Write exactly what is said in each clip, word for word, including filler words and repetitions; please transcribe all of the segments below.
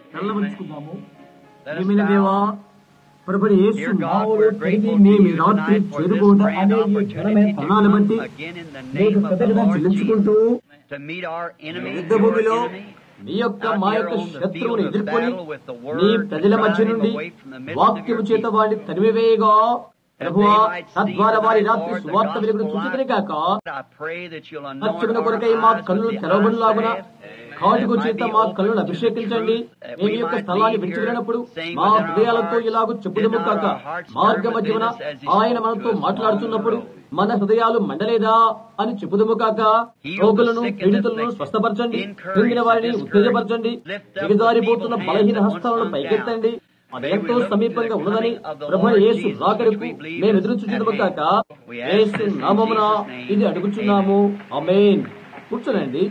నల్లబరుచుకుందాము. ఏమైనా దేవా ప్రభుని యేసు నామములో తిరిగి మేము రాత్రి చేరుకోవడం అనే ఈ ఘనమైన తరుణాన్ని బట్టి నీకు కృతజ్ఞత చెల్లించుకుంటూ యుద్ధ భూమిలో నీ యొక్క మా యొక్క శత్రువును ఎదుర్కొని నీ ప్రజల మధ్య నుండి వాక్యము చేత వాడిని తరిమివేయగా ప్రభువా తద్వారా వారి రాత్రి సువార్త వెలుగును చూచుకునే కాక అర్చకుల కొరకై మా కళ్ళు తెరవబడిలాగున కాటుకు చేత మా కళ్ళను అభిషేకించండి. మేము యొక్క స్థలాన్ని విడిచిపెట్టినప్పుడు మా హృదయాలతో ఇలాగూ చెప్పుదము కాక మార్గ మధ్యన ఆయన మనతో మాట్లాడుతున్నప్పుడు మన హృదయాలు మండలేదా అని చెప్పుదము కాక రోగులను పీడితులను స్వస్థపరచండి, కృంగిన వారిని ఉత్తేజపరచండి, దిగజారిపోతున్న బలహీన హస్తాలను పైకెత్తండి. అది ఎంతో సమీపంగా ఉన్నదని ప్రభువైన యేసు రాకడకు మేము ఎదురు చూచుదము కాక యేసు నామమున ఇది అడుగుచున్నాము. ఆమేన్. కూర్చోనండి.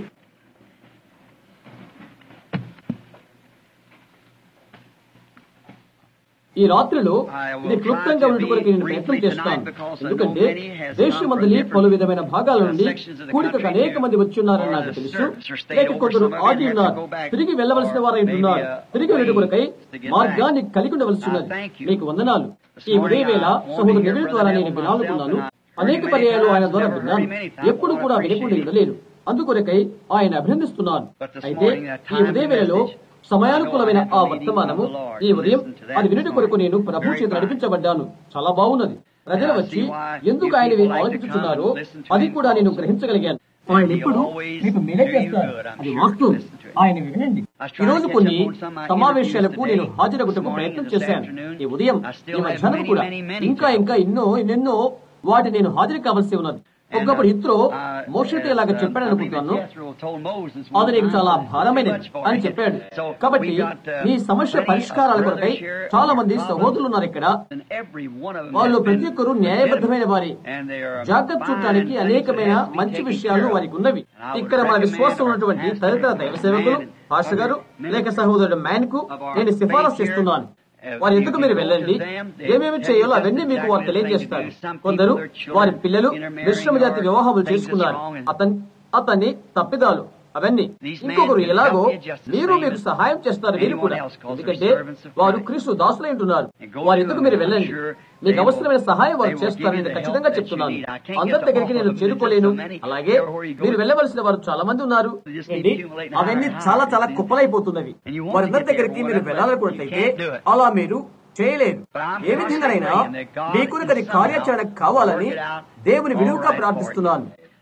ఈ రాత్రిలో ఇది క్లుప్తంగా ఉండేందుకు నేను ప్రయత్నం చేస్తాను. ఎందుకంటే దేశమందలి పలు విధమైన భాగాల నుండి కూడికకు అనేక మంది వచ్చి ఉన్నారని నాకు తెలుసు. లేక కొందరు ఆగి ఉన్నారు, తిరిగి వెళ్లవలసిన వారై ఉన్నారు. తిరిగి వెళ్ళే కొరకై మార్గాన్ని కలిగి ఉండవలసి ఉన్నది. మీకు వందనాలు. ఈ ఉదయవేళ సహోదరు నెవిల్ ద్వారా నేను వినాలనుకున్నాను. అనేక పర్యాయాలు ఆయన ద్వారా విన్నాను. ఎప్పుడు కూడా వినకుండా ఉండలేదు. అందుకొరకై ఆయన అభినందిస్తున్నాను. అయితే ఈ ఉదయవేళలో సమయానుకూలమైన ఆ వర్తమానము ఈ ఉదయం అది వినుట కొరకు నేను ప్రభు చేత నడిపించబడ్డాను. చాలా బాగున్నది. ప్రజలు వచ్చి ఎందుకు ఆయన ఆలోచించుతున్నారో అది కూడా నేను గ్రహించగలిగాను. ఆయన ఎప్పుడు మీకు మేలే చేస్తారు, అది వాస్తవం. ఆయన వినండి. ఈ రోజు కొన్ని సమావేశాలకు నేను హాజరగుటకు ప్రయత్నం చేశాను. ఈ ఉదయం ఈ మధ్యాహ్నం కూడా ఇంకా ఇంకా ఎన్నో ఎన్నెన్నో వాటి నేను హాజరు కావాల్సి ఉన్నది. ఒకప్పుడు ఇత్రో మోషేతో ఇలాగ చెప్పాడు అనుకుంటున్నాను, అది నీకు చాలా భారమైనది అని చెప్పాడు. కాబట్టి ఈ సమస్య పరిష్కారాల కొరకై చాలా మంది సహోదరులు ఉన్నారు ఇక్కడ. వాళ్ళు ప్రతి ఒక్కరు న్యాయబద్ధమైన వారి జాగ్రత్త చూడటానికి అనేకమైన మంచి విషయాలు వారికి ఉన్నవి. ఇక్కడ మన విశ్వాసం ఉన్నటువంటి తదితర దైవ సేవకులు, పాస్టర్ గారు లేక సహోదరుడు మ్యాన్ కు నేను సిఫారసు చేస్తున్నాను. వారి ఎందుకు మీరు వెళ్ళండి, ఏమేమి చేయాలో అవన్నీ మీకు వారు తెలియజేస్తారు. కొందరు వారి పిల్లలు మిశ్రమ జాతి వివాహములు చేసుకున్నారు, అతని అతన్ని తప్పిదాలు అవన్నీ. ఇంకొకరు ఎలాగో మీరు మీకు సహాయం చేస్తారు వీరు కూడా, ఎందుకంటే వారు క్రీస్తు దాసులై ఉంటున్నారు. వారి ఎందుకు మీరు వెళ్ళండి, మీకు అవసరమైన సహాయం వారు చేస్తారని నేను ఖచ్చితంగా చెప్తున్నాను. అందరి దగ్గరికి నేను చేరుకోలేను. అలాగే మీరు వెళ్ళవలసిన వారు చాలా మంది ఉన్నారు. అవన్నీ చాలా చాలా కుప్పలైపోతున్నవి. వారందరి దగ్గరికి మీరు వెళ్ళాలనుకున్నట్లయితే అలా మీరు చేయలేరు. ఏ విధంగానైనా మీకు అది కార్యాచరణ కావాలని దేవుని విలువగా ప్రార్థిస్తున్నాను.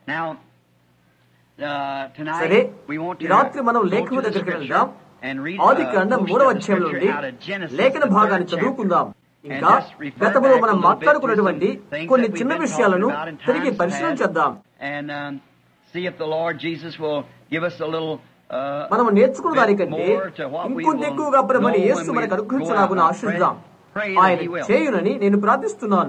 సరే, రాత్రి మనం లేఖన దగ్గరికి వెళ్దాం. ఆది కాండం మూడవ అధ్యాయం నుండి లేఖన భాగాన్ని చదువుకుందాం. ఇంకా గతంలో మనం మాట్లాడుకున్నటువంటి కొన్ని చిన్న విషయాలను తిరిగి పరిశీలన చేద్దాం. మనం నేర్చుకున్న దానికంటే ఇంకొంత ఎక్కువగా ప్రభువైన యేసు మనకు అనుగ్రహించలాగున ఆశిద్దాం. ఆయన చేయునని నేను ప్రార్థిస్తున్నాను.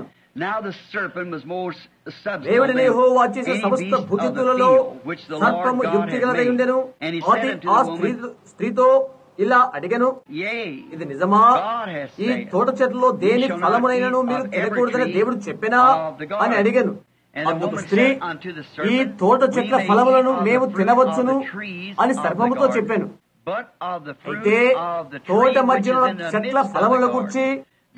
దేవుడిని యెహోవా చేసిన సమస్త భుజతులలో సర్పము యుక్తి గలదై ఉండెను. అది ఆ స్త్రీతో ఇలా అడిగను, ఇది నిజమా? ఈ తోట చెట్లలో దేని ఫలమునైనను మీరు తినకూడదని దేవుడు చెప్పినా అని అడిగాను. అందుకు స్త్రీ, ఈ తోట చెట్ల ఫలములను మేము తినవచ్చును అని సర్పముతో చెప్పాను. అయితే తోట మధ్యలో చెట్ల ఫలముల గురించి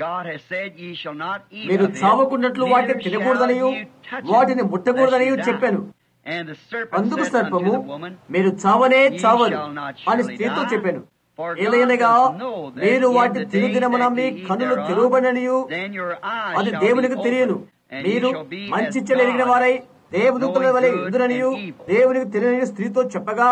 మీరు చావకున్నట్లు వాటిని తినకూడదనియు వాటిని ముట్టకూడదనియు చెప్పాను. అందుకు సర్పము, మీరు చావనే చావరు అని స్త్రీతో చెప్పాను. ఏలయనగా మీరు వాటి తిరుదినమున మీ కన్నులు తెరవబడిననియు అది దేవునికి తెలియను. మీరు మంచి చెడు ఎరిగిన వారై దేవదూతల వలె ఎదురనియు దేవునికి తెలియని స్త్రీతో చెప్పగా,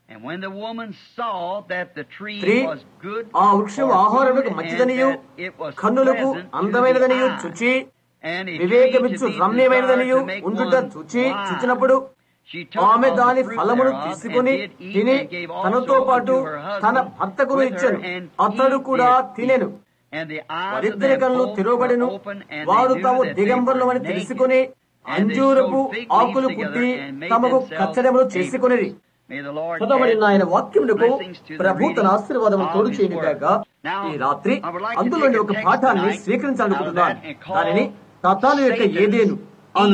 స్త్రీ ఆ వృక్షం ఆహారములకు మంచిదనియు కన్నులకు అందమైనదనియు చూచి వివేకమిచ్చు రమ్యమైనదనియు ఉండుట చూచి చూచినప్పుడు ఆమె దాని ఫలమును తీసుకుని తిని తనతో పాటు తన భర్తకును ఇచ్చెను. అతడు కూడా తినెను. వారిద్దరి కళ్ళు తెరవబడెను. వారు తాము దిగంబరులమని తెలుసుకుని అంజూరపు ఆకులు కుట్టి తమకు కచ్చడములు చేసుకునేది. చదవబడిన ఆయన వాక్యములకు ప్రభు తన ఆశీర్వాదము తోడు చేయనిగాక. ఈ రాత్రి అందులోని ఒక పాఠాన్ని స్వీకరించాలనుకుంటున్నాను. దానిని సాతాను యొక్క ఏదేను అను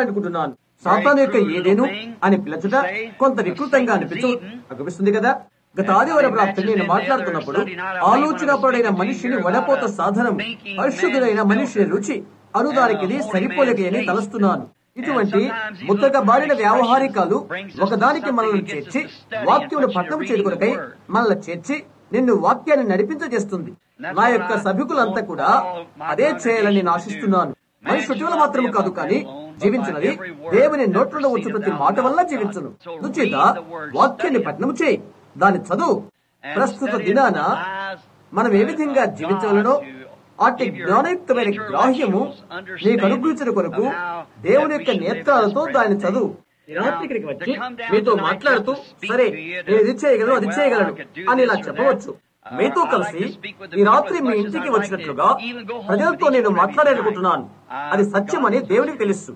పిలవాలనుకుంటున్నాను. సాతాను యొక్క ఏదేను అని పిలచుట కొంత వికృతంగా అనిపించు అనిపిస్తుంది కదా. గత ఆదివారం రాత్రి నేను మాట్లాడుతున్నప్పుడు ఆలోచనపరుడైన మనిషిని వడపోత సాధనం, పరిశుద్ధుడైన మనిషి రుచి అనుదానికి సరిపోలేక అని తలుస్తున్నాను. ఇటువంటి ముద్దగా బారిన వ్యావహారికాలు ఒకదానికి మనల్ని చేర్చి వాక్యమును పట్టణం చేరుకొరకై మనల్ని చేర్చి నిన్ను వాక్యాన్ని నడిపించజేస్తుంది. నా యొక్క సభికులంతా కూడా అదే చేయాలని నేను ఆశిస్తున్నాను. మనిషి రుచులు మాత్రం కాదు, కానీ జీవించినది దేవుని నోట్లలో వచ్చి ప్రతి మాట వల్ల జీవించను. రుచిత వాక్యాన్ని పఠనం చేయి, దాని చదువు. ప్రస్తుత దినాన మనం ఏ విధంగా జీవించాలనో అట్టి జ్ఞానయుక్తమైన గ్రాహ్యము నీకు అనుగ్రహించిన కొరకు దేవుని యొక్క నేత్రాలతో దాన్ని చదువు. రాత్రి ఇక్కడికి వచ్చి మీతో మాట్లాడుతూ సరే నేను ఇది చేయగలను అది చేయగలను అని ఇలా చెప్పవచ్చు. మీతో కలిసి ఈ రాత్రి మీ ఇంటికి వచ్చినట్లుగా ప్రజలతో నేను మాట్లాడాలనుకుంటున్నాను. అది సత్యమని దేవునికి తెలుసు.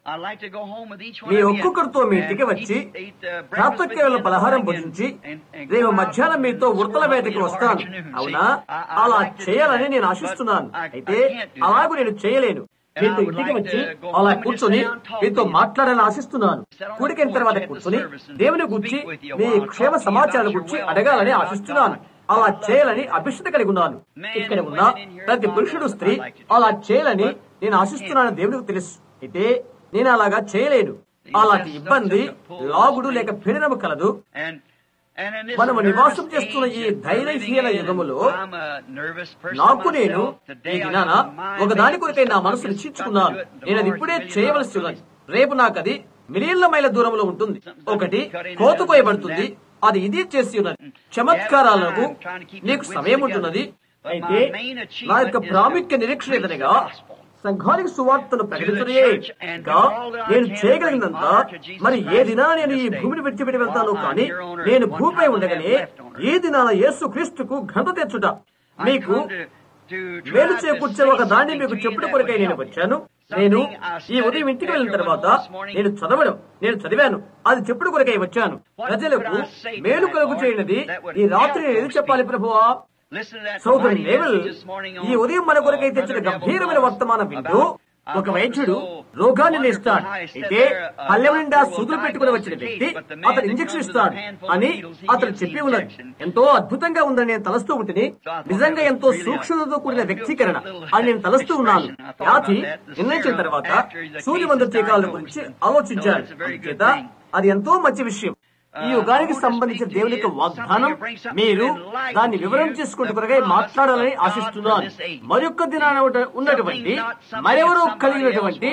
మీ ఒక్కొక్కరితో మీ ఇంటికి వచ్చి ప్రాతకాల పలహారం భుజించి రేపు మధ్యాహ్నం మీతో ఉడతల వేటకి వస్తాను. అవునా? అలా చేయాలని నేను ఆశిస్తున్నాను. అయితే అలాగూ నేను చేయలేను. మీతో ఇంటికి వచ్చి అలా కూర్చొని మీతో మాట్లాడాలని ఆశిస్తున్నాను. కూడికైన తర్వాత కూర్చొని దేవుని గురించి మీ క్షేమ సమాచారం గురించి అడగాలని ఆశిస్తున్నాను. అలా చేయాలని అభిష్టత కలిగి ఉన్నాను. ఇక్కడ ఉన్న ప్రతి పురుషుడు స్త్రీ అలా చేయాలని నేను ఆశిస్తున్నాను. దేవునికి తెలుసు. అయితే నేను అలాగా చేయలేను. అలాంటి ఇబ్బంది, లాగుడు లేక పీడనము కలదు. మనము నివాసం చేస్తున్న ఈ ధైర్యహీన యుగములో నాకు నేను ఈ దినాన ఒకదాని కొరకై నా మనసు నిశ్చయించుకున్నాను. నేను అది ఇప్పుడే చేయవలసి ఉన్నది. రేపు నాకు అది మిలియన్ల మైల దూరంలో ఉంటుంది. ఒకటి కోత కోయబడుతుంది. అది ఇది చేసి ఉన్నది. చమత్కారాలకు నీకు సమయం ఉంటున్నది. అయితే నా యొక్క ప్రాముఖ్య నిరీక్షణ ఏదనగా సంఘానికి సువార్తను ప్రకటించడే ఇంకా నేను చేయగలిగినంత. మరి ఏ దినాన నేను ఈ భూమిని విడిచిపెట్టి వెళ్తాను, కానీ నేను భూమిపై ఉండగానే ఈ దినాన యేసు క్రీస్తుకు ఘనత తెచ్చుట, మీకు మేలు చేకూర్చే ఒక దాన్ని మీకు చెప్పుడు కొరకై నేను వచ్చాను. నేను ఈ ఉదయం ఇంటికి వెళ్ళిన తర్వాత నేను చదవడం నేను చదివాను అది చెప్పుడు కొరకై వచ్చాను. ప్రజలకు మేలు కలుగు చేయనిది ఈ రాత్రి నేను ఏది చెప్పాలి ప్రభువా? సోదరు నేవల్ ఈ ఉదయం మన కొరకై తెచ్చిన గంభీరమైన వర్తమానం వింటూ ఒక వైద్యుడు రోగాన్ని నేస్తాడు. అయితే పల్లెం నిండా సూదులు పెట్టుకుని వచ్చిన వ్యక్తి అతను ఇంజక్షన్ ఇస్తాడు అని అతను చెప్పి ఉన్నది. ఎంతో అద్భుతంగా ఉందని నేను తలస్తూ ఉంటుంది. నిజంగా ఎంతో సూక్ష్మతతో కూడిన వ్యక్తీకరణ అని నేను తలస్తూ ఉన్నాను. వ్యాధి నిర్ణయించిన తర్వాత సూర్య మందు టీకాల గురించి ఆలోచించాడు. చేత అది ఎంతో మంచి విషయం. ఈ యుగానికి సంబంధించిన దేవుని యొక్క వాగ్దానం మీరు దాన్ని వివరం చేసుకుంటూ కొరకై మాట్లాడాలని ఆశిస్తున్నాను. మరొక దినాన ఉన్నటువంటి మరెవరో కలిగినటువంటి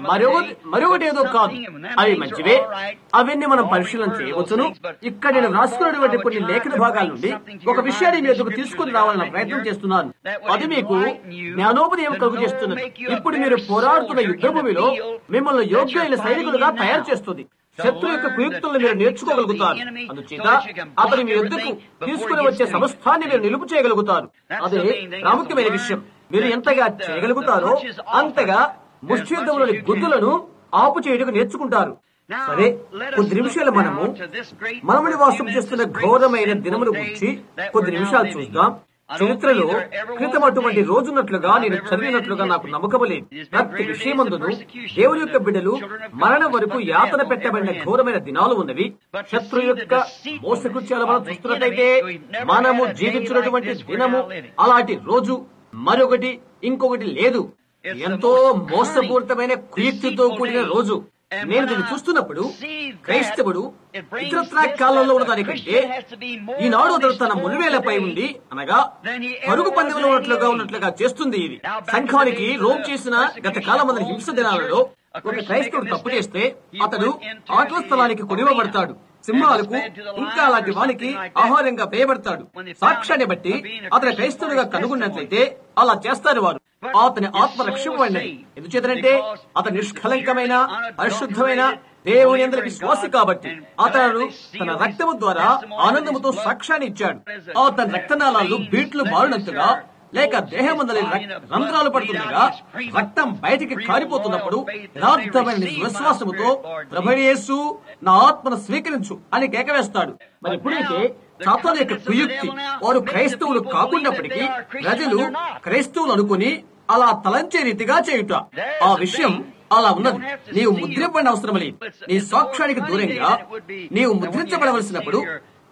మరొకటి ఏదో కాదు. అవి మంచివే, అవన్నీ మనం పరిశీలన చేయవచ్చును. ఇక్కడ నేను రాసుకున్నటువంటి కొన్ని లేఖన భాగాల నుండి ఒక విషయాన్ని మీ ఎదుగు తీసుకుని రావాలన్న ప్రయత్నం చేస్తున్నాను. అది మీకు జ్ఞానోపదయం కలుగు చేస్తున్నది. ఇప్పుడు మీరు పోరాడుతున్న యుద్ధ భూమిలో మిమ్మల్ని యోగ్యమైన సైనికులుగా తయారు చేస్తుంది. శత్రు యొక్క కుయుక్తులను మీరు నేర్చుకోగలుగుతారు. అందుచేత అతని మీ యుద్ధకు తీసుకుని వచ్చే సమస్తాన్ని మీరు నిలుపు చేయగలుగుతారు. అదే ప్రాముఖ్యమైన విషయం. మీరు ఎంతగా చేయగలుగుతారో అంతగా ముష్టి యుద్ధంలోని గుద్దులను ఆపు చేయడానికి నేర్చుకుంటారు. సరే, కొద్ది నిమిషాలు మనము మనము నివాసం చేస్తున్న ఘోరమైన దినముల గురించి కొద్ది నిమిషాలు చూద్దాం. చరిత్రలో క్రితం అటువంటి రోజున్నట్లుగా నేను చదివినట్లుగా నాకు నమ్మకము లేదు. ప్రతి విషయమందును దేవుని యొక్క బిడ్డలు మరణం వరకు యాతన పెట్టబడిన ఘోరమైన దినాలు ఉన్నవి. శత్రు యొక్క మోసకృత్యాల మనం చూస్తున్నట్లయితే మనము జీవించినటువంటి దినము అలాంటి రోజు మరొకటి ఇంకొకటి లేదు. ఎంతో మోసపూరితమైన కుయుక్తితో కూడిన రోజు. నేను దీన్ని చూస్తున్నప్పుడు క్రైస్తవుడు ఇతరత్రా కాలంలో ఉన్న దానికంటే ఈనాడు అతడు తన మునివేలపై ఉండి అనగా పరుగు పందెంలో ఉన్నట్లుగా ఉన్నట్లుగా చేస్తుంది. ఇది సంఘానికి రోమ్ చేసిన గత కాలం మంది హింస దినాలలో ఒక క్రైస్తవుడు తప్పు చేస్తే అతడు ఆటల స్థలానికి కొనివ్వబడతాడు. సింహాలకు ఇంకా అలాంటి వానికి ఆహారంగా పేయబడతాడు. సాక్ష్యాన్ని బట్టి అతని క్రైస్తవుడిగా కనుగొన్నట్లయితే అలా చేస్తారు వారు. అతని ఆత్మ రక్షింపబడినది. ఎందుచేతనంటే అతను నిష్కలంకమైన పరిశుద్ధమైన దేవుని యందు విశ్వాసి కాబట్టి అతను తన రక్తము ద్వారా ఆనందముతో సాక్ష్యాన్ని ఇచ్చాడు. అతని రక్తనాళాలు బీట్లు మారినంతగా లేక దేహమందలి రంధ్రాలు పడుతుండగా రక్తం బయటికి కారిపోతున్నప్పుడు యథార్థమైన విశ్వాసముతో ప్రభువైన యేసు నా ఆత్మను స్వీకరించు అని కేకవేస్తాడు. మరి ఎప్పుడైతే సాతాను యొక్క కుయుక్తి వారు క్రైస్తవులు కాకున్నప్పటికీ ప్రజలు క్రైస్తవులు అనుకుని అలా తలంచే రీతిగా చేయుట, ఆ విషయం అలా ఉన్నది. నీవు ముద్రింపబడిన అవసరం లేదు. నీ సాక్ష్యానికి దూరంగా నీవు ముద్రించబడవలసినప్పుడు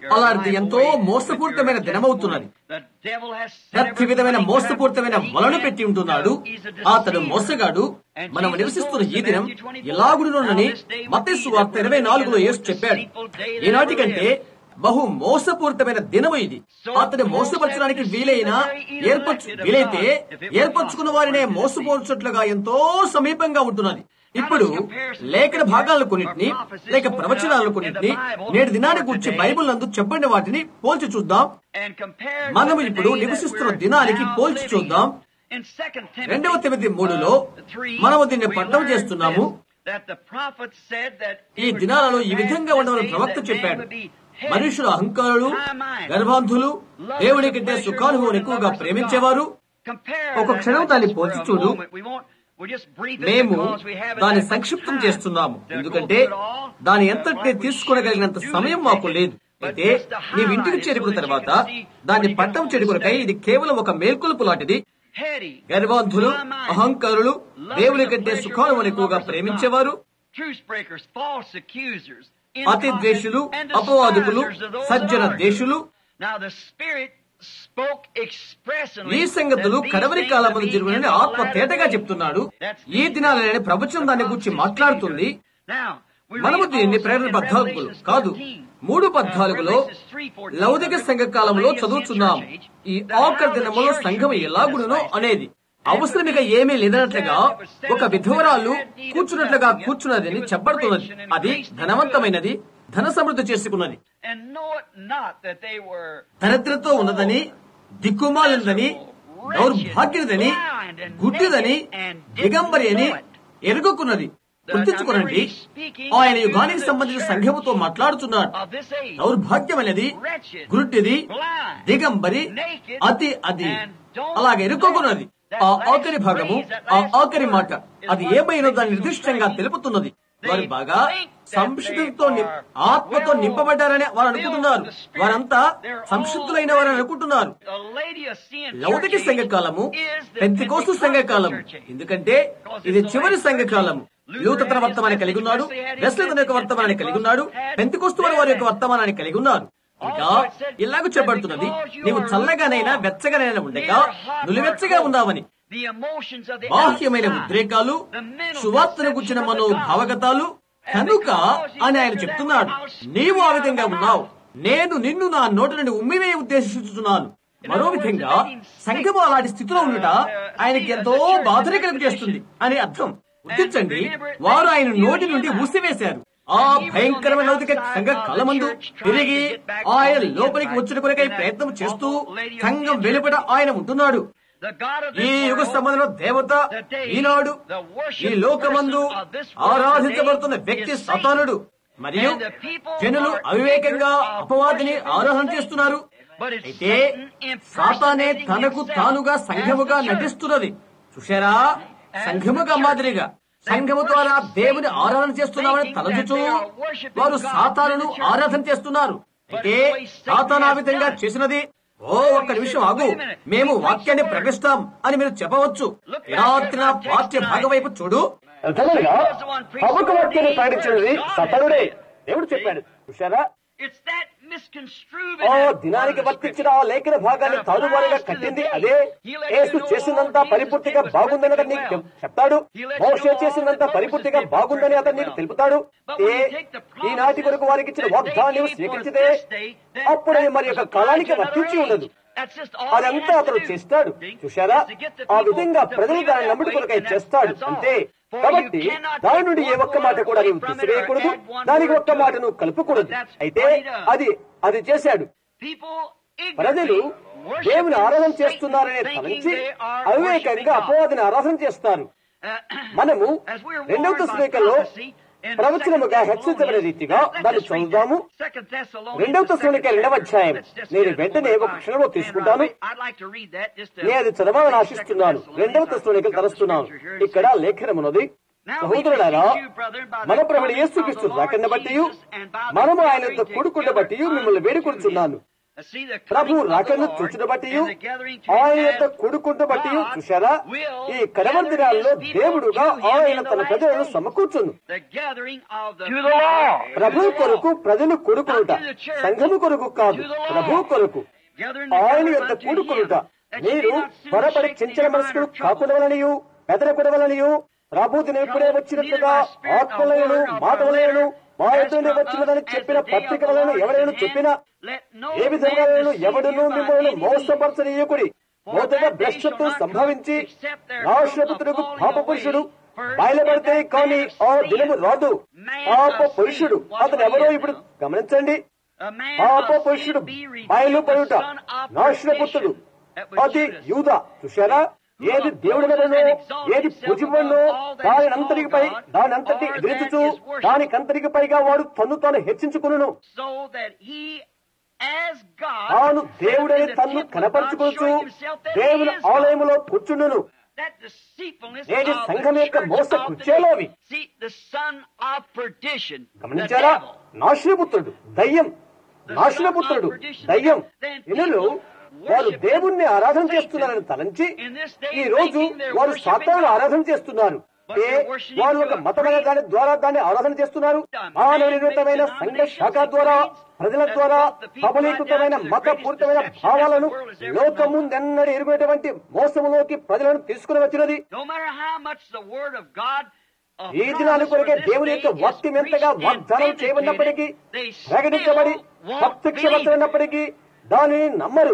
అలాంటిది ఎంతో మోసపూరితమైన దినమవుతున్నది. ప్రతి విధమైన మోసపూరితమైన వలను పెట్టి ఉంటున్నాడు. అతడు మోసగాడు. మనం నివసిస్తున్న ఈ దినం ఎలాగుడునని మత్తయి సువార్త ఇరవై నాలుగులో యేసు చెప్పాడు. ఈనాటికంటే బహు మోసపూరితమైన దినము ఇది. అతడు మోసపరచడానికి వీలైనా ఏర్పరచు వీలైతే ఏర్పరచుకున్న వారినే మోసపోర్చుట్లుగా ఎంతో సమీపంగా ఉంటున్నది. ఇప్పుడు లేఖన భాగాలను కొన్నిటిని లేక ప్రవచనాలను కొన్నిటిని నేటి దినాన్ని గురించి బైబిల్ నందు చెప్పండి వాటిని పోల్చి చూద్దాం. మనం ఇప్పుడు నివసిస్తున్న దినానికి పోల్చి చూద్దాం. రెండవ తిమోతి మూడులో మనము దీన్ని పట్టణం చేస్తున్నాము. ఈ దినాలలో ఈ విధంగా ఉండవని ప్రవక్త చెప్పాడు. మనుషుల అహంకారులు, గర్భాంధులు, దేవుని కంటే సుఖానుభవం ఎక్కువగా ప్రేమించేవారు. ఒక క్షణం దాన్ని పోల్చి చూడు. మేము దాన్ని సంక్షిప్తం చేస్తున్నాము, ఎందుకంటే దాని ఎంతటిని తీసుకునగలిగినంత సమయం మాకు లేదు. అయితే నీవు ఇంటికి చేరుకున్న తర్వాత దాన్ని పట్టం చేరుకునకై ఇది కేవలం ఒక మేల్కొలుపు లాంటిది. గర్భాంధులు, అహంకారులు, దేవుని కంటే సుఖానుభవం ఎక్కువగా ప్రేమించేవారు, అతి ద్వేషులు, అపవాదుకులు, సజ్జన దేశులు. ఈ సంగతులు కడవరి కాలమందు జరుగునని ఆత్మ తేటగా చెప్తున్నాడు. ఈ దినాలనే ప్రవచనం దాని గురించి మాట్లాడుతుంది. మనము దీన్ని ప్రేరణ పద్నాలుగులు కాదు మూడు పద్నాలుగులో లౌకిక సంఘ కాలంలో చదువుతున్నాం. ఈ ఆఖరి దినములో సంఘం ఎలాగునో అనేది అవసరమిగా ఏమీ లేదన్నట్లుగా ఒక విధవరాలు కూర్చున్నట్లుగా కూర్చున్నదని చెప్పబడుతున్నది. అది ధనవంతమైనది, ధన సమృద్ధి చేసుకున్నది, దరిద్రతో ఉన్నదని, దిక్కుమాలినదని, దౌర్భాగ్యదని, గుడ్డిదని, దిగంబరి అని ఎరుగుకున్నది. గుర్తించుకునండి, ఆయన యుగానికి సంబంధించిన సంఘముతో మాట్లాడుతున్నాడు. దౌర్భాగ్యం అనేది గుడ్డిది, దిగంబరి, అతి అది అలాగే ఎరుకోకున్నది. ఆ ఆఖరి భాగము, ఆ ఆఖరి మాట అది ఏమైనా దాన్ని నిర్దిష్టంగా తెలుపుతున్నది. వారు బాగా సంశుద్ధితో ఆత్మతో నింపబడ్డారని వారు అనుకుంటున్నారు. వారంతా సంశుద్ధులైన వారని అనుకుంటున్నారు. లౌకిక సంఘకాలము పెంతెకోస్తు సంఘకాలము, ఎందుకంటే ఇది చివరి సంఘకాలము. లూథర్ తన వర్తమానాన్ని కలిగి ఉన్నాడు, వెస్లీ తన యొక్క వర్తమానాన్ని కలిగి ఉన్నాడు, పెంతెకోస్తు వారి వారి యొక్క వర్తమానాన్ని కలిగి ఉన్నారు. ఇంకా ఇలాగ చెప్పబడుతున్నది, నీవు చల్లగానైనా వెచ్చగానైనా ఉండగా నులివెచ్చగా ఉన్నావని. బాహ్యమైన ఉద్రేకాలు, సువార్తను గుర్చిన మనోభావగతాలు కనుక అని ఆయన చెప్తున్నాడు. నీవు ఆ విధంగా ఉన్నావు, నేను నిన్ను నా నోటి నుండి ఉమ్మివే ఉద్దేశిస్తున్నాను. మరో విధంగా సంఘము అలాంటి స్థితిలో ఉండట ఆయనకి ఎంతో బాధని కలుగు చేస్తుంది అని అర్థం. గుర్తించండి, వారు ఆయన నోటి నుండి ఊసివేశారు. ఆ భయంకరమైన లౌకిక సంఘ కాలమందు తిరిగి ఆయన లోపలికి వచ్చిన కొరకై ప్రయత్నం చేస్తూ సంఘం వెలుపట ఆయన ఉంటున్నాడు. ఈ యుగ సంబంధంలో దేవత ఈనాడు ఈ లోకమందు ఆరాధించబడుతున్న వ్యక్తి సాతానుడు. మరియు జనులు అవివేకంగా అపవాదిని ఆరాధన చేస్తున్నారు. అయితే సాతానే తనకు తానుగా సంఘముగా నటిస్తున్నది. చూశారా, సంఘముగా మాదిరిగా సంఘము ద్వారా దేవుని ఆరాధన చేస్తున్నామని తలచుచూ వారు సాతానును ఆరాధన చేస్తున్నారు. అయితే సాతాను ఆ విధంగా చేసినది, ఓ ఒక్క నిమిషం ఆగు, మేము వాక్యాన్ని ప్రకటిస్తాం అని మీరు చెప్పవచ్చు. రాత్రి వాక్య భాగం వైపు చూడు. వాక్యాన్ని ప్రకటించినది సాతానుడే. దేవుడు చెప్పాడు. చూశారా, ఓ దినానికి వర్తించిన ఆ లేఖన భాగాన్ని తారుమారుగా కట్టింది అదే. యేసు చేసినంత పరిపూర్తిగా బాగుందని అతను నీకు చెప్తాడు. మోషే చేసినంత పరిపూర్తిగా బాగుందని అతను నీకు తెలుపుతాడు. ఏ ఈనాటి వరకు వారికి ఇచ్చిన వాగ్దానం స్వీకరించితే అప్పుడు మరి యొక్క కాలానికి వర్తించి ఉండదు. అదంతా అతను చేస్తాడు. చూశారా, ఆ విధంగా ప్రజలు దాన్ని నమ్ముడు కొరకై చేస్తాడు అంతే. కాబట్టి దాని నుండి ఏ ఒక్క మాట కూడా నీవు తీసివేయకూడదు, దానికి ఒక్క మాట నువ్వు కలుపకూడదు. అయితే అది అది చేశాడు. ప్రజలు దేవుని ఆరాధన చేస్తున్నారనే తలంచి అవివేకంగా అపవాదిని ఆరాధన చేస్తారు. మనము రెండవ దశలో ప్రవచనముగా హెచ్చరించబడే రీతిగా దాన్ని చదువుదాము. రెండవ దశలోనికే రెండవ అధ్యాయం. నేను వెంటనే ఒక క్షణంలో తీసుకుంటాను. నేను అది చదవాలని ఆశిస్తున్నాను. రెండవ దశలోనికి తరుస్తున్నాను. ఇక్కడ లేఖనమున్నది, సహోదరులారా, మన ప్రభువు యేసుక్రీస్తు రాకను బట్టి మనము ఆయనతో కూడుకున్న బట్టి మిమ్మల్ని వేడుకొనుచున్నాను. ప్రభు రాకను చూచుట బట్టి ఆయన యొక్క కొడుకుంట బట్టి చూశారా, ఈ కడవరి దినాల్లో దేవుడుగా ఆయన తన ప్రజలను సమకూర్చును. ప్రభు కొరకు ప్రజలు కూడుకునుట, సంఘము కొరకు కాదు, ప్రభు కొరకు ఆయన యొక్క కూడుకునుట. మీరు త్వరపడి చించిన మనసులు కాకుండవలనియు పెదరకూడవలనియు ప్రభు దినం ఇప్పుడే వచ్చినట్లుగా ఆత్మలయను మాటలయను వాయుని వచ్చినదని చెప్పిన పత్రిక వలన ఎవరైనా చెప్పినా ఏ విధంగా ఎవడును మిమ్మల్ని మోసపరచనీయకుడి. మొదట భ్రష్టత్వం సంభవించి రాష్ట్రపుత్రుడు పాప పురుషుడు బయలుపడితే కానీ ఆ దినము రాదు. పాప పురుషుడు అతను ఎవరో ఇప్పుడు గమనించండి. పాప పురుషుడు బయలుపడుట నాశనపుత్రుడు అది యూదా. చూశారా, ఏది దేవుడినో ఏది పూజింపనో దానినంతటిపై దానంతటి ఎదురించుచు దానికంతటికి పైగా వాడు తన్ను తాను హెచ్చించుకును. తాను దేవుడని తన్ను కనపరుచుకోవచ్చు. దేవుని ఆలయములో కూర్చుండును. నేటి సంఘం యొక్క మోస కృత్యాలోవి గమనించారా? నాశనపుత్రుడు దయ్యం, నాశనపుత్రుడు దయ్యం. ఇనులు వారు దేవుణ్ణి ఆరాధన చేస్తున్నారని తలంచి ఈ రోజు వారు సాతాను ఆరాధన చేస్తున్నారు. వారు ఒక మతమైన దాని ద్వారా దాన్ని ఆరాధన చేస్తున్నారు. మానవ నిర్మితమైన సంఘ శాఖ ద్వారా ప్రజల ద్వారా సబలీకృతమైన మత పూరితమైన భావాలను లోకము నిన్నడి ఎరుగునటువంటి మోసములోకి ప్రజలను తీసుకుని వచ్చినది. ఈ దినాల కొరకే దేవుని యొక్క వాక్యం ఎంతగా వాగ్దానం చేయబడినప్పటికీ, ప్రకటించబడి ప్రత్యక్షపరచబడినప్పటికీ దానిని నమ్మరు,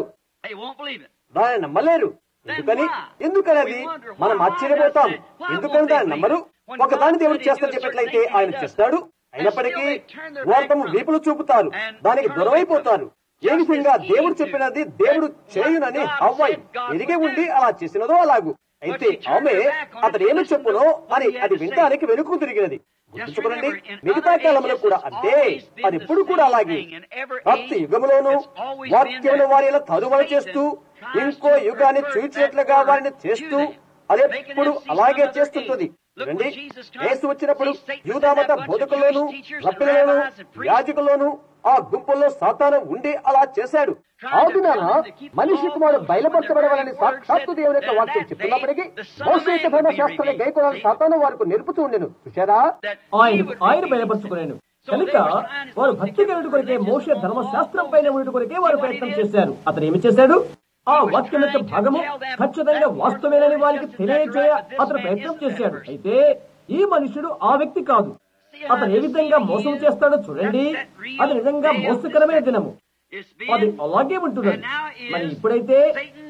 దాన్ని నమ్మలేరు. ఎందుకని ఎందుకని అది మనం ఆశ్చర్యపోతాం. ఎందుకని దాన్ని నమ్మరు? ఒకదాని దేవుడు చేస్తా చెప్పినట్లయితే ఆయన చేస్తాడు. అయినప్పటికీ వార్తము వీపులు చూపుతారు, దానికి దూరమైపోతారు. ఏ విధంగా దేవుడు చెప్పినది దేవుడు చేయునని హవ్వ ఎదిగే ఉండి అలా చేసినదో అలాగూ. అయితే ఆమె అతడు ఏమి చెప్పునో అని అది వినడానికి వెనుక తిరిగినది. గుర్తుంచుకోనండి, మిగతా కాలంలో కూడా అంతే. అది ఇప్పుడు కూడా అలాగే. ప్రతి యుగంలోనూ వాక్యమును వారి ఇలా తరువలు చేస్తూ ఇంకో యుగాన్ని చూచినట్లుగా వారిని చేస్తూ అదెప్పుడు అలాగే చేస్తుంటుంది. చూడండి, యేసు వచ్చినప్పుడు యూదామత బోధకుల్లోను రబ్బీలలోను యాజకుల్లోను ఆ గుంపుల్లో సాతాను ఉండి అలా చేశాడు. ఆ దినాన మనిషి కుమారుడు బయలుపరచబడవాలని సాక్షాత్తు దేవుని యొక్క వాక్యం చెప్తున్నప్పటికీ మోషే ధర్మశాస్త్రాన్ని గైకొనాలని సాతాను వారికి నేర్పుతూ ఉండేను. చూశారా, ఆయన ఆయన బయలుపరచుకునేను కనుక వారు భక్తి గరుడు కొరికే మోషే ధర్మశాస్త్రం పైన ఉండి కొరికే వారు ప్రయత్నం చేశారు. అతను ఏమి చేశాడు? ఆ వాక్యం యొక్క భాగము ఖచ్చితంగా వాస్తవేనని వారికి తెలియజేయ అతను ప్రయత్నం చేశాడు. అయితే ఈ మనుషుడు ఆ వ్యక్తి కాదు. అతను ఏ విధంగా మోసం చేస్తాడో చూడండి. అది నిజంగా మోసకరమైన దినము. అది అలాగే ఉంటున్నది. మరి ఇప్పుడైతే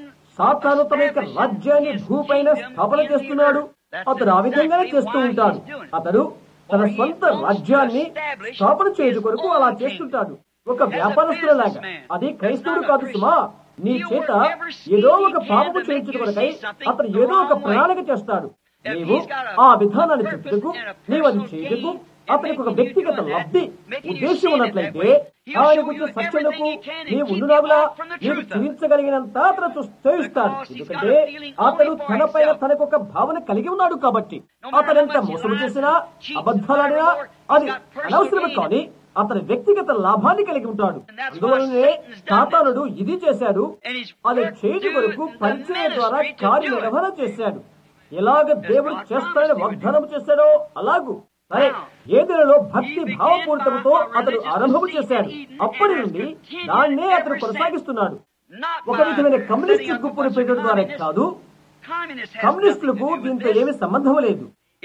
సాతాను తన యొక్క రాజ్యాన్ని భూపైన స్థాపన చేస్తున్నాడు. అతడు ఆ విధంగానే చేస్తూ ఉంటాడు. అతడు తన సొంత రాజ్యాన్ని స్థాపన చేయడం కొరకు అలా చేస్తుంటాడు. ఒక వ్యాపారస్తులలాగా. అది క్రైస్తవుడు కాదు సుమా. నీ చేత ఏదో ఒక పాపము చేయించుట కొరకై అతను ఏదో ఒక ప్రణాళిక చేస్తాడు. నీవు ఆ విధానాన్ని చెప్పుటకు, నీవు అది చేయటకు అతనికి ఒక వ్యక్తిగత లబ్ధి ఉద్దేశం ఉన్నట్లయితే ఆయన గురించి సత్యలకు నీవు ఉండునాగులా నీవు చూపించగలిగినంత అతను చేయిస్తాడు. ఎందుకంటే అతను తనపైన తనకు ఒక భావన కలిగి ఉన్నాడు కాబట్టి. అతనెంత మోసం చేసినా అబద్ధాలాడినా అది అనవసరమే, కానీ అతని వ్యక్తిగత లాభాన్ని కలిగి ఉంటాడు. అందువల్లనే సాతానుడు ఇది చేశాడు. అది చేయటి కొరకు పరిచయం ద్వారా కార్యనిర్వహణ చేశాడు. ఎలాగ దేవుడు చేస్తాడని వాగ్దానం చేశాడో అలాగూ సరే ఏదైనా భక్తి భావపూరితంతో అతడు ఆరంభము చేశాడు. అప్పటి నుండి దాన్నే అతడు కొనసాగిస్తున్నాడు. ఒక విధమైన కమ్యూనిస్టు గుంపును పెట్టడం ద్వారా కాదు. కమ్యూనిస్టులకు దీంతో ఏమి సంబంధం లేదు.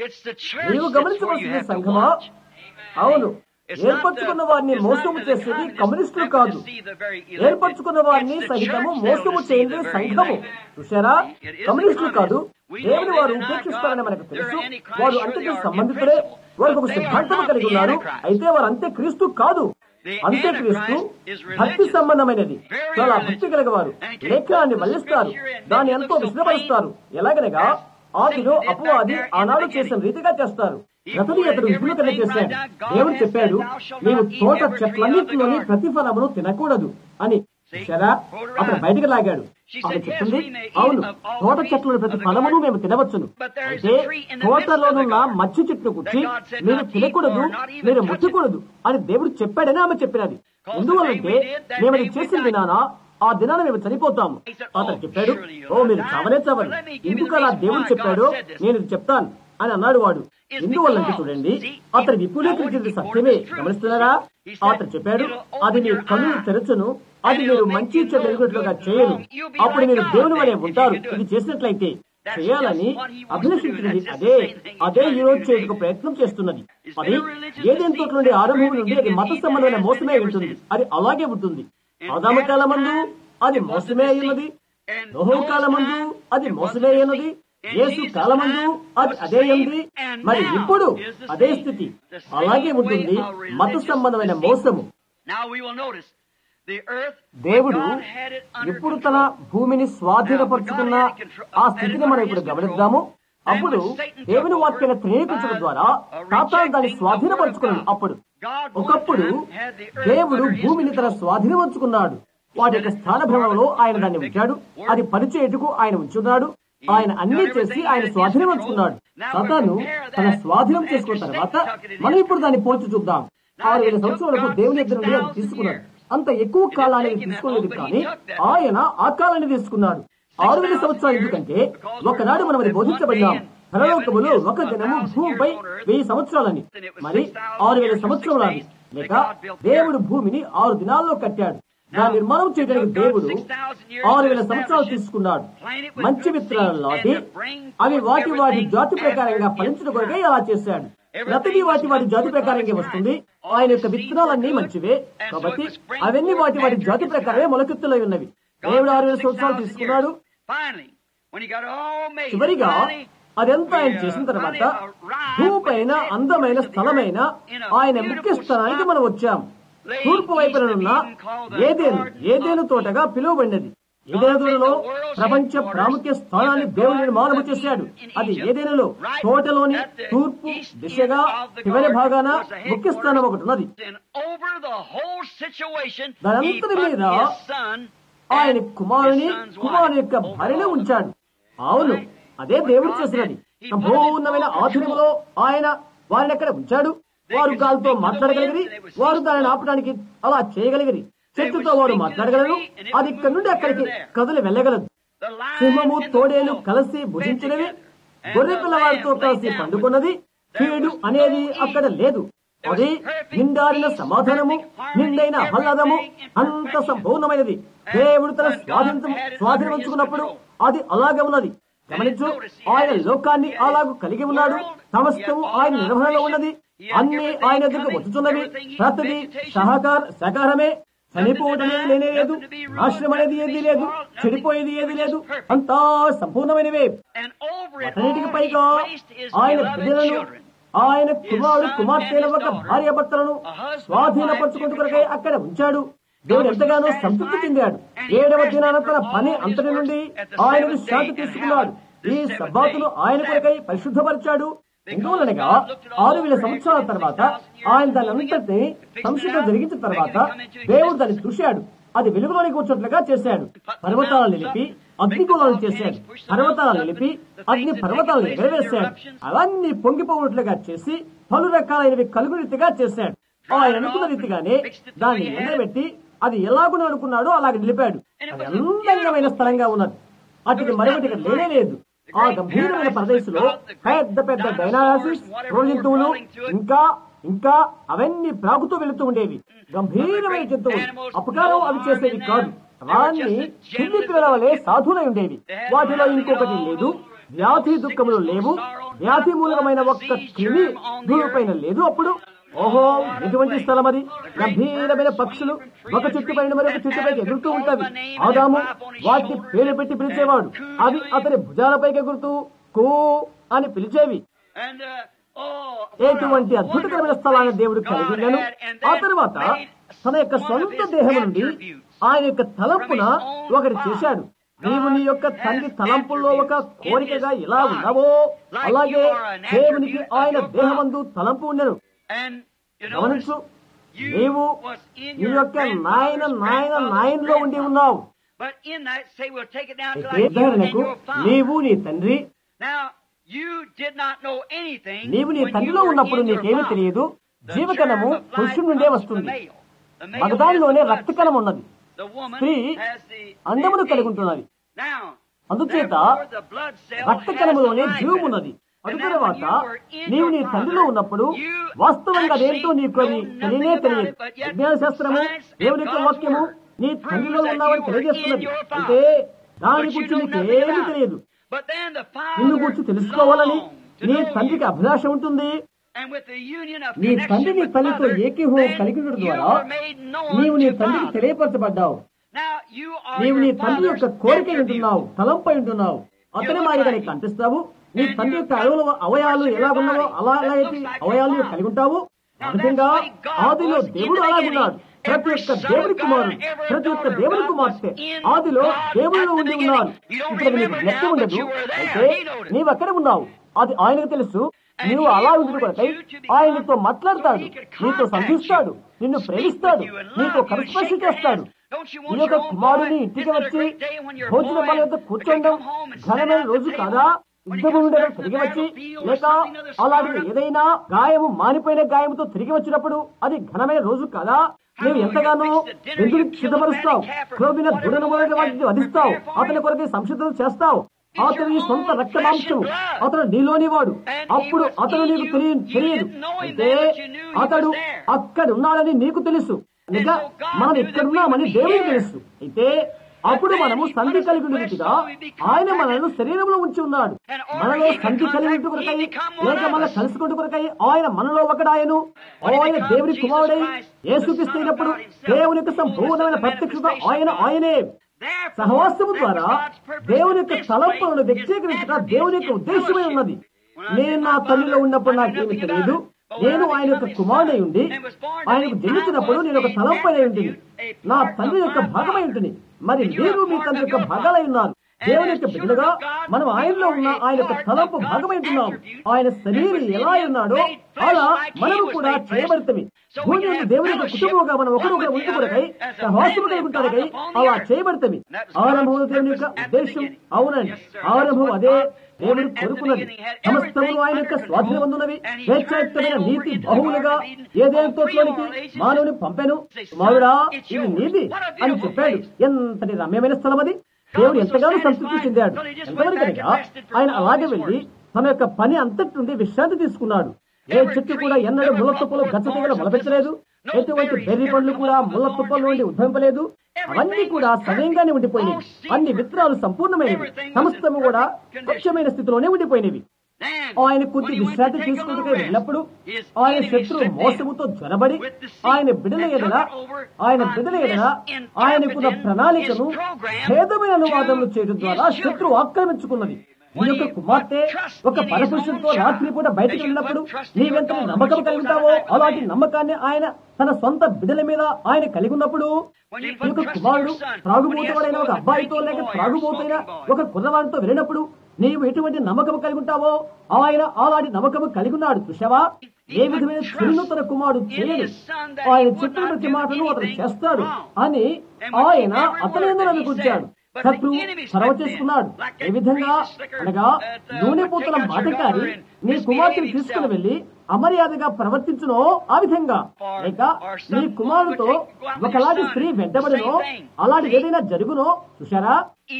నీవు గమనించవలసిన సంఘమా, అవును, ఏర్పరచుకున్న వారిని మోసము చేసేది కమ్యూనిస్టులు కాదు. ఏర్పరచుకున్న వారిని సహితము మోసము చేయండి సంఘము. చూశారా, కమ్యూనిస్టులు కాదు. దేవుని వారు ఉపేక్షిస్తారని మనకు తెలుసు. వారు అంత్యక్రీస్తు సంబంధితులే. వారికి ఒక సిద్ధాంతం కలిగి ఉన్నారు. అయితే వారు అంత్యక్రీస్తు కాదు. అంత్యక్రీస్తు భక్తి సంబంధమైనది. చాలా భక్తి కలిగవారు లేఖనాన్ని మళ్లిస్తారు, దాన్ని ఎంతో విశ్లపరుస్తారు. ఎలాగనగా ఆదిలో అపవాది ఆనాడు చేసిన రీతిగా చేస్తారు. గతని అతడు విపులతన చేశాడు. దేవుడు చెప్పాడు, నీవు తోట చెట్లన్నింటిలోని ప్రతిఫలమును తినకూడదు అని. సరే అతను బయటికి లాగాడు. ఆమె చెప్తుంది, అవును, తోట చెట్లను ప్రతి ఫలమును మేము తినవచ్చును, అయితే తోటలోనున్న మచ్చి చెట్టును కూర్చి మీరు తినకూడదు, మీరు ముట్టకూడదు అని దేవుడు చెప్పాడని ఆమె చెప్పినది. ఎందువల్లంటే మేము అది చేసిన దినాన ఆ దినాన మేము చనిపోతాము. అతను చెప్పాడు, ఓ మీరు చావనే చావరు, ఎందుకు అలా దేవుడు చెప్పాడో నేను ఇది చెప్తాను అని అన్నాడు వాడు. ఎందువల్లంటే చూడండి, అతను విపులీకరించింది సత్యమే. గమనిస్తున్నారా? అతను చెప్పాడు, అది మీ కన్నులు తెరచును, అది మీరు మంచి చెడు ఎరుగుట్లుగా చేయను, అప్పుడు మీరు దేవుని వలె ఉంటారు. ఇది చేసినట్లయితే చేయాలని అభిలషించినది అదే అదే ఈ రోజు చేయడానికి ప్రయత్నం చేస్తున్నది. అది ఏదేని తోట నుండి ఆరంభం నుండి అది మత సంబంధమైన మోసమే ఉంటుంది. అది అలాగే ఉంటుంది. ఆదాము కాలమందు అది మోసమే అయినది, నోహు కాలమందు అది మోసమే అయినది, యేసు కాలమందు అది అదే ఉంది. మరి ఇప్పుడు అదే స్థితి అలాగే ఉంటుంది, మత సంబంధమైన మోసము. దేవుడు ఇప్పుడు తన భూమిని స్వాధీనపరుచుకున్న ఆ స్థితిని మనం ఇప్పుడు గమనిద్దాము. అప్పుడు దేవుని వాక్యాన్ని త్రేణీకరించడం ద్వారా సాతాను దాన్ని స్వాధీనపరుచుకున్నాడు. అప్పుడు ఒకప్పుడు దేవుడు భూమిని తన స్వాధీనపరుచుకున్నాడు. వాటి యొక్క స్థాన భ్రమంలో ఆయన దాన్ని ఉంచాడు. అది పనిచేయటకు ఆయన ఉంచున్నాడు. ఆయన అన్ని చేసి ఆయన స్వాధీనం ఉంచుకున్నాడు. సాతాను తన స్వాధీనం చేసుకున్న తర్వాత మనం ఇప్పుడు దాన్ని పోల్చి చూద్దాం. ఆరు వేల సంవత్సరాలకు దేవుని దగ్గర నుండి అది తీసుకున్నాడు. అంత ఎక్కువ కాలాన్ని తీసుకోలేదు, కానీ ఆయన ఆ కాలాన్ని తీసుకున్నాడు. ఆరు వేల సంవత్సరాలు ఎందుకంటే ఒకనాడు మనం అది బోధించబడినాం. పరలోకములో ఒక దినము భూమిపై వెయ్యి సంవత్సరాలని, మరి ఆరు వేల సంవత్సరాలు లేక దేవుడు భూమిని ఆరు దినాల్లో కట్టాడు. దాని నిర్మాణం చేయడానికి దేవుడు ఆరు వేల సంవత్సరాలు తీసుకున్నాడు. మంచి విత్తనాలను నాటి అవి వాటి వాటి జాతి ప్రకారంగా ఫలించడం కొరకై అలా చేశాడు. ప్రతిదీ వాటి వాటి జాతి ప్రకారంగా వస్తుంది. ఆయన యొక్క విత్తనాలన్నీ మంచివే కాబట్టి అవన్నీ వాటి వాటి జాతి ప్రకారమే మొలకెత్తులై ఉన్నవి. దేవుడు ఆరు వేల సంవత్సరాలు తీసుకున్నాడు. చివరిగా అదంతా ఆయన చేసిన తర్వాత భూపైన అందమైన స్థలమైన ఆయన ముఖ్య స్థానానికి మనం వచ్చాం. తూర్పు వైపునున్న ఏదేను ఏదేను తోటగా పిలువబడినది. ఏదేను తోటలో ప్రపంచ ప్రాముఖ్య స్థానాన్ని దేవుడు నిర్మాణము చేశాడు. అది ఏదేనులో తోటలోని తూర్పు దిశగా చివరి భాగాన ముఖ్య స్థానం ఒకటి ఉన్నది. దానంతటి మీద ఆయన కుమారుని కుమారు యొక్క భార్యను ఉంచాడు. అవును, అదే దేవుడు చేసినది. సంపూర్ణమైన ఆధునికలో ఆయన వారిని అక్కడ ఉంచాడు. వారు గాలితో మాట్లాడగలిగిరి, వారు దానిని ఆపడానికి అలా చేయగలిగిరి. చెట్టుతో వారు మాట్లాడగలరు, అది ఇక్కడి నుండి అక్కడికి కదిలి వెళ్ళగలదు. సింహము తోడేలు కలిసి భుజించినవి, గొర్రె పిల్లవారితో కలిసి పండుకున్నది. కీడు అనేది అక్కడ లేదు. అది నిండారిన సమాధానము, నిండైన ఆహ్లాదము, అంత సంపూర్ణమైనది. దేవుడు తన స్వాధీనం స్వాధీనముంచుకున్నప్పుడు అది అలాగే ఉన్నది. గమనించు, ఆయన లోకాన్ని అలాగూ కలిగి ఉన్నాడు. సమస్తము ఆయన నిర్వహణలో ఉన్నది. అన్ని ఆయన దగ్గర వచ్చుతున్నవి. ప్రతిదీ సహకార సహకారమే. చనిపోవడం అనేది లేనే లేదు, నాశనం అనేది ఏది లేదు, చెడిపోయేది ఏది లేదు, అంతా సంపూర్ణమైనవే. అతనిటికి పైగా ఆయన ప్రజలను, ఆయన కుమారుడు కుమార్తెల ఒక భార్య భర్తలను స్వాధీనపరచుకుంటూ కొరకై అక్కడ ఉంచాడు. దేవుడు ఎంతగానో సంతృప్తి చెందాడు. ఏడవ దినాన తన పని అంతటి నుండి ఆయనను శాంతి తీసుకున్నాడు. ఈ సబ్బాతును ఆయన కొరకై పరిశుద్ధపరిచాడు. ఎందువలనగా ఆరు వేల సంవత్సరాల తర్వాత ఆయన దాని అంతటి సంశుద్ధం జరిగించిన తర్వాత దేవుడు దాన్ని చూశాడు. అది వెలుగులోనికి వచ్చినట్లుగా చేశాడు. పర్వతాలను నిలిపి అగ్నిగోళాలను చేశాడు. పర్వతాలను నిలిపి అగ్ని పర్వతాలను ఎగరవేశాడు. అవన్నీ పొంగిపోయినట్లుగా చేసి పలు రకాలైనవి కలుగు రీతిగా చేశాడు. ఆయన అనుకున్న రీతిగానే దాన్ని ఎండబెట్టి అది ఎలాగునో అనుకున్నాడో అలాగే నిలిపాడు. అది అందంగమైన స్థలంగా ఉన్నది. అటుకి మరొకటి లేనే లేదు. ఆ గంభీరమైన ప్రదేశంలో పెద్ద పెద్ద డైనాసిస్ జంతువులు ఇంకా ఇంకా అవన్నీ ప్రాగుతూ వెళుతూ ఉండేవి. గంభీరమైన జంతువులు, అపకారం అవి చేసేవి కాదు. అవన్నీ చిన్ని పిల్లల వలె సాధులై ఉండేవి. వాటిలో ఇంకొకటి లేదు. వ్యాధి దుఃఖములు లేవు. వ్యాధి మూలకమైన ఒక్క క్రిమి భూమిపైన లేదు. అప్పుడు ఓహో, ఎటువంటి స్థలం అది! గంభీరమైన పక్షులు ఒక చెట్టు పైన మరొక చెట్టుపైకి ఎగురుతూ ఉంటాయి. ఆదాము వాటిని పేరు పెట్టి పిలిచేవాడు. అవి అతని భుజాలపైకి ఎగురుతూ కూ అని పిలిచేవి. ఎటువంటి అద్భుతకరమైన స్థలాన్ని దేవుడు కలిగినను. ఆ తర్వాత తన యొక్క సొంత దేహం నుండి ఆయన యొక్క తలంపున ఒకటి చేశాడు. నీవు నీ యొక్క తండ్రి తలంపుల్లో ఒక కోరికగా ఎలా ఉన్నావో అలాగే దేవునికి ఆయన దేహమందు తలంపు ఉండెను. గమనించు, నీవు నీ యొక్క నాయన నాయన నాయనలో ఉండి ఉన్నావు. ఉదాహరణకు నీవు నీ తండ్రి, నీవు నీ తండ్రిలో ఉన్నప్పుడు నీకేమీ తెలియదు. జీవకణము పురుషుడి నుండే వస్తుంది. మగదానిలోనే రక్తకణం ఉన్నది. స్త్రీ అందమును కలిగి ఉంటున్నది. అందుచేత రక్తకణములోనే జీవం ఉన్నది. అటు తర్వాత నీవు నీ తండ్రిలో ఉన్నప్పుడు వాస్తవంగా అదేంటో నీకు అది తెలియనే తెలియదు. విజ్ఞాన శాస్త్రము, దేవుని యొక్క వాక్యము నీ తండ్రిలో ఉన్నావని తెలియజేస్తున్నది. అంటే దాని గురించి నీకేమీ తెలియదు. నిన్ను గురించి తెలుసుకోవాలని నీ తండ్రికి అభిలాష ఉంటుంది. నీ తండ్రి నీ తల్లితో ఏకీభావం కలిగి ఉండడం ద్వారా నీవు నీ తండ్రికి తెలియపరచబడ్డావు. నీవు నీ తండ్రి యొక్క కోరిక ఉంటున్నావు, తలంపై ఉంటున్నావు. అతని మాదిరిగా నీకు కనిపిస్తావు. నీ తండ్రి యొక్క అవయవ అవయాలు ఎలా ఉన్నావో అలా అలాగే అవయాలు కలిగి ఉంటావు. అర్థంగా ఆదిలో దేవుడు అలాగున్నాడు. ప్రతి ఒక్క దేవుడి కుమారుడు, ప్రతి ఒక్క దేవుడి కుమార్తె ఆదిలో దేవుడిలో ఉండి ఉన్నారు. ఇక్కడ నీకు జ్ఞప్తి ఉండదు. అయితే నీవు అక్కడ ఉన్నావు, అది ఆయనకు తెలుసు. నీవు అలా ఉండి కొరకై ఆయనతో మాట్లాడతాడు, నీతో సంధిస్తాడు, నిన్ను ప్రేమిస్తాడు, నీతో కరిస్పర్శ చేస్తాడు. ఈ యొక్క కుమారుని ఇంటికి వచ్చి భోజన బల వద్ద కూర్చోండం ఘనమైన రోజు కాదా? యుద్ధభూమి తిరిగి వచ్చి లేక అలాంటి ఏదైనా గాయము మానిపోయిన గాయముతో తిరిగి వచ్చినప్పుడు అది ఘనమైన రోజు కాదా? నీవు ఎంతగానో ఎందుకు సిద్ధపరుస్తావు, క్రోబిన దృఢను మొదటి వాటిని వధిస్తావు, అతని కొరకు సంసిద్ధం చేస్తావు. అతని సొంత రక్త మాంసము, అతను నీలోని వాడు. అప్పుడు అతను నీకు తెలియ తెలియదు అయితే అతడు అక్కడ ఉన్నాడని నీకు తెలుసు. నిజా మనం ఇక్కడున్నామని దేవుడికి తెలుసు. అయితే అప్పుడు మనము సంధి కలిగి ఉన్నట్టుగా ఆయన మనల్ని శరీరంలో ఉంచి ఉన్నాడు. మనలో సంధి కలిగి కొరకై లేక మన కలుసుకుంటూ కొరకై ఆయన మనలో ఒకడాయను. ఆయన దేవుడి కుమారుడై యేసుక్రీస్తు దేవుని యొక్క సంపూర్ణమైన ప్రత్యక్షత ఆయన ఆయనే. సహవాసము ద్వారా దేవుని యొక్క తలంపులను వ్యక్తీకరించక దేవుని యొక్క ఉద్దేశమై ఉన్నది. నేను నా తల్లిలో ఉన్నప్పుడు నాకేమి తెలియదు. నేను ఆయన యొక్క కుమారుడై ఉండి ఆయనకు జన్మించినప్పుడు నేను ఒక తలంపై ఉంటుంది, నా తండ్రి యొక్క భాగమై ఉంటుంది. మరి మీరు మీ తండ్రి యొక్క భాగాలై ఉన్నారు. దేవుని యొక్క బిడ్డలుగా మనం ఆయనలో ఉన్న ఆయన యొక్క తలంపు భాగమై ఉంటున్నాం. ఆయన శరీరం ఎలా ఉన్నాడో అలా మనము కూడా చేయబడతామి. భూమి యొక్క దేవుని యొక్క కుటుంబంగా మనం ఒకరొకరు ఉంటూ కొరకై సహవాసము కలిగి ఉంటారకై అలా చేయబడతామి. ఆరంభం దేవుని యొక్క ఉద్దేశం. అవునండి, ఆరంభం అదే దేవుడు కోరుకున్నది. సమస్తములు ఆయన యొక్క స్వాధీనమందున్నవి. స్వేచ్ఛాయుక్తమైన నీతి బహువులుగా ఏదేని తోటలోనికి మానవుని పంపాను. మానవుడా ఇది నీతి అని చెప్పాడు. ఎంతటి రమ్యమైన స్థలం అది. దేవుడు ఎంతగానో సంతృప్తి చెందాడు. ఎంతవరకనగా ఆయన అలాగే వెళ్లి తన యొక్క పని అంతటి నుండి విశ్రాంతి తీసుకున్నాడు. ఏ చెట్టు కూడా ఎన్నడూ ముళ్ళ తుప్పలు గచ్చ తీగలు మొలపెట్టలేదు. ఎటువంటి బెర్రీ పండ్లు కూడా ముళ్ళ తుప్పల నుండి ఉద్భవింపలేదు. అవన్నీ కూడా సవ్యంగానే ఉండిపోయినవి. అన్ని విత్తనాలు సంపూర్ణమైనవి. సమస్తము కూడా స్వచ్ఛమైన స్థితిలోనే ఉండిపోయినవి. ఆయన కొద్ది విశ్రాంతి తీసుకుంటూ వెళ్ళినప్పుడు ఆయన శత్రువు మోసముతో జ్వరబడి ఆయన బిడ్డల ఎడల ఆయన బిడ్డల ఎడల ఆయనకున్న ప్రణాళికను భేదమైన అనువాదములు చేయడం ద్వారా శత్రువు ఆక్రమించుకున్నది. నీ యొక్క కుమార్తె ఒక పరపురుషుడితో రాత్రి పూట బయటకు వెళ్ళినప్పుడు నీవెంత నమ్మకం కలిగి ఉంటావో అలాంటి నమ్మకాన్ని ఆయన తన సొంత బిడ్డల మీద ఆయన కలిగి ఉన్నప్పుడు, ఈ యొక్క కుమారుడు త్రాగుబోతుడైన ఒక అబ్బాయితో లేక త్రాగుబోతైన ఒక కుర్రవాడితో వెళ్ళినప్పుడు నీవు ఎటువంటి నమ్మకం కలిగి ఉంటావో ఆయన అలాంటి నమ్మకం కలిగి ఉన్నాడు. చూశావా? ఏ విధమైన చెడును తన కుమారుడు చేయడు. ఆయన చెప్పిన ప్రతి మాటను అతను చేస్తాడు అని ఆయన అతని ఎందుకు అనుకుంటాడు. శత్రువు చొరవ చేసుకున్నాడు. ఏ విధంగా అనగా నూనె పూతల మాటకారి నీ కుమార్తెను తీసుకుని వెళ్లి అమర్యాదగా ప్రవర్తించునో ఆ విధంగా, లేక నీ కుమారుడితో ఒకలాంటి స్త్రీ వెంటబడినో అలాంటి ఏదైనా జరుగునో చూశారా?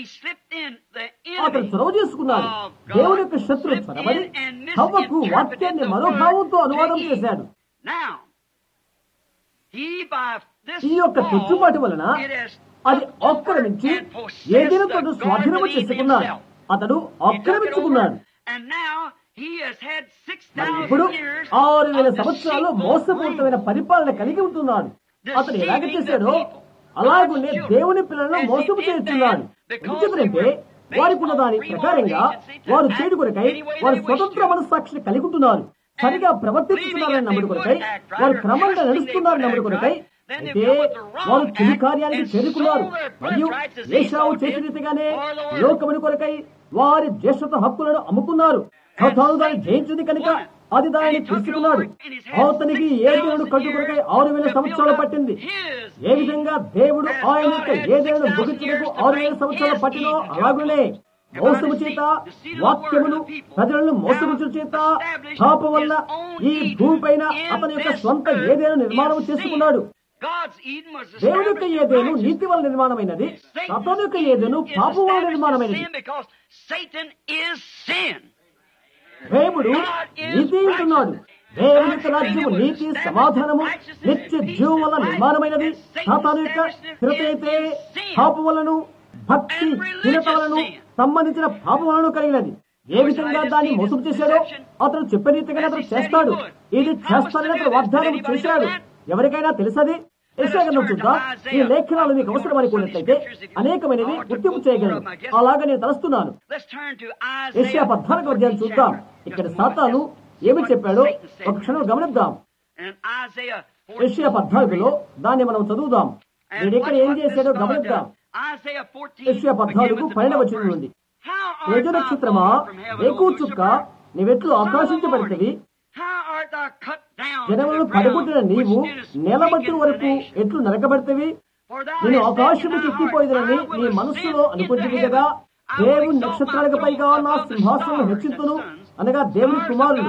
అతను చొరవ చేసుకున్నాడు. దేవుని యొక్క శత్రువు చొరబడి హవ్వకు వాక్యాన్ని మనోభావంతో అనువాదం చేశాడు. ఈ యొక్క తొచ్చుబాటు వలన అది ఆక్రమించి ఏదైనా స్వాధీనము చేసుకున్నాడు. అతడు ఆక్రమించుకున్నాడు. ఇప్పుడు ఆరు వేల సంవత్సరాలు మోసపూరితమైన పరిపాలన కలిగి ఉంటున్నాడు. అతను ఎలాగ చేశాడో అలాగునే దేవుని పిల్లలను మోసము చేస్తున్నాడు. ఎందుకంటే వారికి దాని ప్రకారంగా వారు చేడు కొరకై వారు స్వతంత్ర మనస్సాక్షిని కలిగి ఉంటున్నారు. సరిగా ప్రవర్తిస్తున్నారని నమ్ముడు కొరకై వారు క్రమంగా నడుస్తున్నారని నమ్ముడు కొరకై అయితే వారు చెడు కార్యానికి చేరుకున్నారు. మరియు ఏశావు చేసిన రీతిగానే లోకముని కొరకై వారి జ్యేష్ఠత హక్కులను అమ్ముకున్నారు. సాతాను దాన్ని జయించింది కనుక అది దానిని తీసుకున్నాడు. అతనికి ఏ దేవుడు కట్టుకొరకై ఆరు వేల సంవత్సరాలు పట్టింది. ఏ విధంగా దేవుడు ఆయన యొక్క ఏ దేవుడు ముగించుటకు ఆరు వేల సంవత్సరాలు పట్టినో అలాగునే మోసము చేత, వాక్యములు ప్రజలను మోసముచు చేత, పాపం వల్ల ఈ భూమి పైన అతని యొక్క స్వంత ఏదేను నిర్మాణం చేసుకున్నాడు. దేవుడి యొక్క ఏదేను నీతి వల్ల నిర్మాణమైనది, అతని యొక్క ఏదేను పాపం వల్ల నిర్మాణమైనది. దేవుడు నీతి అంటున్నాడు. దేవుని యొక్క రాజ్యము నీతి, సమాధానము, నిత్య జీవం వల్ల నిర్మాణమైనది. సాతాను యొక్క స్థిరత అయితే పాపం వలను, భక్తి హీనతలను సంబంధించిన పాపం వలను కలిగినది. ఏ విధంగా దాన్ని మోసం చేశాడో అతను చెప్పిన రీతిగానే అతను చేస్తాడు. ఇది చేస్తానని అతను వాగ్దానం చేశాడు. ఎవరికైనా తెలుసది? యెషయా చూద్దాం. ఈ లేఖనాలు మీకు అవసరం అనుకున్నట్లయితే అనేకమైనవి గుర్తింపు చేయగలరు. అలాగా నేను తలుస్తున్నాను. యెషయా పద్నాలుగో అధ్యాయం చూద్దాం. ఇక్కడ సాతాను ఏమి చెప్పాడో ఒక క్షణం గమనిద్దాం. యెషయా పద్నాలుగులో దాన్ని మనం చదువుదాం. నేను ఇక్కడ ఏం చేశాడో గమనిద్దాం. యెషయా పద్నాలుగు పన్నెండవ వచనం నుండి, యజ నక్షత్రమా, వేకువ చుక్క, నీవెట్లు ఆకాశించబడితేవి, జనములను పడగొట్టిన నీవు నేలబట్టిన వరకు ఎట్లు నరకబడితేవి, నేను ఆకాశముకి ఎక్కిపోయేదని నీ మనస్సులో అనుకుంటుంది కదా. దేవుని నక్షత్రాలకు పైగా నా సింహాసనం హెచ్చింతును, అనగా దేవుని కుమారులు.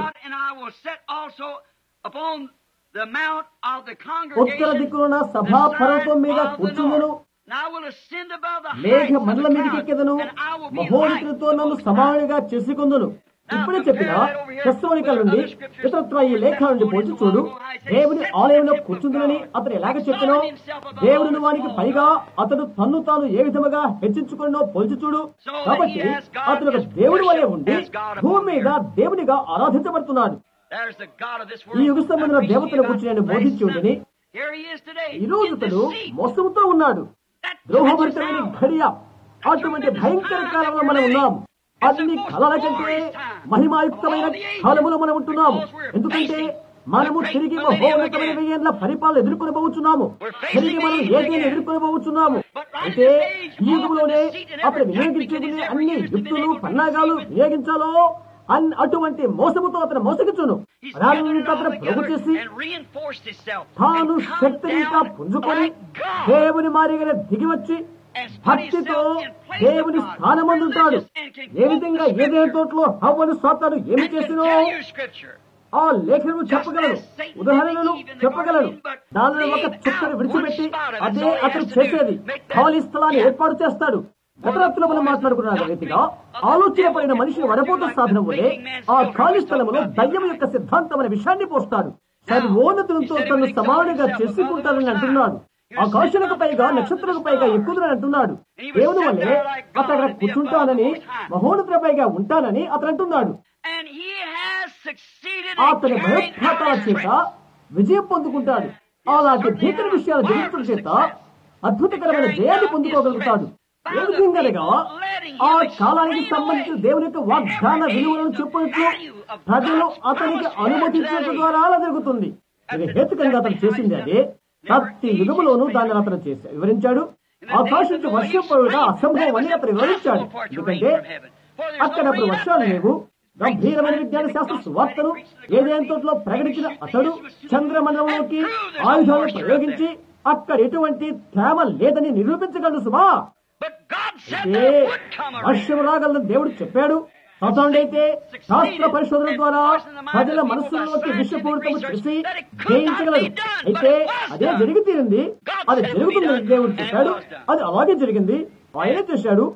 ఉత్తర దిక్కున సభా పర్వతం మీద కూర్చుందును, మేఘ మండల మీదకి ఎక్కెదను, మహోన్నతులతో నన్ను సమానంగా చేసుకుందును. ఇప్పుడే చెప్పిన తెస్సలోనికల నుండి ఇతరత్వ ఈ లేఖ నుండి పోల్చి చూడు. దేవుని ఆలయంలో కూర్చుందునని అతను ఎలాగ చెప్పినో, దేవుడిని వానికి పైగా అతడు తన్ను తాను ఏ విధముగా హెచ్చించుకున్నో పోల్చి చూడు. కాబట్టి అతను ఒక దేవుడి వలె ఉండి భూమి మీద దేవునిగా ఆరాధించబడుతున్నాడు. ఈ యుగ సంబంధించిన దేవతల గురించి నేను బోధించి ఉండని ఈ రోజు అతడు మోసంతో ఉన్నాడు. ద్రోహభరితమైన ఘడియ, అటువంటి భయంకర కాలంలో మనం ఉన్నాం. అన్ని కళల కంటే మహిమాయుక్తమైన కాలములో మనం ఉంటున్నాము. ఎందుకంటే మనము తిరిగి మహోన్నతమైన వెయ్యేళ్ల పరిపాలన ఎదుర్కొని పోవచ్చున్నాము. తిరిగి మనం ఏదైనా ఎదుర్కొని పోవచ్చున్నాము. అయితే ఈ యుగంలోనే అప్పుడు వినియోగించుకునే అన్ని యుక్తులు, పన్నాగాలు వినియోగించాలో అన్ అటువంటి మోసముతో అతను మోసగించును. అతను పొరుగు చేసి తాను శక్తిని ఇంకా పుంజుకొని దేవుని మారిగా దిగి వచ్చి భక్తితో దేవుని స్థానమందుంటాడు. ఏ విధంగా ఏదైనా తోటలో హవ్వను సాతాను ఏమి చేసినో ఆ లేఖను చెప్పగలడు, ఉదాహరణలు చెప్పగలడు. దానిలో ఒక చుక్కను విడిచిపెట్టి అదే అతను చేసేది. ఖాళీ స్థలాన్ని ఏర్పాటు చేస్తాడు. గతరాత్రులు మనం మాట్లాడుకున్న రీతిగా ఆలోచన పడిన మనిషిని వడపోత సాధనం వల్లే ఆ ఖాళీ స్థలంలో దయ్యం యొక్క సిద్ధాంతమైన విషయాన్ని పోస్తాడు. సర్వోన్నతులతో తను సమానంగా చేసుకుంటానని అంటున్నాడు. ఆకాశాలకు పైగా నక్షత్రాలకు పైగా ఎక్కుదని అంటున్నాడు. దేవుని వల్లే అతను కూర్చుంటానని, మహోన్నతుల పైగా ఉంటానని అతను అంటున్నాడు. అతని భయోత్పాతాల చేత విజయం పొందుకుంటాడు. అలాంటి భీకర విషయాల జయించడం చేత అద్భుతకరమైన జయాన్ని పొందుకోగలుగుతాడు. ఏ విధంగా ఆ కాలానికి సంబంధించిన దేవుని యొక్క వాగ్దాన విలువలను చెప్పినట్లు ప్రజలు అతనికి అనుమతించడం ద్వారా అలా జరుగుతుంది. ఇది హేతుకంగా అతను చేసింది అదే. ప్రతి యుగములోనూ దాన్ని అతను చేసి వివరించాడు. ఆకాశం వర్షం పడుట అసంభవం అని అతను వివరించాడు. ఎందుకంటే అక్కడ అప్పుడు వర్షాలు లేవు. గంభీరమైన విజ్ఞాన శాస్త్ర సువార్తను ఏదైనా తోటలో ప్రకటించిన అతడు చంద్రమండలంలోకి ఆయుధాలను ప్రయోగించి అక్కడ ఎటువంటి తేమ లేదని నిరూపించగలడు. సుమా వర్షం రాగలని దేవుడు చెప్పాడు. సాతానుడైతే శాస్త్ర పరిశోధన ద్వారా ప్రజల మనస్సులోకి విషపూరితము చేసి జయించగలడు. అయితే అదే జరిగి తీరింది. అది జరుగుతుందని దేవుడు చెప్పాడు. అది అలాగే జరిగింది. ఆయన చేశాడు.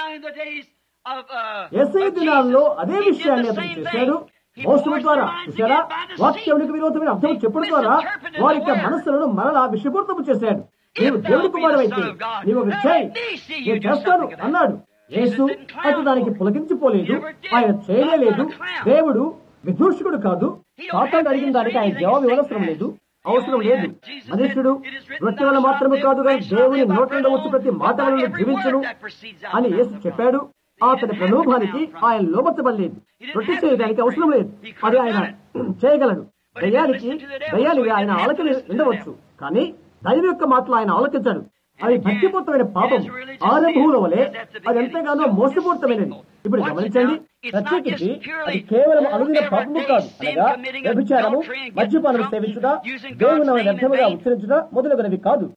యేసయ్య దినాల్లో అదే విషయాన్ని అతను చేశాడు. మోసము ద్వారా చూసారా, వాక్యానికి విరోధమైన అర్థం చెప్పడం ద్వారా వారి యొక్క మనస్సులను మరలా విషపూరితము చేశాడు. నీవు దేవుడి కుమారుడైతే నీవు ఒక చేయి, నేను చేస్తాను అన్నాడు. యేసు అటు దానికి పులకించిపోలేదు. ఆయన చేయలేదు. దేవుడు విదూషకుడు కాదు. సాతానుడు అడిగిన దానికి ఆయన జవాబు ఇవ్వవసరం లేదు, అవసరం లేదు. మనుష్యుడు రొట్టె వల్ల మాత్రమే కాదు కానీ దేవుని నోట్లలో వచ్చి ప్రతి మాట వలన జీవించును అని యేసు చెప్పాడు. అతని ప్రలోభానికి ఆయన లోబర్చబడలేదు. రొట్టె చేయడానికి అవసరం లేదు. అది ఆయన చేయగలడు. దయ్యానికి దయ్యానికి ఆయన ఆలకలు ఉండవచ్చు, కానీ దైవం యొక్క మాటలు ఆయన ఆలోచించాడు. అది భక్తిపూర్తమైన పాపం. ఆరంభంలో వలె అది ఎంతగానో మోసపూరితమైనది. ఇప్పుడు గమనించండి, ప్రత్యేకించి అది కేవలం అనుదిన పాపము కాదు, అనగా వ్యభిచారము, మద్యపానం సేవించుట, దేవుని వ్యర్థముగా ఉచ్చరించుట మొదలగునవి కాదు.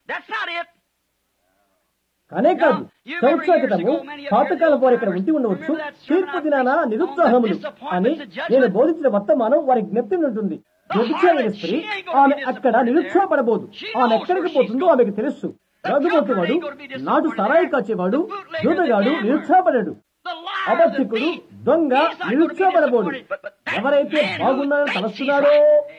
కానే కాదు. సంవత్సరాల క్రితము పాతకాలం వారు ఇక్కడ ఉండి ఉండవచ్చు. తీర్పు దినాన నిరుత్సాహములు అని నేను బోధించిన వర్తమానం వారి జ్ఞప్తి ఉంటుంది. వ్యభిచారైన స్త్రీ ఆమె అక్కడ నిరుత్సాహపడబోదు. ఆమె ఎక్కడికి పోతుందో ఆమెకు తెలుసు. రఘుమతివాడు, నాటు సరాయి కాచేవాడు, దూతగాడు నిరుత్సాహపడాడు. అబద్ధికుడు, దొంగ నిరుత్సాహపడబోడు. ఎవరైతే బాగున్నారని తలస్తున్నాడో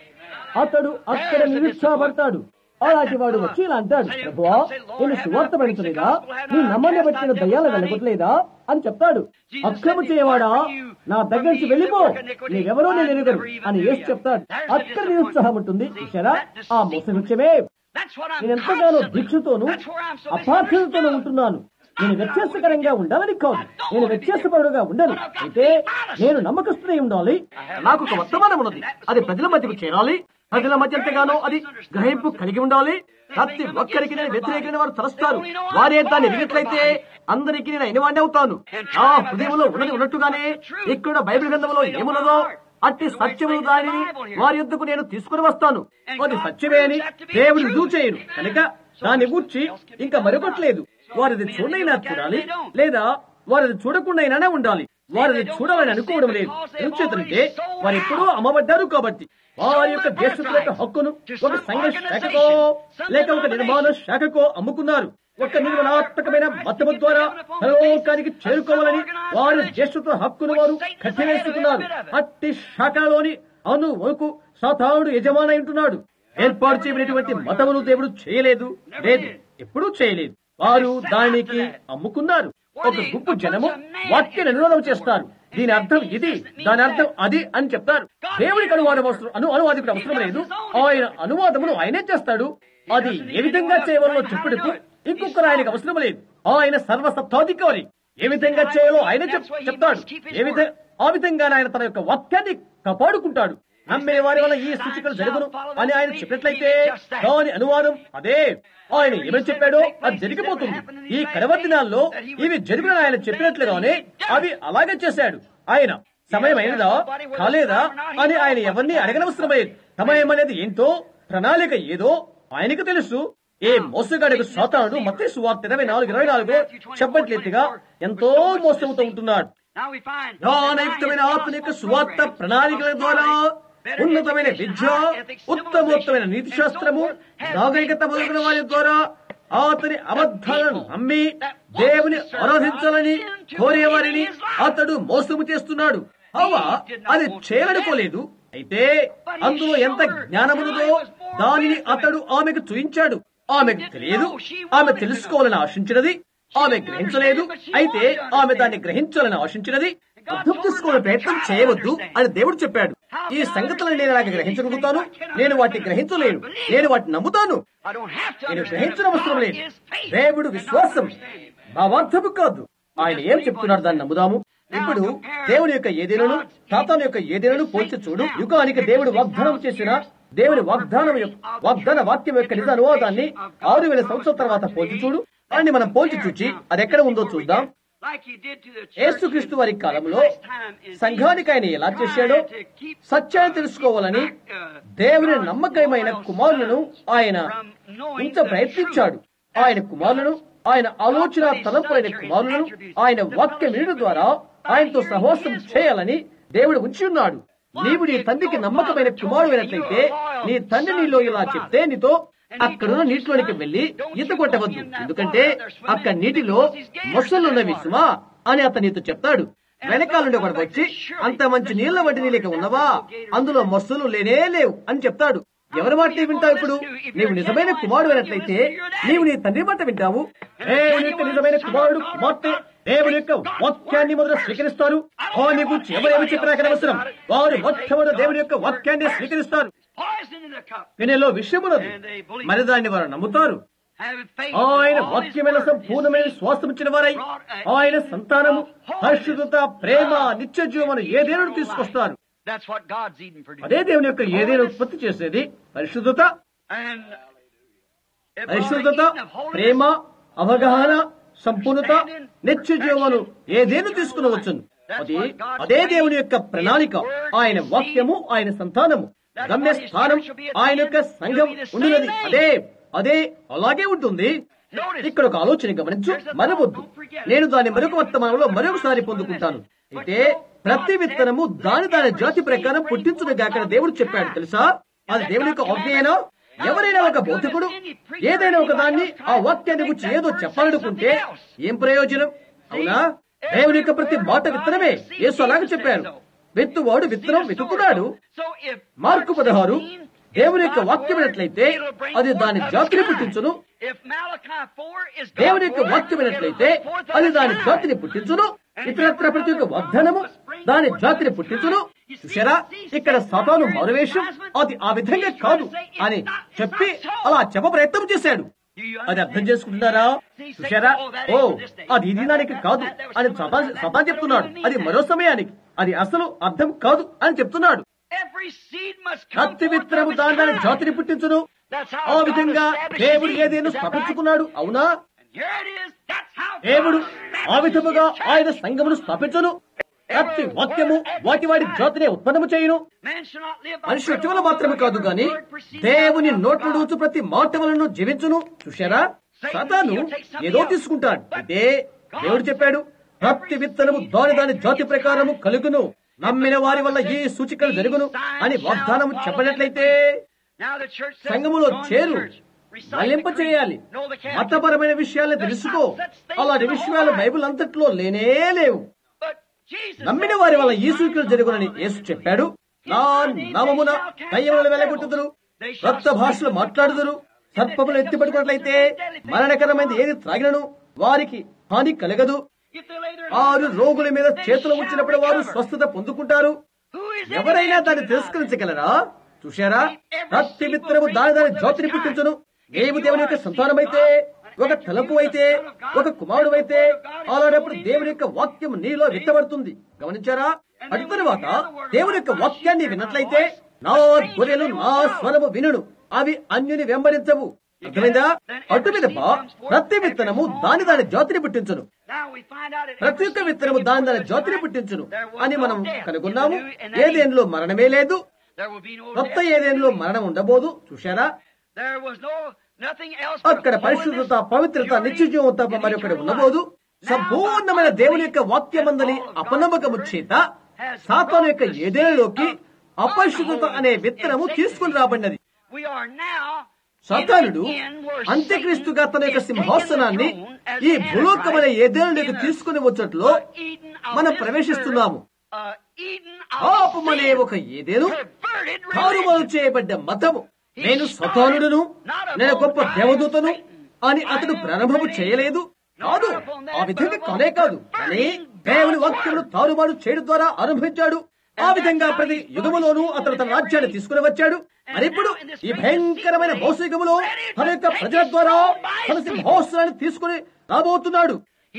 అతడు అక్కడ నిరుత్సాహపడతాడు. అలాంటి వాడు వచ్చి ఇలా అంటాడు, ప్రభువా నేను సువార్త పెంచలేదా, నీ నమ్మని పెట్టిన దయ్యాలు వెళ్ళగొట్టలేదా అని చెప్తాడు. అక్రమ చేయవాడా, నా దగ్గర నుంచి వెళ్ళిపో, నీవెవరో నేను ఎరుగను అని యేసు చెప్తాడు. అక్కడ నిరుత్సాహం ఉంటుంది. చూశారా, ఆ మోసవృక్షమే. నేను ఎంతగానో దీక్షతోనూ అపార్థతతోనూ ఉంటున్నాను. నేను వ్యత్యాసకరంగా ఉండాలని కాదు, నేను వ్యత్యాసపరుడుగా ఉండను. అయితే నేను నమ్మకస్తుడై ఉండాలి. నాకు ఒక వర్తమానం ఉన్నది, అది ప్రజల మధ్యకు చేరాలి. ప్రజల మధ్య ఎంతగానో అది గ్రహింపు కలిగి ఉండాలి. ప్రతి ఒక్కరికి నేను వ్యతిరేకమైన వారు తలస్తారు. వారే దాన్ని ఎదిగినట్లయితే అందరికీ నేను అయినవాడిని అవుతాను. ఆ హృదయంలో ఉన్నది ఉన్నట్టుగానే ఇక్కడ బైబిల్ గ్రంథంలో ఏమున్నదో అట్టి సత్యము దానిని వారి యొద్దకు నేను తీసుకుని వస్తాను. అది సత్యమే అని దేవుడు రుజువు చేయను కనుక దాన్ని గూర్చి ఇంకా మరొకట్లేదు. వారిది చూడైనా చూడాలి, లేదా వారిది చూడకుండానే ఉండాలి. వారిది చూడాలని అనుకోవడం లేదు. ఎందుచేతంటే వారు ఎప్పుడూ అమ్మబడ్డారు కాబట్టి. వారి యొక్క దేశం యొక్క హక్కును ఒక సంఘ శాఖకో లేక ఒక నిర్మాణ శాఖకో అమ్ముకున్నారు. ఒక నిర్మలాత్మకమైన మతము ద్వారా పరలోకానికి చేరుకోవాలని వారి జ్యేష్ఠత్వ హక్కును వారు కట్టివేసుకున్నారు. అట్టి శాఖలోని అను వరకు సాతానుడు యజమాని ఉంటున్నాడు. ఏర్పాటు చేయబడినటువంటి మతమును దేవుడు చేయలేదు, లేదు, ఎప్పుడూ చేయలేదు. వారు దానికి అమ్ముకున్నారు. ఒక గుంపు జనము వాక్య అనువాదం చేస్తారు. దీని అర్థం ఇది, దాని అర్థం అది అని చెప్తారు. దేవుడికి అనువాదం అవసరం అను అనువాదికుడు అవసరం లేదు. ఆయన అనువాదమును ఆయనే చేస్తాడు. అది ఏ విధంగా చేయవాలో చెప్పుటకు ఇంకొకరు ఆయనకు అవసరం లేదు. ఆయన సర్వసత్తాధికారి. ఏ విధంగా చేయాలో ఆయన చెప్తాడు. ఏ విధంగా ఆ విధంగా ఆయన తన యొక్క వాక్యాన్ని కాపాడుకుంటాడు. నమ్మే వారి వల్ల ఈ సూచికలు జరుగును అని ఆయన చెప్పినట్లయితే దాని అనువాదం అదే. ఆయన ఏమని చెప్పాడో అది జరిగిపోతుంది. ఈ కడవరి దినాల్లో ఇవి జరుగునని ఆయన చెప్పినట్లుగానే అవి అలాగే చేశాడు. ఆయన సమయం అయినదా కాలేదా అని ఆయన ఎవరిని అడగనవసరమయ్యేది. సమయం అనేది ఏంటో, ప్రణాళిక ఏదో ఆయనకు తెలుసు. ఏ మోసగాడికి సాతానుడు మత్తయి సువార్త ఇరవై నాలుగు ఇరవై నాలుగు చెప్పట్లేదుగా ఎంతో మోసముతో ఉంటున్నాడు. జ్ఞానయుక్తమైన ఆత్మ యొక్క సువార్త ప్రణాళికల ద్వారా ఉన్నతమైన విద్య, ఉత్తమోత్తమైన నీతి శాస్త్రము, నాగరికత మొదలైన వారి ద్వారా అతని అబద్ధాలను నమ్మి దేవుని ఆరాధించాలని కోరేవారిని అతడు మోసము చేస్తున్నాడు. అవ్వ అది చేయాలనుకోలేదు. అయితే అందులో ఎంత జ్ఞానమున్నదో దానిని అతడు ఆమెకు చూయించాడు. ఆమెకు తెలియదు, ఆమె తెలుసుకోవాలని ఆశించినది, ఆమె గ్రహించలేదు. అయితే ఆమె దాన్ని గ్రహించాలని ఆశించినది. అర్థం చేసుకోవాలని ప్రయత్నం చేయవద్దు అని దేవుడు చెప్పాడు. ఈ సంగతులను నేను నాకు గ్రహించగలుగుతాను, నేను వాటిని గ్రహించలేను, నేను వాటిని నమ్ముతాను. నేను గ్రహించిన అవసరం లేదు. దేవుడు విశ్వాసం భావార్థము కాదు. ఆయన ఏం చెప్తున్నాడు దాన్ని నమ్ముదాము. ఇప్పుడు దేవుని యొక్క ఏదేనను సాతాను యొక్క ఏదేనను పోల్చి చూడు. యుగానికి దేవుడు వాగ్దానం చేసిన దేవుని వాగ్దానం వాగ్దాన వాక్యం యొక్క నిజ అనువాదాన్ని ఆరు వేల సంవత్సరాల తర్వాత పోల్చి చూడు. దాన్ని మనం పోల్చి చూచి అది ఎక్కడ ఉందో చూద్దాం. యేసుక్రీస్తు వారి కాలంలో సంఘానికి ఆయన ఎలా చేశాడో సత్యాన్ని తెలుసుకోవాలని దేవుని నమ్మకమైన కుమారులను ఆయన ఇంత ప్రయత్నించాడు. ఆయన కుమారులను, ఆయన ఆలోచన తలంపులైన కుమారులను ఆయన వాక్య వినడం ద్వారా ఆయనతో సహవాసం చేయాలని దేవుడు ఉంచి ఉన్నాడు. నీవు నీ తండ్రికి నమ్మకమైన కుమారుడు అయినట్లయితే నీ తండ్రి నీలో ఇలా చెప్తే నీతో అక్కడున్న నీటిలోనికి వెళ్లి ఈత కొట్టవద్దు, ఎందుకంటే అక్కడ నీటిలో మొసలున్నవి సుమా అని అతను నీతో చెప్తాడు. వెనకాల నుండి ఒకటి వచ్చి అంత మంచి నీళ్ల వంటి నీళ్ళకి ఉన్నవా, అందులో మొసలు లేనే లేవు అని చెప్తాడు. ఎవరి మాట వింటావు? ఇప్పుడు నీవు నిజమైన కుమారుడు అయినట్లయితే నీవు నీ తండ్రి మాట వింటావు. దేవుని యొక్క నిజమైన కుమారుడు కుమార్తె దేవుని యొక్క వాక్యాన్ని మొదట స్వీకరిస్తారు. వాని గురించి ఎవరేమి చెప్పినా అవసరం, వారు మొట్టమొదటి దేవుని యొక్క వాక్యాన్ని స్వీకరిస్తారు. వినేలో విషయమున్నది, మరి దాన్ని వారు నమ్ముతారు. ఆయన వాక్యమైన సంపూర్ణమైన శ్వాసం ఇచ్చిన వారై ఆయన సంతానము, పరిశుద్ధత, ప్రేమ, నిత్య జీవమును ఏదేను తీసుకొస్తారు. అదే దేవుని యొక్క ఏదేను ఉత్పత్తి చేసేది. పరిశుద్ధత, పరిశుద్ధత, ప్రేమ, అవగాహన, సంపూర్ణత, నిత్య జీవమును ఏదేను తీసుకునవచ్చును. అది అదే దేవుని యొక్క ప్రణాళిక. ఆయన వాక్యము, ఆయన సంతానము, గమ్య స్థానం, ఆయన యొక్క సంఘం ఉండినది అదే అదే అలాగే ఉంటుంది. ఇక్కడ ఒక ఆలోచన గమనించు, మనవద్దు. నేను దాన్ని మరొక వర్తమానంలో మరొకసారి పొందుకుంటాను. అయితే ప్రతి విత్తనము దాని దాని జాతి ప్రకారం పుట్టించునుగాక దేవుడు చెప్పాడు. తెలుసా, అది దేవుని యొక్క ఆజ్ఞేనా? ఎవరైనా ఒక బౌద్ధికుడు ఏదైనా ఒక దాన్ని ఆ వాక్యాన్ని గురించి ఏదో చెప్పాలనుకుంటే ఏం ప్రయోజనం? అవునా? దేవుని యొక్క ప్రతి మాట విత్తనమే. యేసు అలాగే చెప్పారు, విత్తువాడు విత్తనం విత్తుతున్నాడు. మార్కు పదహారు, దేవుని యొక్క వాక్యమైనట్లయితే అది దాని జాతిని పుట్టించును. దేవుని యొక్క వాక్యమైనట్లయితే అది దాని జాతిని పుట్టించును. ఇతరత్ర ప్రతి ఒక్క వాగ్దానము దాని జాతిని పుట్టించును. చూశారా, ఇక్కడ సాతాను మారువేషం అది ఆ విధంగా కాదు అని చెప్పి అలా చెప్ప ప్రయత్నం చేశాడు. అది అర్థం చేసుకుంటున్నారా? చూశారా, ఓ అది ఇది దానికి కాదు అని సతాన్ చెప్తున్నాడు. అది మరో సమయానికి, అది అసలు అర్థం కాదు అని చెప్తున్నాడు. ప్రతి విత్తనము దాని దాని జాతిని పుట్టించును. ఆ విధంగా దేవుడు ఏదేను స్థాపించుకున్నాడు. అవునా? దేవుడు ఆ విధముగా ఆయన సంఘమును స్థాపించును. ప్రతి వాక్యము వాటి వాడి జాతినే ఉత్పన్నము చేయును. మనిషి వల్ల మాత్రమే కాదు గాని దేవుని నోట్ల నుంచి ప్రతి మాట వలన జీవించును. చూశారా, సాతాను ఏదో తీసుకుంటాడు. అయితే దేవుడు చెప్పాడు, ప్రతి విత్తనము దాని దాని జాతి ప్రకారము కలుగును, నమ్మిన వారి వల్ల ఈ సూచికలు జరుగును అని వాగ్దానం చెప్పినట్లయితే సంఘములో చేరు, మళ్లింప చేయాలి, మతపరమైన విషయాలను తెలుసుకో. అలాంటి విషయాలు బైబిల్ అంతట్లో లేనే లేవు. నమ్మిన వారి వల్ల ఈ సూచనలు జరుగునని యేసు చెప్పాడు. నా నామమున దయ్యములను వెలగొట్టుదురు, రక్త భాషలు మాట్లాడుదురు, సర్పములు ఎత్తిపట్టుకున్నట్లయితే మరణకరమైనది ఏది త్రాగినను వారికి హాని కలగదు. ఆరు రోగుల మీద చేతులు ఉంచినప్పుడు వారు స్వస్థత పొందుకుంటారు. ఎవరైనా దాన్ని తిరస్కరించగలరా? చూశారా, ప్రతి విత్తనము దాని దాని జాతిని పుట్టించును. నీవు దేవుని యొక్క సంతానమైతే, ఒక తలంపు అయితే, ఒక కుమారుడు అయితే, అలాంటప్పుడు దేవుని యొక్క వాక్యం నీలో విత్తబడుతుంది. గమనించారా? అటు తరువాత దేవుని యొక్క వాక్యాన్ని విన్నట్లయితే, నా గొర్రెలు నా స్వరము వినును, అవి అన్యుని వెంబడించవు. అర్థమైందా? అటు మీద ప్రతి విత్తనము దాని దాని జాతిని పుట్టించును. ప్రతి ఒక్క విత్తనము దాని దాని జాతిని పుట్టించును అని మనం కనుగొన్నాము. ఏదేనులో మరణమే లేదు, కొత్త ఏదేనులో మరణం ఉండబోదు. చూశారా, అక్కడ పరిశుద్ధత, పవిత్రత, నిత్యజీవం తప్ప మరొకటి ఉండబోదు. సంపూర్ణమైన దేవుని యొక్క వాక్యమందని అపనమ్మకము చేత సాతాను యొక్క ఏదేనులోకి అపరిశుద్ధత అనే విత్తనము తీసుకుని రాబడినది. సాతానుడు అంత్యక్రీస్తుగా తన యొక్క సింహాసనాన్ని ఈ భూలోకమైన ఏదేనులోకి తీసుకుని వచ్చట్లో మనం ప్రవేశిస్తున్నాము. పాపమనే ఒక ఏదేను తారుమారు చేయబడ్డ మతము. నేను సాతానుడును, నేను గొప్ప దేవదూతను అని అతడు ప్రారంభము చేయలేదు. కాదు, ఆ విధంగా కానే కాదు. కానీ దేవుని వాక్యమును తారుమారు చేయడం ద్వారా అనుభవించాడు. ఆ విధంగా ప్రతి యుగములోనూ అతను తన రాజ్యాన్ని తీసుకుని వచ్చాడు. మరి ఇప్పుడు ఈ భయంకరమైన భౌతికములో తన యొక్క ప్రజల ద్వారా తన సింహాసనాన్ని తీసుకుని రాబోతున్నాడు.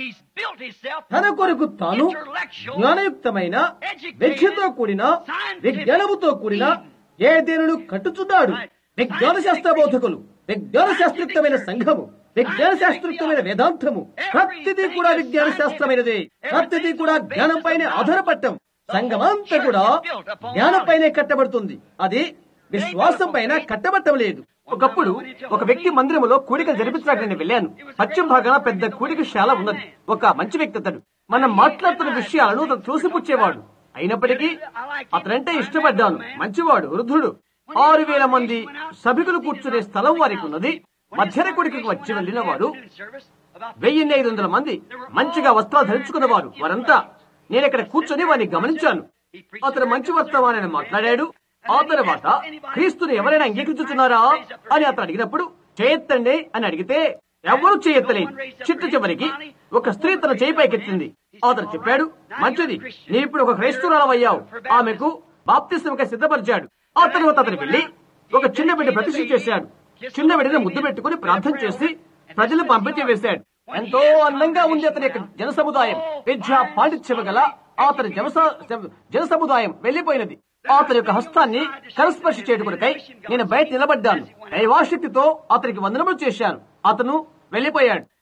తన కొరకు తాను జ్ఞానయుక్తమైన విద్యతో కూడిన విజ్ఞానముతో కూడిన ఏదేనును కట్టుచున్నాడు. విజ్ఞాన శాస్త్ర బోధకులు, విజ్ఞాన శాస్త్రయుక్తమైన సంఘము, విజ్ఞాన శాస్త్రయుక్తమైన వేదాంతము, ప్రతిదీ కూడా విజ్ఞాన శాస్త్రమైనదే. ప్రతిదీ కూడా జ్ఞానం పైన ఆధారపడటం. సంఘమంతా కూడా జ్ఞానం పైనే కట్టబడుతుంది. అది విశ్వాసం పైన కట్టబట్టం లేదు. ఒకప్పుడు ఒక వ్యక్తి మందిరములో కూడిక జరిపించడానికి నేను వెళ్ళాను. పశ్చిమ భాగాన పెద్ద కూడిక శాల ఉన్నది. ఒక మంచి వ్యక్తి అతడు. మనం మాట్లాడుతున్న విషయాలను అతను చూసిపుచ్చేవాడు. అయినప్పటికీ అతనంటే ఇష్టపడ్డాను. మంచివాడు, వృద్ధుడు. ఆరు వేల మంది సభికులు కూర్చునే స్థలం వారికి ఉన్నది. మధ్యాహ్న కూడికకు వచ్చి వెళ్లిన వారు వెయ్యిన్ని ఐదు వందల మంది మంచిగా వస్త్రాలు ధరించుకున్నవారు. వారంతా నేను ఇక్కడ కూర్చొని వారిని గమనించాను. అతను మంచి వర్తమానని మాట్లాడాడు. ఆ తర్వాత క్రీస్తుని ఎవరైనా అంగీకరించుతున్నారా అని అతను అడిగినప్పుడు చేయెత్తండి అని అడిగితే ఎవరు చేయెత్తలేదు. చిట్టు చివరికి ఒక స్త్రీ తన చేయి పైకెత్తింది. అతను చెప్పాడు, మంచిది, నీ ఇప్పుడు ఒక క్రైస్తవురాలవయ్యావు. ఆమెకు బాప్తిస్మక సిద్ధపరిచాడు. ఆ తర్వాత అతను వెళ్లి ఒక చిన్న బిడ్డ ప్రతిష్ఠ చేశాడు. చిన్న బిడ్డను ముద్దు పెట్టుకుని ప్రార్థన చేసి ప్రజలు పంపించి వేశాడు. ఎంతో అందంగా ఉంది అతని యొక్క జన సముదాయం. విద్యా పాండిత్యం గల అతని జన సముదాయం వెళ్లిపోయినది. అతని యొక్క హస్తాన్ని కరస్పర్శ చేయటకుడికై నేను బయట నిలబడ్డాను. దైవాశక్తితో అతనికి వందనములు చేశాను. అతను వెళ్లిపోయాడు.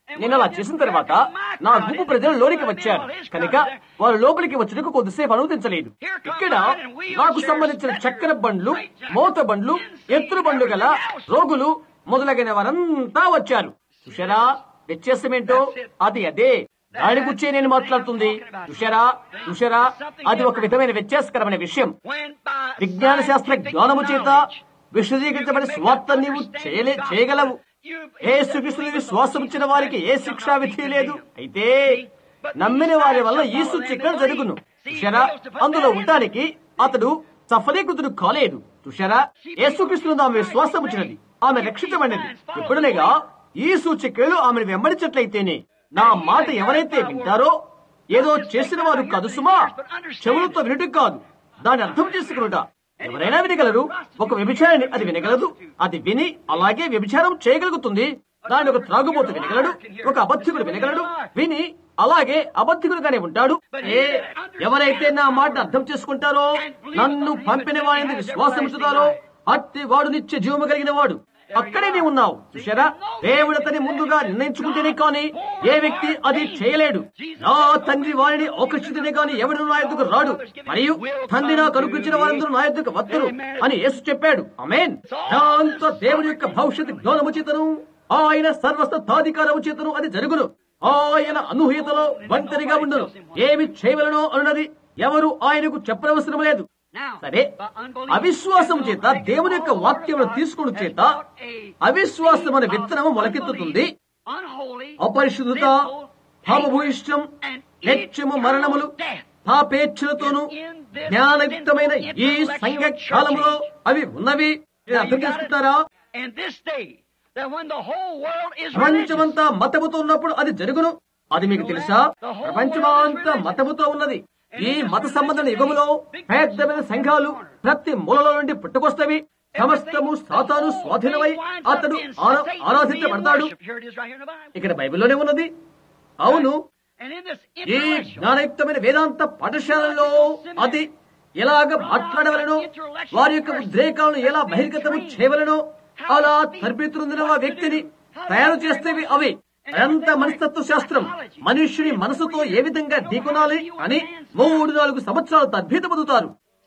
నేను అలా చేసిన తర్వాత నా గుంపు ప్రజలు లోనికి వచ్చారు కనుక వారు లోపలికి వచ్చేందుకు కొద్దిసేపు అనుమతించలేదు. ఇక్కడ నాకు సంబంధించిన చక్కెర బండ్లు, మోత బండ్లు, ఎత్తుల బండ్లు గల రోగులు మొదలగిన వారంతా వచ్చారు. చూశారా వ్యత్యాసమేంటో? అది అదే దాని గురించే నేను మాట్లాడుతుంది. చూశారా చూశారా అది ఒక విధమైన వ్యత్యాసకరమైన విషయం. విజ్ఞాన శాస్త్ర జ్ఞానము చేత విశదీకరించబడిన స్వార్థ నీవు చేయలే చేయగలవు. ఏ శ్రీకృష్ణుని విశ్వాసం ఇచ్చిన వారికి ఏ శిక్షా విధి లేదు. అయితే నమ్మిన వారి వల్ల ఈ సూచికలు జరుగును. చూశారా అందులో ఉండటానికి అతడు సఫలీకృతుడు కాలేదు. చూశారా యేసుక్రీస్తును ఆమె విశ్వాసం ఇచ్చినది, ఆమె రక్షించబడినది. ఎప్పుడనగా ఈ సూచికలు ఆమెను వెంబడించట్లయితేనే. నా మాట ఎవరైతే వింటారో ఏదో చేసిన వారు కాదు సుమా, చెవులతో వినటం కాదు, దాన్ని అర్థం చేసుకునుట. ఎవరైనా వినగలరు. ఒక వ్యభిచారాన్ని అది వినగలదు, అది విని అలాగే వ్యభిచారం చేయగలుగుతుంది. దాన్ని ఒక త్రాగుబోతు వినగలడు, ఒక అబద్ధికుడు వినగలడు, విని అలాగే అబద్ధికుడుగానే ఉంటాడు. ఏ ఎవరైతే నా మాట అర్థం చేసుకుంటారో, నన్ను పంపిన వాడిని విశ్వాసం ఉంచుతారో అట్టి వాడు నిత్య జీవము కలిగిన వాడు. అక్కడే నీవు ఉన్నావు. చూశారా దేవుడు అతని ముందుగా నిర్ణయించుకుంటేనే కానీ ఏ వ్యక్తి అది చేయలేడు. నా తండ్రి వారిని ఆకర్షితనే కానీ ఎవడు నా యొద్దకు రాడు, మరియు తండ్రి నాకు అనుగ్రహించిన వారందరూ నా యొద్దకు వద్దరు అని యేసు చెప్పాడు. ఆమేన్. దాంతో దేవుని యొక్క భవిష్యత్ జ్ఞానము చేతను, ఆయన సర్వస్థాధికారము చేతను అది జరుగును. ఆయన అనూహ్యతలో ఒంటరిగా ఉండను. ఏమి చేయవలనో అన్నది ఎవరు ఆయనకు చెప్పనవసరం లేదు. సరే, అవిశ్వాసం చేత దేవుని యొక్క వాక్యమును తీసుకుని చేత అవిశ్వాసం అనే విత్తనము మొలకెత్తుతుంది. అపరిశుద్ధత, పాపభూయిష్టం, నిత్యము మరణములు, పాపేచ్ఛలతోనూ జ్ఞానయుక్తమైన ఈ సంఘ కాలములో అవి ఉన్నవి. అర్థం చేసుకుంటారా? ప్రపంచమంతా మతముతో ఉన్నప్పుడు అది జరుగును. అది మీకు తెలుసా? ప్రపంచమంతా మతముతో ఉన్నది. ఈ మత సంబంధమైన యుగములో పెద్దమైన సంఘాలు ప్రతి మూలలో నుండి పుట్టుకొస్తవి. సమస్తము సాతాను స్వాధీనమై అతడు ఆరాధించబడతాడు. ఇక్కడ బైబిల్లోనే ఉన్నది. అవును, ఈ జ్ఞానయుక్తమైన వేదాంత పాఠశాలలో అది ఎలాగ మాట్లాడవలనో, వారి యొక్క ఉద్రేకాలను ఎలా బహిర్గతము చేయవలనో అలా తరబేతున్న వ్యక్తిని తయారు చేస్తేవి అవి. అనంత మనస్తత్వ శాస్త్రం మనుష్యుని మనసుతో ఏ విధంగా ఢీకొనాలి అని మూడు నాలుగు సంవత్సరాలు తద్భీత పొందుతారు.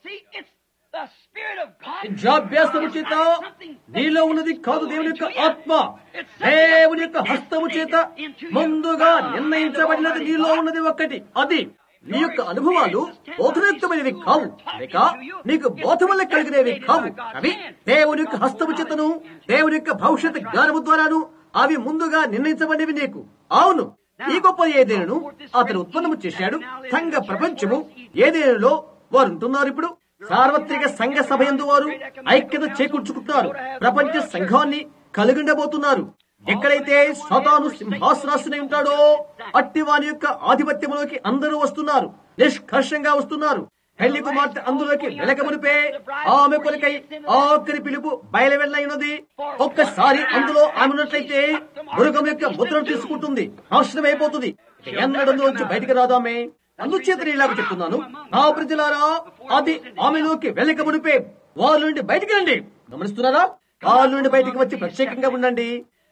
విద్యాభ్యాసము చేత నీలో ఉన్నది కాదు, దేవుని యొక్క ఆత్మ, దేవుని యొక్క హస్తము చేత ముందుగా నిర్ణయించబడినది నీలో ఉన్నది ఒక్కటి. అది నీ యొక్క అనుభవాలు బోధనయుక్తమైనవి కావు, లేక నీకు బోధ వల్ల కలిగినవి కావు. అవి దేవుని యొక్క హస్తము చేతను, దేవుని యొక్క భవిష్యత్ జ్ఞానము ద్వారాను అవి ముందుగా నిర్ణయించబడినవి నీకు. అవును, ఈ గొప్ప ఏదేను అతను ఉత్పన్నము చేశాడు. సంఘ ప్రపంచము ఏదేనులో వారు ఉంటున్నారు. ఇప్పుడు సార్వత్రిక సంఘ సభ యందు వారు ఐక్యత చేకూర్చుకుంటున్నారు. ప్రపంచ సంఘాన్ని కలిగిండబోతున్నారు. ఎక్కడైతే సాతాను సింహాసనాసుని ఉంటాడో అట్టి వాని యొక్క ఆధిపత్యంలోకి అందరూ వస్తున్నారు, నిష్కర్షంగా వస్తున్నారు. పెళ్లి కుమార్తె అందులోకి వెలకమునిపే ఆమె కొలకై ఆఖరి పిలుపు బయలువెళ్ళైనది. ఒక్కసారి అందులో ఆమె ఉన్నట్లయితే మృగం యొక్క ముద్రను తీసుకుంటుంది, నాశనం అయిపోతుంది. ఎన్నడంలోంచి బయటికి రాదామే. అందుచేత ఇలాగ చెప్తున్నాను, నా ప్రజలారా, అది ఆమెలోకి వెళ్ళకమునిపే వాళ్ళ నుండి బయటికి రండి. గమనిస్తున్నారా? వాళ్ళ నుండి బయటికి వచ్చి ప్రత్యేకంగా ఉండండి.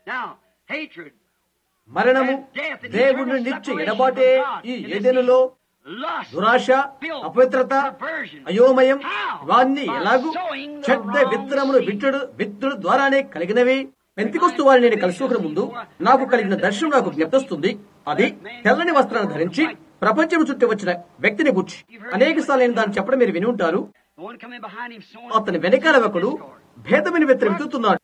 మరణము, దేవుడిని నిత్య ఎడబాటే ఈ ఏదెనులో దురాశ, అపవిత్రత, అయోమయం, ఇవన్నీ ఎలాగూ చెడ్డ విత్తనములు విత్తుడు విత్తుడు ద్వారానే కలిగినవి. పెంతికొస్తు వారిని నేను కలుసుకోక ముందు నాకు కలిగిన దర్శనం నాకు జ్ఞప్తిస్తుంది. అది తెల్లని వస్త్రాన్ని ధరించి ప్రపంచం చుట్టూ వచ్చిన వ్యక్తిని గుర్చి అనేక సార్లు నేను దాన్ని చెప్పడం మీరు విని ఉంటారు. అతని వెనకాల ఒకడు భేదమైన వ్యక్తిని విత్తుతున్నాడు.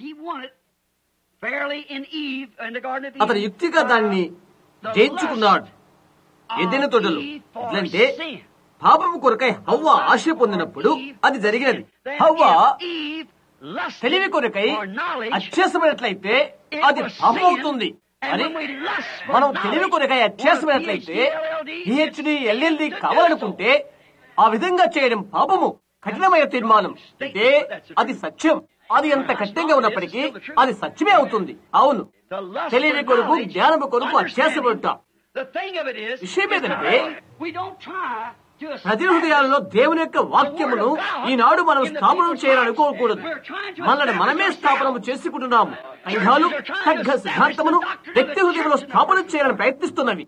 అతను యుక్తిగా దాన్ని జయించుకున్నాడు. ఎదిన తొడలు అంటే పాపము కొరకై హవ్వ ఆశ పొందినప్పుడు అది జరిగినది. హవ్వ తెలివి కొరకై అత్యాసమైనట్లయితే అది పాపం అవుతుంది. అని మనం తెలివి కొరకై అత్యాసమైనట్లయితే పిహెచ్డి ఎల్ఎల్డి కావాలనుకుంటే ఆ విధంగా చేయడం పాపము. కఠినమైన తీర్మానం అయితే అది సత్యం. అది ఎంత కఠినంగా ఉన్నప్పటికీ అది సత్యమే అవుతుంది. అవును, తెలివి కొరకు జ్ఞానము కొరకు అత్యాసపడటం. విషయం ఏంటంటే ప్రతి హృదయాలలో దేవుని యొక్క వాక్యమును ఈనాడు మనం స్థాపనం చేయాలనుకోకూడదు. మనల్ని మనమే స్థాపనము చేసుకుంటున్నాము. సంఘాలు సంఘ సిద్ధాంతమును వ్యక్తి హృదయంలో స్థాపన చేయాలని ప్రయత్నిస్తున్నవి.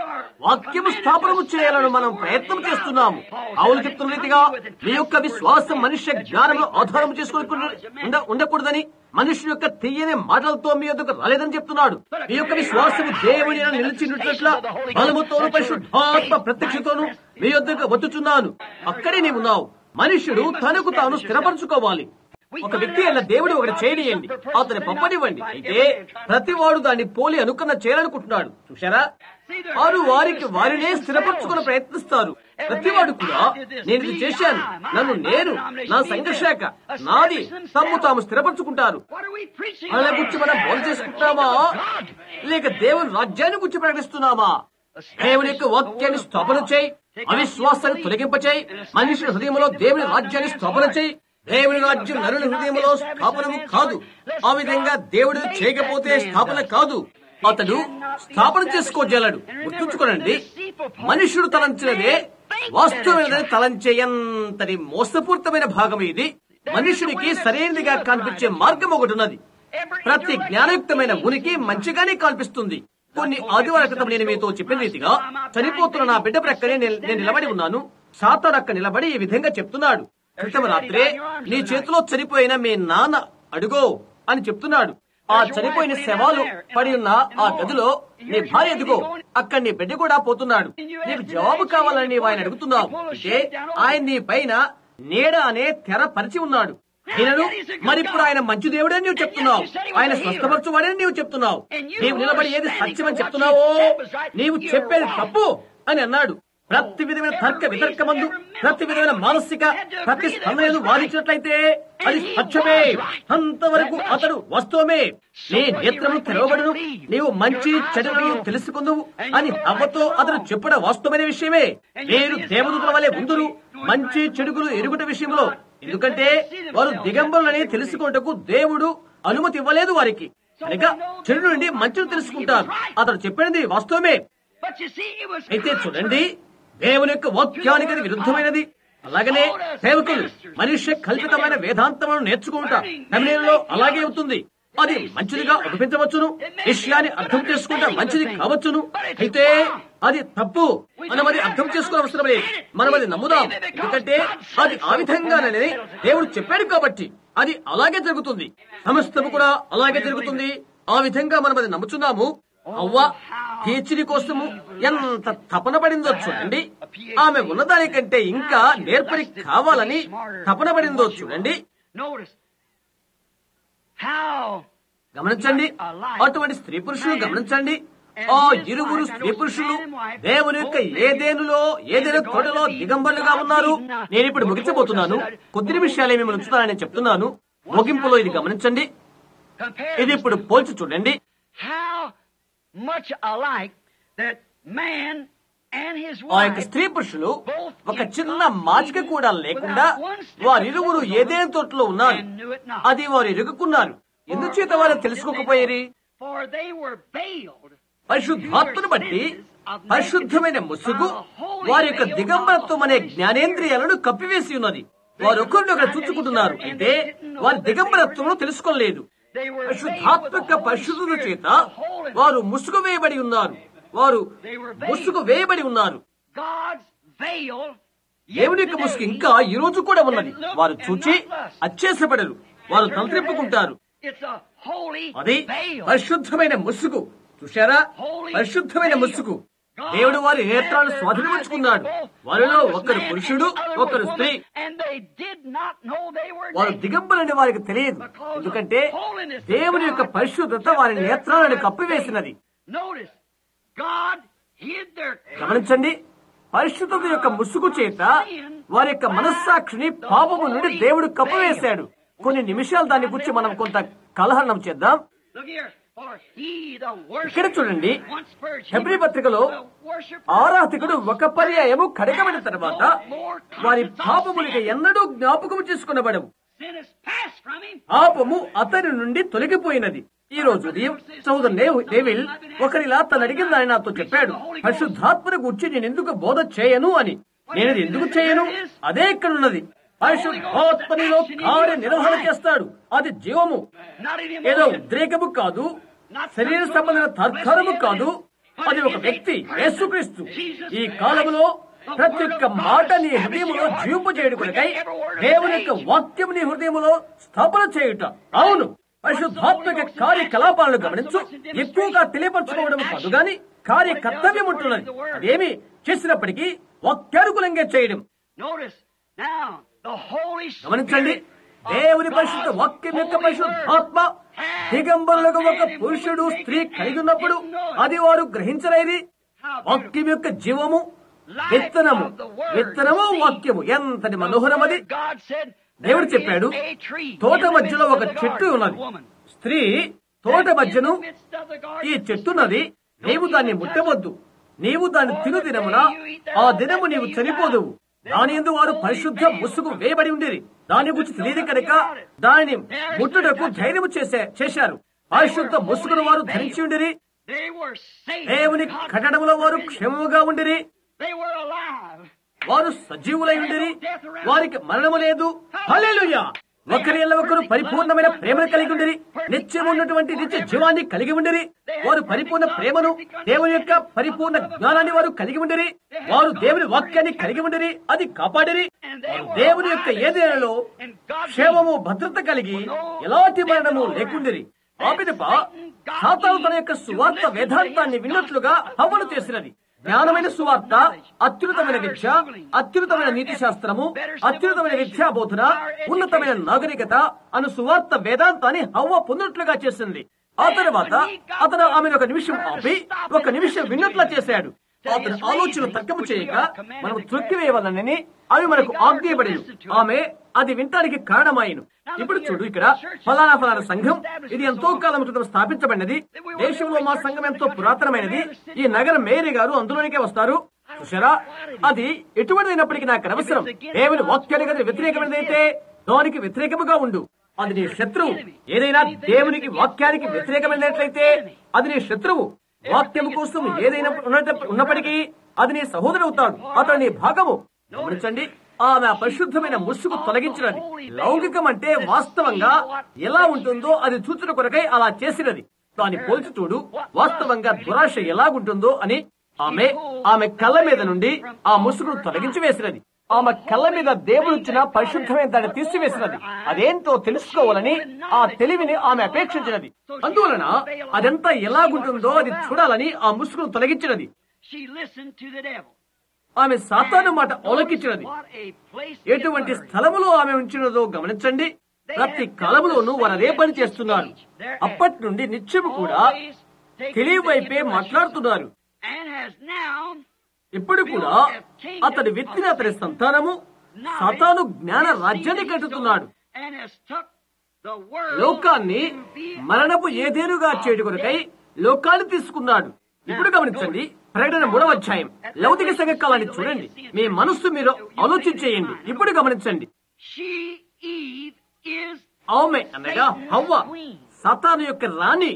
వాక్యము స్థాపనము చేయాలని మనం ప్రయత్నం చేస్తున్నాము. అవును చెప్తున్న రీతిగా మీ యొక్క విశ్వాసం మనుష్య జ్ఞానంలో ఆధారం చేసుకుని ఉండకూడదని, మనుషుల యొక్క తీయని మాటలతో మీ యొద్దకు రాలేదని చెప్తున్నాడు. మీ యొక్క విశ్వాసము దేవుని నిలిచినట్ల బలముతోను పరిశుద్ధాత్మ ప్రత్యక్షతోను మీ యొద్దకు వచ్చుచున్నాను. అక్కడే నీవున్నావు. మనుషుడు తనకు తాను స్థిరపరచుకోవాలి. ఒక వ్యక్తి అయిన దేవుడు ఒకటి చేయనియండి, అతని పంపనివ్వండి. అయితే ప్రతివాడు దాన్ని పోలి అనుకున్న చేయాలనుకుంటున్నాడు. చూశారా, వారు వారికి వారినే స్థిరపరచుకుని ప్రయత్నిస్తారు. ప్రతివాడు కూడా నేను ఇది చేశాను, నన్ను నేను, నా సంఘర్షాక నాది తమ్ము తాము స్థిరపరచుకుంటారు. వాళ్ళ గురించి మనం బోధ చేసుకుంటున్నామా, లేక దేవుని రాజ్యాన్ని గురించి ప్రకటిస్తున్నామా? దేవుని యొక్క వాక్యాన్ని స్థాపన చేయి, అవిశ్వాసాన్ని తొలగింపచేయి, మనిషి హృదయంలో దేవుని రాజ్యాన్ని స్థాపన చేయి. దేవుని రాజ్యం నరుని హృదయంలో స్థాపనము కాదు. ఆ విధంగా దేవుడు చేయకపోతే స్థాపన కాదు. అతడు స్థాపన చేసుకోగలడు. గుర్తుంచుకోనండి, మనుషుడు తలంచినదే వాస్తవమైనదని తలంచే ఎంతటి మోసపూరితమైన భాగం ఇది. మనుషుడికి సరైనదిగా కనిపించే మార్గం ఒకటి ఉన్నది. ప్రతి జ్ఞానయుక్తమైన ఉనికి మంచిగానే కనిపిస్తుంది. కొన్ని ఆదివార క్రితం నేను మీతో చెప్పిన రీతిగా చనిపోతున్న నా బిడ్డ ప్రక్కనే నేను నిలబడి ఉన్నాను. సాతాను అక్క నిలబడి ఈ విధంగా చెప్తున్నాడు, క్రితం రాత్రే నీ చేతిలో చనిపోయిన మీ నాన్న అడుగో అని చెప్తున్నాడు. ఆ చనిపోయిన శవాలు పడి ఉన్న ఆ గదిలో నీ భార్య ఎదుగో, అక్కడ నీ బిడ్డ కూడా పోతున్నాడు. నీకు జవాబు కావాలని నీవు ఆయన అడుగుతున్నావు. అంటే ఆయన నీ పైన నీడ అనే తెర పరిచి ఉన్నాడు. ఈయనను మరిప్పుడు ఆయన మంచి దేవుడని నీవు చెప్తున్నావు, ఆయన స్వస్థపరచువాడని నీవు చెప్తున్నావు. నీవు నిలబడి ఏది సత్యమని చెప్తున్నావో నీవు చెప్పేది తప్పు అని అన్నాడు. ప్రతి విధమైన తర్క వితర్కమందు, ప్రతి విధమైన మానసిక ప్రతిస్పందనలు వాదించినట్లయితే అది సత్యమే. అంతవరకు అతడు వాస్తవమే. నీ నేత్రము తెరవబడును, నీవు మంచి చెడులను తెలుసుకుందువు అని అవ్వతో అతడు చెప్పడం వాస్తవమైన విషయమే. మీరు దేవదూతల వలె ఉందురు మంచి చెడుగులు ఎరుగుట విషయంలో. ఎందుకంటే వారు దిగంబరులని తెలుసుకుంటకు దేవుడు అనుమతి ఇవ్వలేదు వారికి. కనుక చెడు నుండి మంచిని తెలుసుకుంటారు. అతడు చెప్పినది వాస్తవమే. అయితే చూడండి, దేవుని యొక్క వాక్యానికి విరుద్ధమైనది. అలాగనే సేవకులు మనుష్య కల్పితమైన వేదాంతములను నేర్చుకుంటా తమిళంలో అలాగే అవుతుంది. అది మంచిదిగా అనిపించవచ్చును, విషయాన్ని అర్థం చేసుకుంటా మంచిది కావచ్చును. అయితే అది తప్పు. మనం అది అర్థం చేసుకోవడం అవసరం లేదు. మనం అది నమ్ముదాం. ఎందుకంటే అది ఆ విధంగానే దేవుడు చెప్పాడు కాబట్టి అది అలాగే జరుగుతుంది. సమస్తము కూడా అలాగే జరుగుతుంది. ఆ విధంగా మనం అది నమ్ముచున్నాము. అవ్వ పీచిడి కోసము ఎంత తపన పడిందో చూడండి. ఆమె ఉన్నదానికంటే ఇంకా నేర్పరి కావాలని తపన పడిందో చూడండి. గమనించండి, అటువంటి స్త్రీ పురుషులు గమనించండి. ఆ ఇరువురు స్త్రీ పురుషులు దేవుని యొక్క ఏదేనులో ఏదైనా తోటలో దిగంబరులుగా ఉన్నారు. నేను ఇప్పుడు ముగించబోతున్నాను. కొద్ది నిమిషాలే మిమ్మల్ని ఉంచుతానని చెప్తున్నాను. ముగింపులో ఇది గమనించండి. ఇది ఇప్పుడు పోల్చి చూడండి. ఆ యొక్క స్త్రీ పురుషులు ఒక చిన్న మాచిక కూడా లేకుండా వారిరువురు ఏదైనా తోటలో ఉన్నారు. అది వారు ఎరుగుకున్నారు. ఎందుచేత వారు తెలుసుకోకపోయారు? పరిశుద్ధాత్మను బట్టి పరిశుద్ధమైన ముసుగు వారి యొక్క దిగంబరత్వం అనే జ్ఞానేంద్రియాలను కప్పివేసి ఉన్నది. వారు ఒకరినొకరు చూచుకుంటున్నారు. అయితే వారి దిగంబరత్వం తెలుసుకోలేదు. పరిశుద్ధాత్మక పరిశుద్ధుల చేత వారు ముసుగు వేయబడి ఉన్నారు. వారు ముసుగు వేయబడి ఉన్నారు. దేవుని యొక్క ముసుగు ఇంకా ఈ రోజు కూడా ఉన్నది. వారు చూచి అత్యాసపడరు, వారు తలత్రిప్పుకుంటారు. అది పరిశుద్ధమైన ముసుగు. చూశారా, పరిశుద్ధమైన ముసుగు. దేవుడు వారి నేత్రాలను స్వాధీనపరుచుకున్నాడు. వారిలో ఒకరు పురుషుడు, ఒకరు స్త్రీ. వారు దిగంబరని వారికి తెలియదు. ఎందుకంటే దేవుని యొక్క పరిశుద్ధత వారి నేత్రాలను కప్పివేసినది. గమనించండి, పరిశుద్ధత యొక్క ముసుగు చేత వారి యొక్క మనస్సాక్షిని పాపము నుండి దేవుడు కప్పివేశాడు. కొన్ని నిమిషాలు దాని గురించి మనం కొంత కలహనం చేద్దాం. ఇక్కడ చూడండి, హెబ్రీ పత్రికలో ఆరాధకుడు ఒక పర్యాయము కడగబడిన తర్వాత వారి పాపములకి ఎన్నడూ జ్ఞాపకం చేసుకునబడవు. పాపము అతని నుండి తొలగిపోయినది. ఈ రోజు ఉదయం సోదరు డేవిల్ ఒకరిలా తను అడిగిన దాన్ని నాతో చెప్పాడు, పరిశుద్ధాత్మను గురించి నేను ఎందుకు బోధ చేయను అని. నేను ఎందుకు చేయను? అదే ఇక్కడ ఉన్నది. పరిశుద్ధాత్మనిలో కార్య నిర్వహణ చేస్తాడు. అది జీవము. ఏదో ఉద్రేకము కాదు, శరీర సంబంధమైన తర్కారము కాదు. అది ఒక వ్యక్తి, యేసుక్రీస్తు. ఈ కాలములో ప్రతి ఒక్క మాట నీ హృదయములో జీవింపు చేయుటకై దేవుని యొక్క వాక్యం నీ హృదయములో స్థాపన చేయుట. అవును, పరిశుద్ధాత్మక కార్యకలాపాలను గమనించు. ఎక్కువగా తెలియపరచుకోవడం కాదు గాని కార్యకర్తవ్యం ఉంటున్నది. అదేమి చేసినప్పటికీ వాక్యానుకూలంగా చేయడం. గమనించండి, దేవుని పరిశుద్ధ వాక్యం యొక్క పరిశుద్ధాత్మ దిగంబరులకు ఒక పురుషుడు స్త్రీ కలిగి ఉన్నప్పుడు అది వారు గ్రహించలేది. వాక్యం యొక్క జీవము, విత్తనము విత్తనము వాక్యము ఎంతటి మనోహరమది. దేవుడు చెప్పాడు, తోట మధ్యలో ఒక చెట్టు ఉన్నది. స్త్రీ తోట మధ్యను ఈ చెట్టున్నది, నీవు దాన్ని ముట్టవద్దు, నీవు దాన్ని తిను దినమున ఆ దినము నీవు చనిపోదువు. దాని యందు వారు పరిశుద్ధ ముసుగు వేయబడి ఉండేది. దాని గురించి తెలియదు కనుక దానిని ముట్టుటకు ధైర్యము చేసే చేశారు. పరిశుద్ధ ముసుగును వారు ధరించి ఉండిరి. దేవుని కట్టడంలో వారు క్షేమముగా ఉండిరి. వారు సజీవులై ఉండిరి. వారికి మరణము లేదు. హల్లెలూయా. ఒకరి ఎల్ల ఒకరు పరిపూర్ణమైన ప్రేమను కలిగి ఉండిరి. నిత్యం ఉన్నటువంటి నిత్య జీవాన్ని కలిగి ఉండిరి. వారు పరిపూర్ణ ప్రేమను, దేవుని యొక్క పరిపూర్ణ జ్ఞానాన్ని వారు కలిగి ఉండిరి. వారు దేవుని వాక్యాన్ని కలిగి ఉండిరి, అది కాపాడిరి. దేవుని యొక్క ఏదేనలో క్షేమము, భద్రత కలిగి ఎలాంటి మరణము లేకుండిరి. ఆ పిదప సాతాను తన యొక్క సువార్త వేదాంతాన్ని విన్నట్లుగా హవ్వను చేసినది. జ్ఞానమైన సువార్త, అత్యున్నతమైన విద్య, అత్యున్నతమైన నీతి శాస్త్రము, అత్యున్నతమైన విద్యాబోధన, ఉన్నతమైన నాగరికత అను సువార్త వేదాంతాన్ని హవ్వ పొందినట్లుగా చేసింది. ఆ తర్వాత అతను ఆమెను ఒక నిమిషం ఆపి ఒక నిమిషం విన్నట్లా చేశాడు. అతని ఆలోచన తర్కము చేయక మనం త్రొక్కివేయవలనని అవి మనకు ఆజ్ఞయబడిను. ఆమె అది వినటానికి కారణమాయను. ఇప్పుడు చూడు, ఇక్కడ ఫలానా ఫలానా సంఘం, ఇది ఎంతో కాలం క్రితం స్థాపించబడినది. దేశంలో మా సంఘం ఎంతో పురాతనమైనది. ఈ నగర మేరీ గారు అందులోనికే వస్తారు. చూసారా, అది ఎటువంటిదైనప్పటికీ నాకు అనవసరం. దేవుని వాక్యానికి అది వ్యతిరేకమైనదైతే దానికి వ్యతిరేకముగా ఉండు. అది నీ శత్రువు. ఏదైనా దేవునికి వాక్యానికి వ్యతిరేకమైనట్లయితే అది నీ శత్రువు. వాక్యము కోసం ఏదైనా ఉన్నప్పటికీ అది నీ సహోదరు అవుతాడు. అతడు నీ భాగము. గమనించండి, ఆమె పరిశుద్ధమైన ముసుగు తొలగించినది. లౌకికం అంటే వాస్తవంగా ఎలా ఉంటుందో అది చూచుట కొరకై అలా చేసినది. దాన్ని పోల్చి చూడు, వాస్తవంగా దురాశ ఎలాగుంటుందో అని. ఆమె ఆమె కళ్ళ మీద నుండి ఆ ముసుగును తొలగించి వేసినది. ఆమె కళ్ళ మీద దేవుడిచ్చిన పరిశుద్ధమైన దాన్ని తీసివేసినది. అదేంటో తెలుసుకోవాలని ఆ తెలివిని ఆమె అపేక్షించినది. అందువలన అదంతా ఎలాగుంటుందో అది చూడాలని ఆ ముసుగును తొలగించినది. ఆమె సాతాను మాట ఆలోకించినది. ఎటువంటి స్థలములో ఆమె ఉంచినదో గమనించండి. ప్రతి కాలములోనూ వారు అదే పని చేస్తున్నారు. అప్పటి నుండి నిత్యము కూడా తెలివి వైపే మాట్లాడుతున్నారు. ఇప్పుడు కూడా అతడు విత్తిన అతని సంతానము సాతాను జ్ఞాన రాజ్యాన్ని కట్టుతున్నాడు. లోకాన్ని మరణపు ఏదేనుగా చేయడం కొరకై లోకాన్ని తీసుకున్నాడు. ఇప్పుడు గమనించండి, ప్రకటన మూడవ అధ్యాయం లౌకిక సంఘ కాలాన్ని చూడండి. మీ మనస్సు మీరు ఆలోచించేయండి. ఇప్పుడు గమనించండి, ఆమె అనగా హవ్వ సాతాను యొక్క రాణి.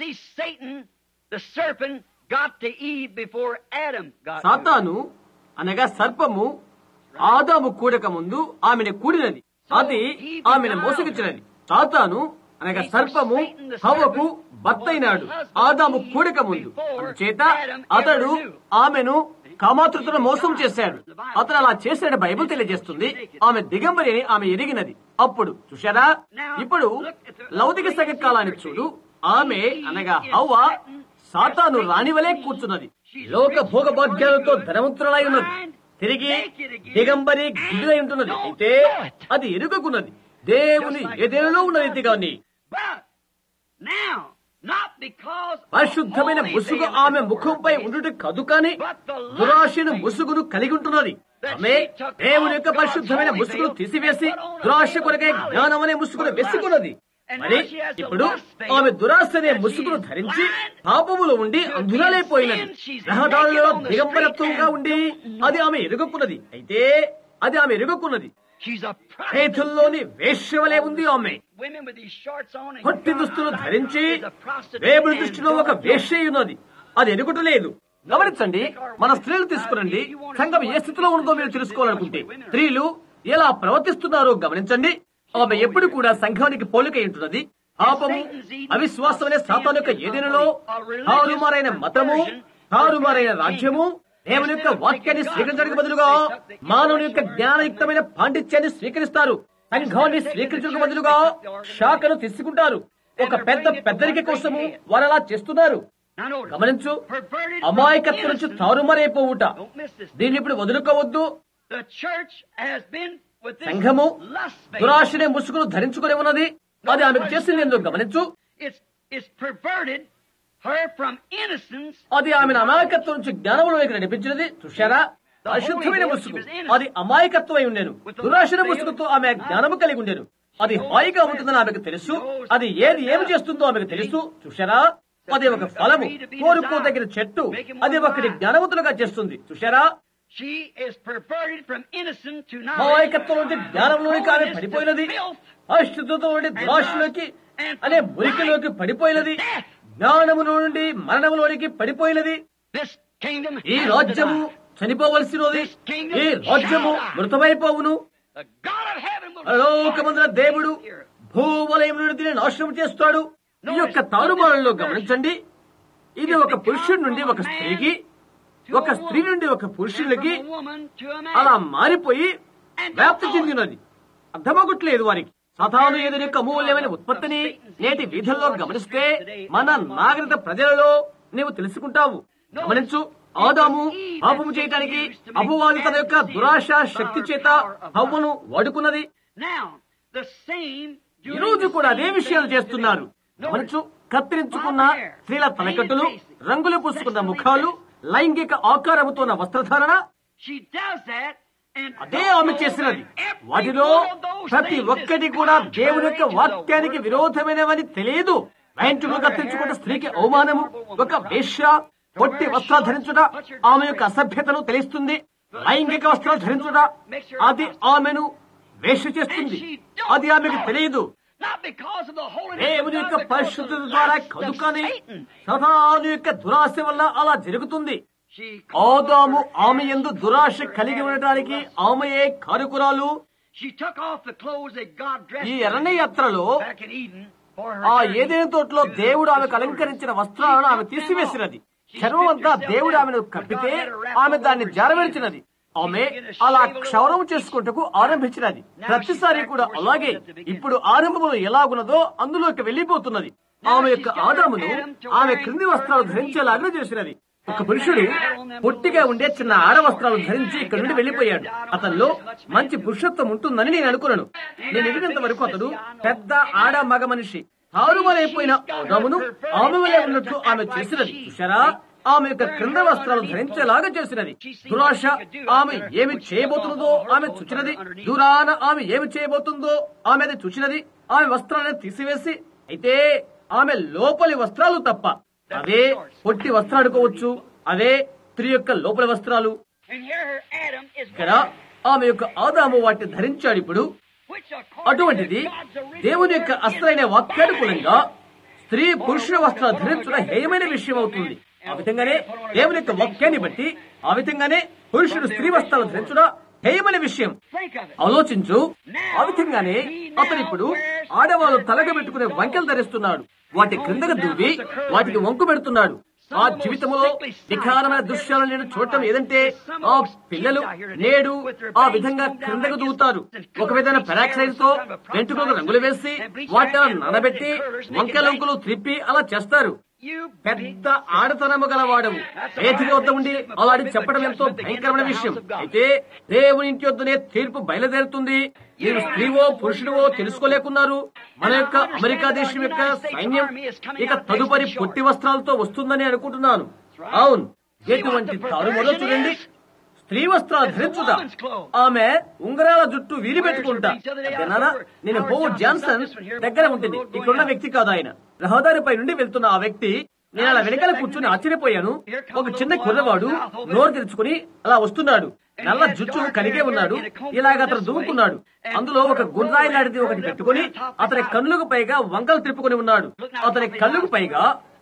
సాతాను అనగా సర్పము ఆదాము కూడక ముందు ఆమెను కూడినది. అది ఆమెను మోసగించినది. సాతాను అనగా సర్పము హవ్వకు భర్త అయినాడు ఆదాము కూడక ముందు. చేత అతడు ఆమెను కామాతృతను మోసం చేశాడు. అతను అలా చేశాడు బైబిల్ తెలియజేస్తుంది. ఆమె దిగంబరి ఆమె ఎరిగినది. అప్పుడు చూశారా, ఇప్పుడు లౌకిక సంఘ కాలాన్ని చూడు. ఆమె అనగా హవ్వ సాతాను రాణివలే కూర్చున్నది. లోక భోగభాగ్యాలతో ధనవంతులై ఉన్నది. తిరిగి దిగంబరి గిడ్డులై ఉంటున్నది. అయితే అది ఎరుగకున్నది. దేవుని ఎదేలో ఉన్న రీతిగాని పరిశుద్ధమైన ముసుగు ఆమె ముఖంపై ఉండుట కాదు, కానీ దురాశను ముసుగును కలిగి ఉంటున్నది. ఆమె దేవుని యొక్క పరిశుద్ధమైన ముసుగును తీసివేసి దురాశ కొరకై జ్ఞానం అనే ముసుగును వేసుకున్నది. మరి ఇప్పుడు ఆమె దురాశ అనే ముసుగును ధరించి పాపములో ఉండి అంధురాలైపోయినది. రహదారులలో దిగంబరత్వంగా ఉండి అది ఆమె ఎరుగకున్నది. అయితే అది ఆమె ఎరుగకున్నది. చేతుల్లోని వేశ్యవలే ఉంది. ఆమె పొట్టి దుస్తులు ధరించి దేవుని దృష్టిలో ఒక వేశ్య ఉన్నది. అది ఎరుగుటలేదు. గమనించండి, మన స్త్రీలు తీసుకురండి. సంఘం ఏ స్థితిలో ఉన్నదో మీరు తెలుసుకోవాలనుకుంటే స్త్రీలు ఎలా ప్రవర్తిస్తున్నారో గమనించండి. ఆమె ఎప్పుడు కూడా సంఘానికి పోలిక ఉంటున్నది. పాపము, అవిశ్వాసం అనే సాతాను యొక్క ఏదైనాలో తారుమారైన మతము, తారుమారైన రాజ్యము, దేవుని యొక్క వాక్యాన్ని స్వీకరించడానికి బదులుగా మానవుని యొక్క జ్ఞానయుక్తమైన పాండిత్యాన్ని స్వీకరిస్తారు. సంఘాన్ని స్వీకరించడానికి బదులుగా శాఖను తీసుకుంటారు. ఒక పెద్ద పెద్దరిక కోసము వారు అలా చేస్తున్నారు. గమనించు, అమాయకత్వం నుంచి తారుమారైపోవుట, దీన్ని ఇప్పుడు వదులుకోవద్దు. సంఘము దురాశనే ముసుగును ధరించుకుని ఉన్నది. అది ఆమెకు చేసింది ఎందుకు గమనించు. అది ఆమెను అమాయకత్వం నుంచి జ్ఞానంలోకి నడిపించినది. చూశారా, అశుద్ధమైన ముసుగు అది అమాయకత్వం అయి ఉండేను. దురాశన ముసుగుతో ఆమె జ్ఞానము కలిగి ఉండేను. అది హాయిగా ఉంటుందని ఆమెకు తెలుసు. అది ఏది ఏమి చేస్తుందో ఆమెకు తెలుసు. చూశారా, అది ఒక ఫలము, కోరుకోదగిన చెట్టు. అది ఒకటి జ్ఞానవంతులుగా చేస్తుంది. చూశారా, అమాయకత్వం నుండి జ్ఞానంలోకి ఆమె పడిపోయినది. అశుద్ధతో నుండి దురాశలోకి అనే మురికిలోకి పడిపోయినది. జ్ఞానము నుండి మరణములోనికి పడిపోయినది. ఈ రాజ్యము చనిపోవలసినది. ఈ రాజ్యము మృతమైపోవును. లోకమందున దేవుడు భూవలయం నుండి దీన్ని నాశనం చేస్తాడు. ఈ యొక్క తారుమారంలో గమనించండి, ఇది ఒక పురుషుడి నుండి ఒక స్త్రీకి, ఒక స్త్రీ నుండి ఒక పురుషులకి అలా మారిపోయి వ్యాప్తి చెందినది. అర్థమగట్లేదు వారికి. సాతాను ఏదైనా యొక్క అమూల్యమైన ఉత్పత్తిని నేటి వీధుల్లో గమనిస్తే మన నాగరిక ప్రజలలో నీవు తెలుసుకుంటావు. గమనించు, ఆదాము పాపము చేయటానికి అపవాది తన యొక్క దురాశ శక్తి చేత హవ్వను వాడుకున్నది. ఈ రోజు కూడా అదే విషయాలు చేస్తున్నారు. గమనించు, కత్తిరించుకున్న స్త్రీల తలకట్టులు, రంగులు పూసుకున్న ముఖాలు, లైంగిక ఆకారముతో ఉన్న వస్త్రధారణ, అదే ఆమె చేసినది. వాటిలో ప్రతి ఒక్కటి కూడా దేవుని యొక్క వాక్యానికి విరోధమైనవని తెలియదు. వెంట్రుకలు కత్తిరించుకున్న స్త్రీకి అవమానము, ఒక వేశ్య పొట్టి వస్త్రాలు ధరించుట ఆమె యొక్క అసభ్యతను తెలుస్తుంది. లైంగిక వస్త్రాలు ధరించుట అది ఆమెను వేశ్య చేస్తుంది. అది ఆమెకు తెలియదు. దేవుని యొక్క పరిశుద్ధత ద్వారా కదుకని సతాను యొక్క దురాశ వల్ల అలా జరుగుతుంది. ఆదాము ఆమె యందు దురాశ కలిగి ఉండటానికి ఆమెయే కారకురాలు. ఈ ఎర్రని యాత్రలో ఆ ఏదైనా తోటలో దేవుడు ఆమెకు అలంకరించిన వస్త్రాలను ఆమె తీసివేసినది. చర్మం అంతా దేవుడు ఆమెను కప్పితే ఆమె దాన్ని జారవేర్చినది. ఆమె అలా క్షౌరం చేసుకుంటూ ఆరంభించినది. ప్రతిసారి కూడా అలాగే ఇప్పుడు ఆరంభంలో ఎలాగున్నదో అందులోకి వెళ్లిపోతున్నది. ఆమె యొక్క ఆదామును ఆమె క్రింది వస్త్రాలు ధరించేలాగా చేసినది. ఒక పురుషుడు పొట్టిగా ఉండే చిన్న ఆడ వస్త్రాలు ధరించి ఇక్కడ నుండి వెళ్లిపోయాడు. అతనిలో మంచి పురుషత్వం ఉంటుందని నేను అనుకున్నాను. నేను ఎదిగినంత వరకు అతడు పెద్ద ఆడ మగ మనిషి. తారుమారైపోయిన ఆదామును ఆమె వలె ఉన్నట్లు ఆమె చేసినది. చూశారా, ఆమె యొక్క క్రింద వస్త్రాలు ధరించేలాగా చేసినది. దురాశ ఆమె ఏమి చేయబోతున్నదో ఆమె చూచినది. దూరాన ఆమె ఏమి చేయబోతుందో ఆమె అది చూచినది. ఆమె వస్త్రాలను తీసివేసి, అయితే ఆమె లోపలి వస్త్రాలు తప్ప అవే పొట్టి వస్త్రాలు అనుకోవచ్చు. అవే స్త్రీ యొక్క లోపలి వస్త్రాలు. ఇక్కడ ఆమె యొక్క ఆదాము వాటిని ధరించాడు. ఇప్పుడు అటువంటిది దేవుని యొక్క అసలైన వాక్యానుకూలంగా స్త్రీ పురుషుల వస్త్రాలు ధరించడం హేయమైన విషయం అవుతుంది. ఆ విధంగానే దేవుని యొక్క వాక్యాన్ని బట్టి ఆ విధంగానే పురుషుడు స్త్రీ వస్త్రాలు ధరించడం హేయమైన విషయం. ఆలోచించు. ఆ విధంగానే అతను ఇప్పుడు ఆడవాళ్ళు తలగ పెట్టుకునే వంకెలు ధరిస్తున్నాడు. వాటి క్రిందకు దువ్వి వాటికి వంకు పెడుతున్నాడు. ఆ జీవితంలో వికారమైన దృశ్యాలను నేను చూడటం ఏదంటే ఆ పిల్లలు నేడు ఆ విధంగా క్రిందకు దూతారు. ఒక విధమైన పెరాక్సైడ్ తో వెంట్రుకలకు రంగులు వేసి వాటిని నానబెట్టి వంకెలంకులు త్రిప్పి అలా చేస్తారు. పెద్ద ఆడతనము గలవాడవు. వేదిక వద్ద ఉండి అలాంటి చెప్పడం ఎంతో భయంకరమైన విషయం. అయితే దేవుని ఇంటి వద్దనే తీర్పు బయలుదేరుతుంది. మీరు స్త్రీవో పురుషుడివో తెలుసుకోలేకున్నారు. మన యొక్క అమెరికా దేశం యొక్క సైన్యం ఇక తదుపరి పొట్టి వస్త్రాలతో వస్తుందని అనుకుంటున్నాను. అవును, ఎటువంటి తారుమలో చూడండి. స్త్రీ వస్త్రాలు ధరించుట, ఆమె ఉంగరాల జుట్టు వీరి పెట్టుకుంటా. నేను హోవర్డ్ జాన్సన్ దగ్గర ఉంటుంది. ఇక్కడున్న వ్యక్తి కాదు ఆయన. రహదారిపై నుండి వెళ్తున్న ఆ వ్యక్తి. నేను అలా వెనకాల కూర్చుని ఆశ్చర్యపోయాను. ఒక చిన్న కుర్రవాడు నోరు తెరుచుకుని అలా వస్తున్నాడు. నల్ల జుట్టు కలిగే ఉన్నాడు. ఇలాగ అతను దువ్వుకున్నాడు. అందులో ఒక గుండ్రాయి లాంటిది ఒకటి పెట్టుకుని అతని కళ్ళకు పైగా వంకలు తిప్పుకొని ఉన్నాడు. అతని కళ్ళకు పైగా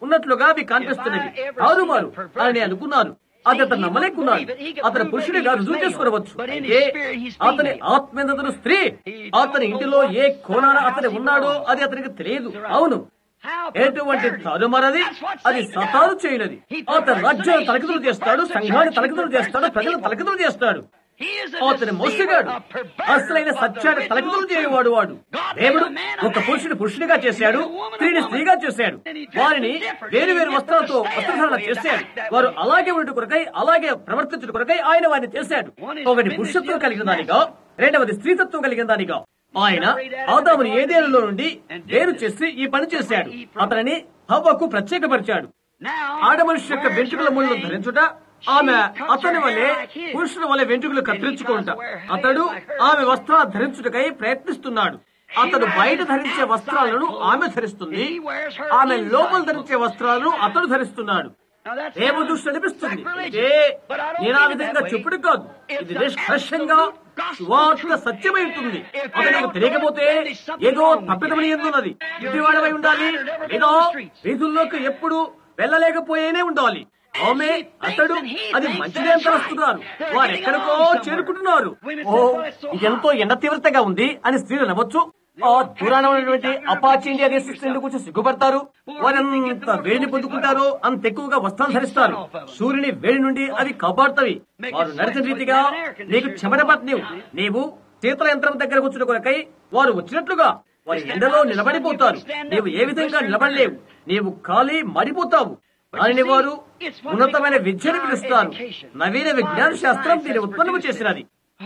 ఉన్నట్లుగా అవి కనిపిస్తున్నవి. తారుమారు అని అనుకున్నాను. అది అతను నమ్మలేకున్నాడు. అతని పురుషుడిగా రుజువు చేసుకోవచ్చు. అయితే అతని ఆత్మీయతను స్త్రీ అతని ఇంటిలో ఏ కోణాన అతని ఉన్నాడో అది అతనికి తెలియదు. అవును, ఎటువంటి తారుమారది అది సతారు చేయనది. అతని రాజ్యాన్ని తలకిదులు చేస్తాడు, సంఘాన్ని తలకిదులు చేస్తాడు, ప్రజలను తలకిదులు చేస్తాడు. అతని మోసగాడు, అసలైన సత్యాన్ని తలకిదులు చేయవాడు. వాడు దేవుడు ఒక పురుషుని పురుషునిగా చేశాడు, స్త్రీని స్త్రీగా చేశాడు. వారిని వేరు వేరు వస్త్రాలతో వస్త్రధారణ చేశాడు. వారు అలాగే ఉండు కొరకై, అలాగే ప్రవర్తించడం కొరకై ఆయన వారిని చేశాడు. ఒకటి పురుషత్వం కలిగిన దానిగా, రెండవది స్త్రీతత్వం కలిగిన దానిగా. ఆయన ఆదాముని ఏదేళ్లలో నుండి వేరు చేసి ఈ పని చేశాడు. అతనిని హవ్వకు ప్రత్యేకపరిచాడు. ఆడమనిషి యొక్క వెంట్రుకల ముళ్ళు ధరించుట, ఆమె అతని వలె పురుషుల వలె వెంట్రుకలు కత్తిరించుకుంటా. అతడు ఆమె వస్త్రాలు ధరించుటకై ప్రయత్నిస్తున్నాడు. అతడు బయట ధరించే వస్త్రాలను ఆమె ధరిస్తుంది, ఆమె లోపల ధరించే వస్త్రాలను అతడు ధరిస్తున్నాడు. ఏమో దృష్టి అనిపిస్తుంది. నేను ఆ విధంగా చెప్పుడు కాదు, ఇది నిష్కర్షంగా స్వార్థ సత్యమై ఉంటుంది. అతనికి తెలియకపోతే ఏదో తప్పిదమని ఎందున్నది. ఇంటివాడమై ఉండాలి, ఏదో వీధుల్లోకి ఎప్పుడు వెళ్ళలేకపోయేనే ఉండాలి. ఆమె అతడు అది మంచిదే తలుస్తున్నారు. వారు ఎక్కడికో చేరుకుంటున్నారు. ఓ, ఇదెంతో ఎండ తీవ్రతగా ఉంది అని స్త్రీలు నవ్వచ్చు. ఆ దూరాన ఉన్నటువంటి అపాచి ఇండియా దేశ స్త్రీల గురించి సిగ్గుపడతారు. వారెంత వేడిని పొందుకుంటారో అంత ఎక్కువగా వస్త్రాలు ధరిస్తారు. సూర్యుని వేడి నుండి అవి కాపాడుతవి. వారు నడిచిన రీతిగా నీకు చెమట పట్టినవు. నీవు శీతల యంత్రం దగ్గర కూర్చున్న కొరకై వారు వచ్చినట్లుగా వారి ఎండలో నిలబడిపోతారు. నీవు ఏ విధంగా నిలబడలేవు. నీవు ఖాళీ మడిపోతావు. దానిని వారు ఉన్నతమైన విద్యను పిలుస్తారు. నవీన విజ్ఞాన శాస్త్రం దీన్ని ఉత్పన్నము చేసినది.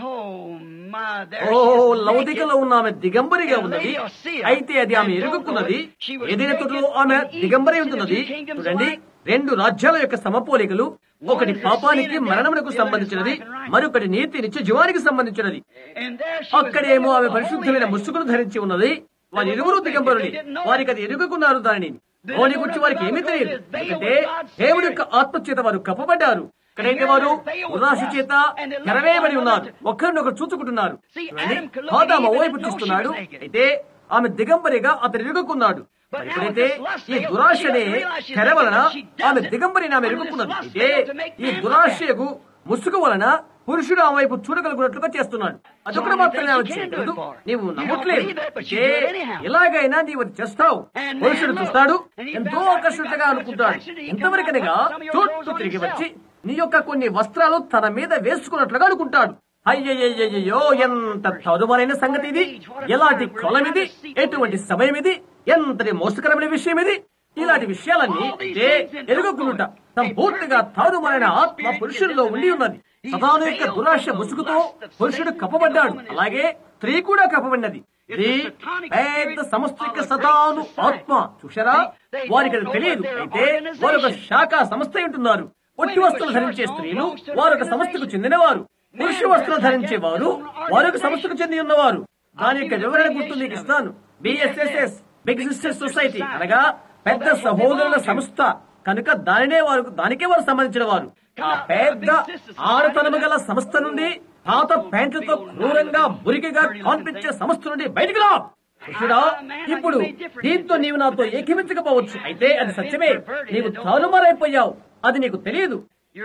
ఓ, లౌకికలో ఉన్న ఆమె దిగంబరిగా ఉన్నది. అయితే అది ఆమె ఎరుగుకున్నది. ఏదైనా తోటలో ఆమె దిగంబరి ఉంటున్నది. చూడండి, రెండు రాజ్యాల యొక్క సమపోలికలు. ఒకటి పాపానికి మరణమునకు సంబంధించినది, మరొకటి నీతి నిత్య జీవానికి సంబంధించినది. అక్కడేమో ఆమె పరిశుద్ధమైన ముసుగును ధరించి ఉన్నది. వారి ఇరువురు దిగంబరుని. వారికి అది ఎరుగుకున్నారు. దానిని వారి గురించి వారికి ఏమీ తెలియదు. ఎందుకంటే దేవుడి యొక్క ఆత్మ చేత వారు కప్పబడ్డారు. ఇక్కడైతే వారు ఉదాస చేత నెరవేయబడి ఉన్నారు. ఒకరినొకరు చూచుకుంటున్నారు. ఆదాము వైపు చూస్తున్నాడు. అయితే ఆమె దిగంబరిగా అతను ఎరుగుకున్నాడు. ఎప్పుడైతే ఈ దురాశనే తెర వలన ఆమె దిగంబరిని ఆమె ఎరుగుకున్నది. అయితే ఈ దురాశకు ముసుగు వలన పురుషుడు ఆ వైపు చూడగలుగున్నట్లుగా చేస్తున్నాడు. అదొకటి మాత్రమే చేయగలదు. నీవు నమ్మట్లేదు. ఎలాగైనా నీవు చేస్తావు. పురుషుడు చూస్తాడు, ఎంతో ఆకర్షణగా అనుకుంటాడు. ఎంతవరకనగా చుట్టూ తిరిగి వచ్చి నీ యొక్క కొన్ని వస్త్రాలు తన మీద వేసుకున్నట్లుగా అనుకుంటాడు. అయ్యయ్యో, ఎంత తరువారైన సంగతి ఇది! ఎలాంటి కాలం ఇది! ఎటువంటి సమయం ఇది! ఎంతటి మోసకరమైన విషయం ఇది! ఇలాంటి విషయాలన్నీ ఎరుగుకుంట సంపూర్తిగా తారుమారైన ఆత్మ పురుషుల్లో ఉండి ఉన్నది. సతాను యొక్క దురాశ ముసుగుతో పురుషుడు కప్పబడ్డాడు. అలాగే స్త్రీ కూడా కప్పబడినది. ఇది పెద్ద సంస్థ సతాను ఆత్మ. చూశారా? వారికి అది తెలియదు. అయితే వారొక శాఖ సంస్థ ఉంటున్నారు. ఒట్టి వస్త్రాలు ధరించే స్త్రీలు వారొక సంస్థకు చెందినవారు. పురుష వస్త్రాలు ధరించే వారు వారొక సంస్థకు చెంది ఉన్నవారు. దాని యొక్క వివరణ గుర్తు మీకు ఇస్తాను. బిఎస్ఎస్ఎస్, బిగ్ సిస్టర్ సొసైటీ అనగా పెద్ద సహోదరుల సంస్థ కనుక దానినే వారు దానికే వారు సంబంధించిన వారు. ఆ పెద్ద ఆడతనము గల సంస్థ నుండి పాత ప్యాంట్లతో క్రూరంగా మురికిగా కనిపించే సంస్థ నుండి బయటికి రా. కృష్ణుడా, ఇప్పుడు దీంతో నీవు నాతో ఏకీమించకపోవచ్చు. అయితే అది సత్యమే. నీవు తారుమారైపోయావు. అది నీకు తెలియదు.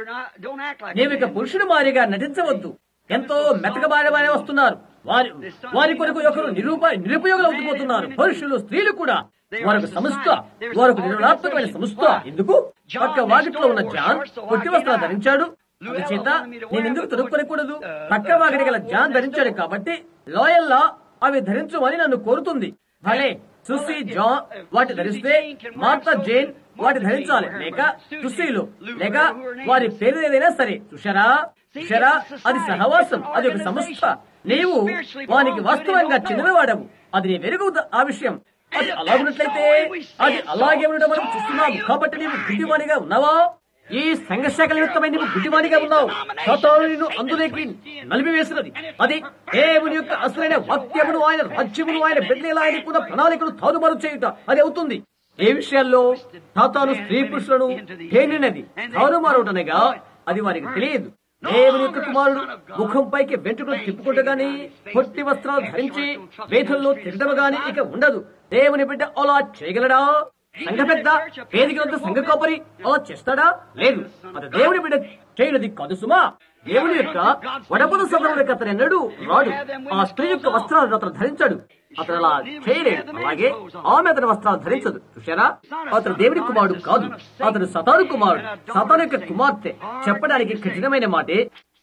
నీవు ఇక పురుషుడు మారిగా నటించవద్దు. ఎంతో మెతకబారబారే వస్తున్నారు. వారి వారి కొరకు ఒకరు నిరూప నిరుపయోగులు అవుతుపోతున్నారు. పురుషులు, స్త్రీలు కూడా వారికి సంస్థ, వారికి నిర్ణయాత్మకమైన సంస్థ. ఎందుకు? పక్క వాకిట్లో ఉన్న జాన్ పొట్టి వస్త్రాలు ధరించాడు. అందుచేత నేను ఎందుకు తొడుక్కొనకూడదు? పక్క వాకిటి గల జాన్ ధరించాడు కాబట్టి లోయల్లా అవి ధరించమని నన్ను కోరుతుంది. భలే, సుసి, జాన్ వాటి ధరిస్తే మార్తా, జేన్ వాటి ధరించాలి. లేక సుసీలు, లేక వారి పేరు ఏదైనా సరే. చూశారా? చూశారా? అది సహవాసం, అది ఒక సంస్థ. నీవు వానికి వాస్తవంగా చెందినవాడవు. అది నీ వెరుగు. ఆ విషయం అది అలాగున్నట్లయితే అది అలాగే ఉండడం మనం చూస్తున్నావు. కాబట్టి నీవు గుడ్డివానిగా ఉన్నావా? ఈ సంఘర్షక నిమిత్తమై నీవు గుడ్డివానిగా ఉన్నావు. సాతాను అందులోకి నలిపివేసినది. అది దేవుని యొక్క అసలైన వాక్యమును, ఆయన రాజ్యమును, ఆయన బిడ్డలు, ఆయనకున్న ప్రణాళికను తారుమారు చేయుట అది అవుతుంది. ఏ విషయాల్లో సాతాను స్త్రీ పురుషులను తేలినది తారుమారుటనగా అది వారికి తెలియదు. దేవుని యొక్క కుమారుడు ముఖం పైకి వెంట్రుకలు తిప్పుకుంటూ గాని, పొట్టి వస్త్రాలు ధరించి వేధుల్లో తిరగడం గాని ఇక ఉండదు. దేవుని బిడ్డ అలా చేయగలడా? సంఘ పెద్ద వేదికలంతా సంఘ కాపరి అలా చేస్తాడా? లేదు, అది దేవుని బిడ్డ చేయనది కాదు సుమా. దేవుని యొక్క వడపద సభలకు అతను ఎన్నడూ రాడు. ఆ స్త్రీ యొక్క వస్త్రాలను అతను ధరించాడు. అతను అలా చేయలేడు. అలాగే ఆమె అతని వస్త్రాలు ధరించదు. చూశారా? అతను దేవుని కుమారుడు కాదు, అతను సతాను కుమారుడు, సతాను యొక్క కుమార్తె. చెప్పడానికి కఠినమైన మాటే,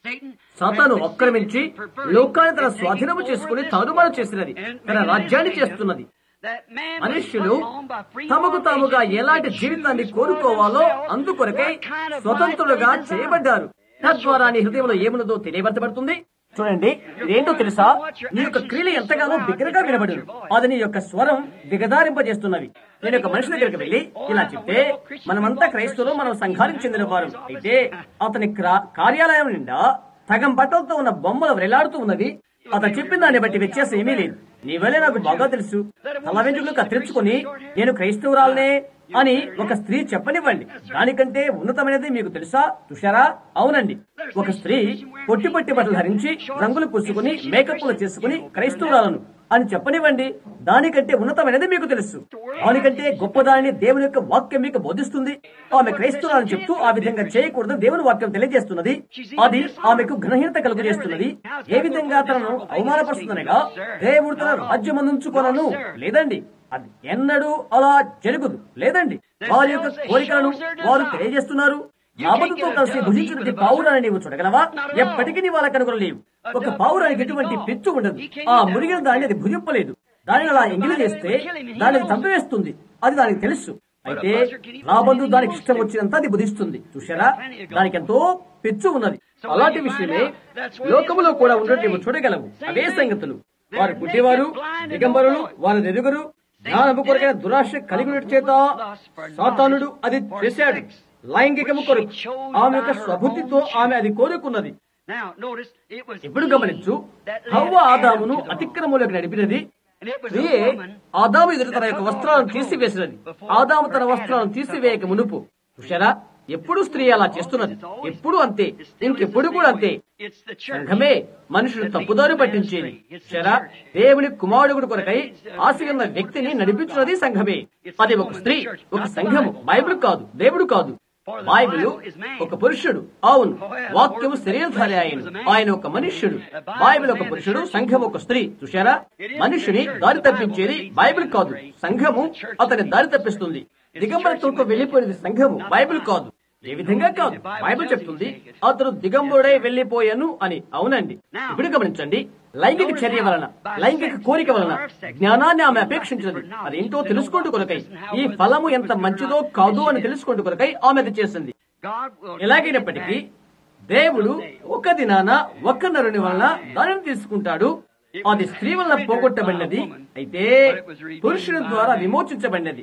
సాతాను ఆక్రమించి లోకాన్ని తన స్వాధీనము చేసుకుని తారుమారు చేసినది, తన రాజ్యాన్ని చేస్తున్నది. మనుష్యులు తమకు తాముగా ఎలాంటి జీవితాన్ని కోరుకోవాలో అందుకొరకై స్వతంత్రులుగా చేయబడ్డారు. తద్వారా నీ హృదయంలో ఏమున్నదో తెలియబరచబడుతుంది. చూడండి, ఇదేంటో తెలుసా? నీ యొక్క క్రియలు ఎంతగానో బిగ్గరగా వినబడును. అది నీ యొక్క స్వరం దిగదారింపజేస్తున్నవి. నేను ఒక మనిషి దగ్గరికి వెళ్లి ఇలా చెప్తే, మనమంతా క్రైస్తవులు, మనం సంఘానికి చెందిన వారు అయితే అతని కార్యాలయం నిండా సగం బట్టలతో ఉన్న బొమ్మలు వేలాడుతూ ఉన్నవి. అతను చెప్పిన దాన్ని బట్టి వ్యత్యాసం ఏమీ లేదు. నీ వల్లే నాకు బాగా తెలుసు. తల వెంట్రుకలు కత్తిరించుకుని నేను క్రైస్తవురాలనే అని ఒక స్త్రీ చెప్పనివ్వండి. దానికంటే ఉన్నతమైనది మీకు తెలుసా? చూశారా? అవునండి, ఒక స్త్రీ పొట్టి పొట్టి బట్టలు ధరించి రంగులు పూసుకుని మేకప్లు చేసుకుని క్రైస్తవురాలను అని చెప్పనివ్వండి. దానికంటే ఉన్నతమైనది మీకు తెలుసు. దానికంటే గొప్పదానిని దేవుని యొక్క వాక్యం మీకు బోధిస్తుంది. ఆమె క్రైస్తవురాలని చెప్తూ ఆ విధంగా చేయకూడదు దేవుని వాక్యం తెలియజేస్తున్నది. అది ఆమెకు ఘనహీనత కలుగు చేస్తున్నది. ఏ విధంగా తనను అవమానపరుస్తుందనగా, దేవుడు తన రాజ్యం అందించుకోనను. లేదండి, అది ఎన్నడూ అలా జరుగుదు. లేదండి, వారి యొక్క కోరికలను వారు తెలియజేస్తున్నారు. ఆపదతో కలిసి భుజించినది పావురాన్ని నీవు చూడగలవా? ఎప్పటికీ నీ వాళ్ళ కనుగొనలేవు. ఒక పావురానికి ఎటువంటి పిచ్చు ఉండదు. ఆ మురిగిన దాన్ని అది భుజింపలేదు. దానిని అలా ఎంగిలి చేస్తే దానిని చంపివేస్తుంది. అది దానికి తెలుసు. అయితే రాబందు దానికి ఇష్టం వచ్చినంత అది భుజిస్తుంది. చూశారా? దానికి ఎంతో పిచ్చు ఉన్నది. అలాంటి విషయమే లోకములో కూడా ఉండటం నీవు చూడగలవు. అదే సంగతులు. వారు పుట్టివారు దిగంబరులు, వారు ఎదుగురు. జ్ఞానము కొరకైన దురాశ కలిగి చేత సాతానుడు అది చేశాడు. లైంగికము కొరకు ఆమె యొక్క స్వబుద్ధితో ఆమె అది కోరుకున్నది. ఇప్పుడు గమనించు, హవ్వ ఆదామును అతిక్రమంలోకి నడిపినది. స్త్రీయే ఆదాము ఎదురు తన యొక్క వస్త్రాలను తీసివేసినది. ఆదాము తన వస్త్రాలను తీసివేయక మునుపు. చూశారా? ఎప్పుడు స్త్రీ అలా చేస్తున్నది. ఎప్పుడు అంతే, ఇంకెప్పుడు కూడా అంతే. సంఘమే మనుషులు తప్పుదారి పట్టించేది. చూశారా? దేవుని కుమారుడు కొరకై ఆశయున్న వ్యక్తిని నడిపించున్నది సంఘమే. అది ఒక స్త్రీ, ఒక సంఘము. బైబిల్ కాదు, దేవుడు కాదు. బైబిల్ ఒక పురుషుడు. అవును, వాక్యము శరీరధారి ఆయన. ఆయన ఒక మనుష్యుడు. బైబిల్ ఒక పురుషుడు, సంఘం ఒక స్త్రీ. చూశారా? మనుషుని దారి తప్పించేది బైబిల్ కాదు, సంఘము అతని దారి తప్పిస్తుంది. దిగంబరత్వంతో వెళ్లిపోయినది సంఘము, బైబిల్ కాదు. ఏ విధంగా కాదు. బైబిల్ చెప్తుంది అతడు దిగంబరుడై వెళ్లిపోయాను అని. అవునండి. ఇప్పుడు గమనించండి, లైంగిక చర్య వలన, లైంగిక కోరిక వలన జ్ఞానాన్ని ఆమె అపేక్షించినది. అదేంటో తెలుసుకుంటూ కొరకై, ఈ ఫలము ఎంత మంచిదో కాదు అని తెలుసుకుంటూ కొరకై ఆమె అది చేసింది. ఎలాగైనప్పటికీ దేవుడు ఒక దినాన ఒక్క నరుని వలన దానిని తీసుకుంటాడు. అది స్త్రీ వలన పోగొట్టబడినది, అయితే పురుషుని ద్వారా విమోచించబడినది.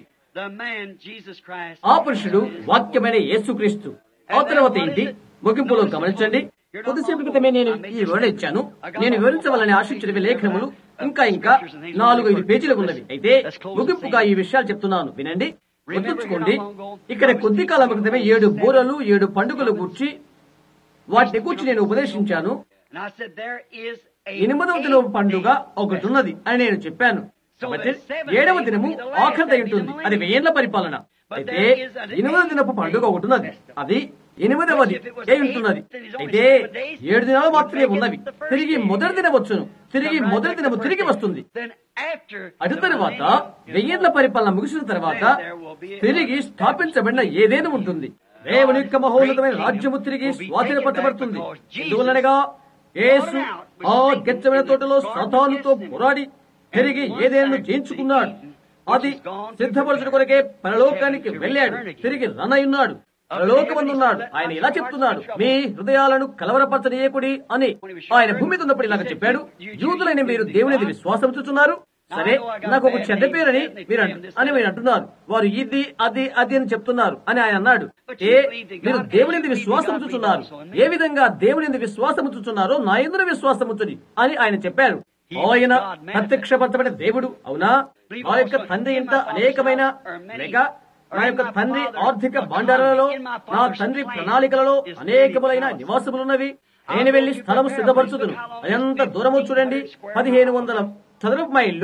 ఆ పురుషుడు వాక్యమైన యేసుక్రీస్తు. ఆ తర్వాత ఏంటి? ముగింపులో గమనించండి. కొద్దిసేపు క్రితమే నేను ఈ వివరణ ఇచ్చాను. నేను వివరించవాలని ఆశించిన లేఖనములు ఇంకా ఇంకా నాలుగు ఐదు పేజీలకు ఉన్నవి. అయితే ముగింపుగా ఈ విషయాలు చెప్తున్నాను, వినండి, గుర్తుంచుకోండి. ఇక్కడ కొద్ది కాలం క్రితమే ఏడు బూరలు, ఏడు పండుగలు కూర్చి వాటిని కూర్చి నేను ఉపదేశించాను. ఎనిమిదవ దినం పండుగ ఒకటి ఉన్నది అని నేను చెప్పాను. కాబట్టి ఏడవ దినము ఆఖరిదై ఉంటుంది. అది వెయ్యేళ్ల పరిపాలన. అయితే ఎనిమిదవ దినపు పండుగ ఒకటి ఉన్నది. అది ఎనిమిదవది అయి ఉంటున్నది. అయితే ఏడు దినాలు మాత్రమే ఉన్నవి. తిరిగి మొదటి దినం వచ్చును. తిరిగి మొదటి దినము తిరిగి వస్తుంది. అటు తరువాత వెయ్యేళ్ల పరిపాలన ముగిసిన తర్వాత తిరిగి స్థాపించబడిన ఏదైనా ఉంటుంది. దేవుని యొక్క మహోన్నతమైన రాజ్యము తిరిగి స్వాధీనపరచబడుతుంది. ఎందువలనగా యేసు ఆ గెచ్చమైన తోటలో సాతానుతో పోరాడి తిరిగి ఏదేను జయించుకున్నాడు. అది సిద్ధపరచుట కొరకే పరలోకానికి వెళ్ళాడు. తిరిగి రనయున్నాడు, పరలోకమందున్నాడు. ఆయన ఇలా చెప్తున్నాడు, మీ హృదయాలను కలవరపరచనీయకుడి అని. ఆయన భూమి మీద ఉన్నప్పుడు ఇలాగ చెప్పాడు, యూదులైన మీరు దేవుని విశ్వాసం చూస్తున్నారు. సరే, నాకు ఒక చెడ్డ పేరని మీరు అని మీరు అంటున్నారు. వారు ఇది అది అది అని చెప్తున్నారు అని ఆయన అన్నాడు. ఏ మీరు దేవుని విశ్వాసం చూస్తున్నారు, ఏ విధంగా దేవుని విశ్వాసం చూస్తున్నారో నా యందు విశ్వాసం ఉంచుడి అని ఆయన చెప్పారు. ఆయన ప్రత్యక్షపరచబడిన దేవుడు. అవునా? ఆ యొక్క తండ్రి ఇంట అనేకమైన లేక నా యొక్క తండ్రి ఆర్థిక భాండారాలలో, నా తండ్రి ప్రణాళికలలో అనేకములైన నివాసములున్నవి. నేను వెళ్లి స్థలము సిద్ధపరచుదును. ఎంత దూరము చూడండి, పదిహేను వందల చదరపు మైళ్ళు.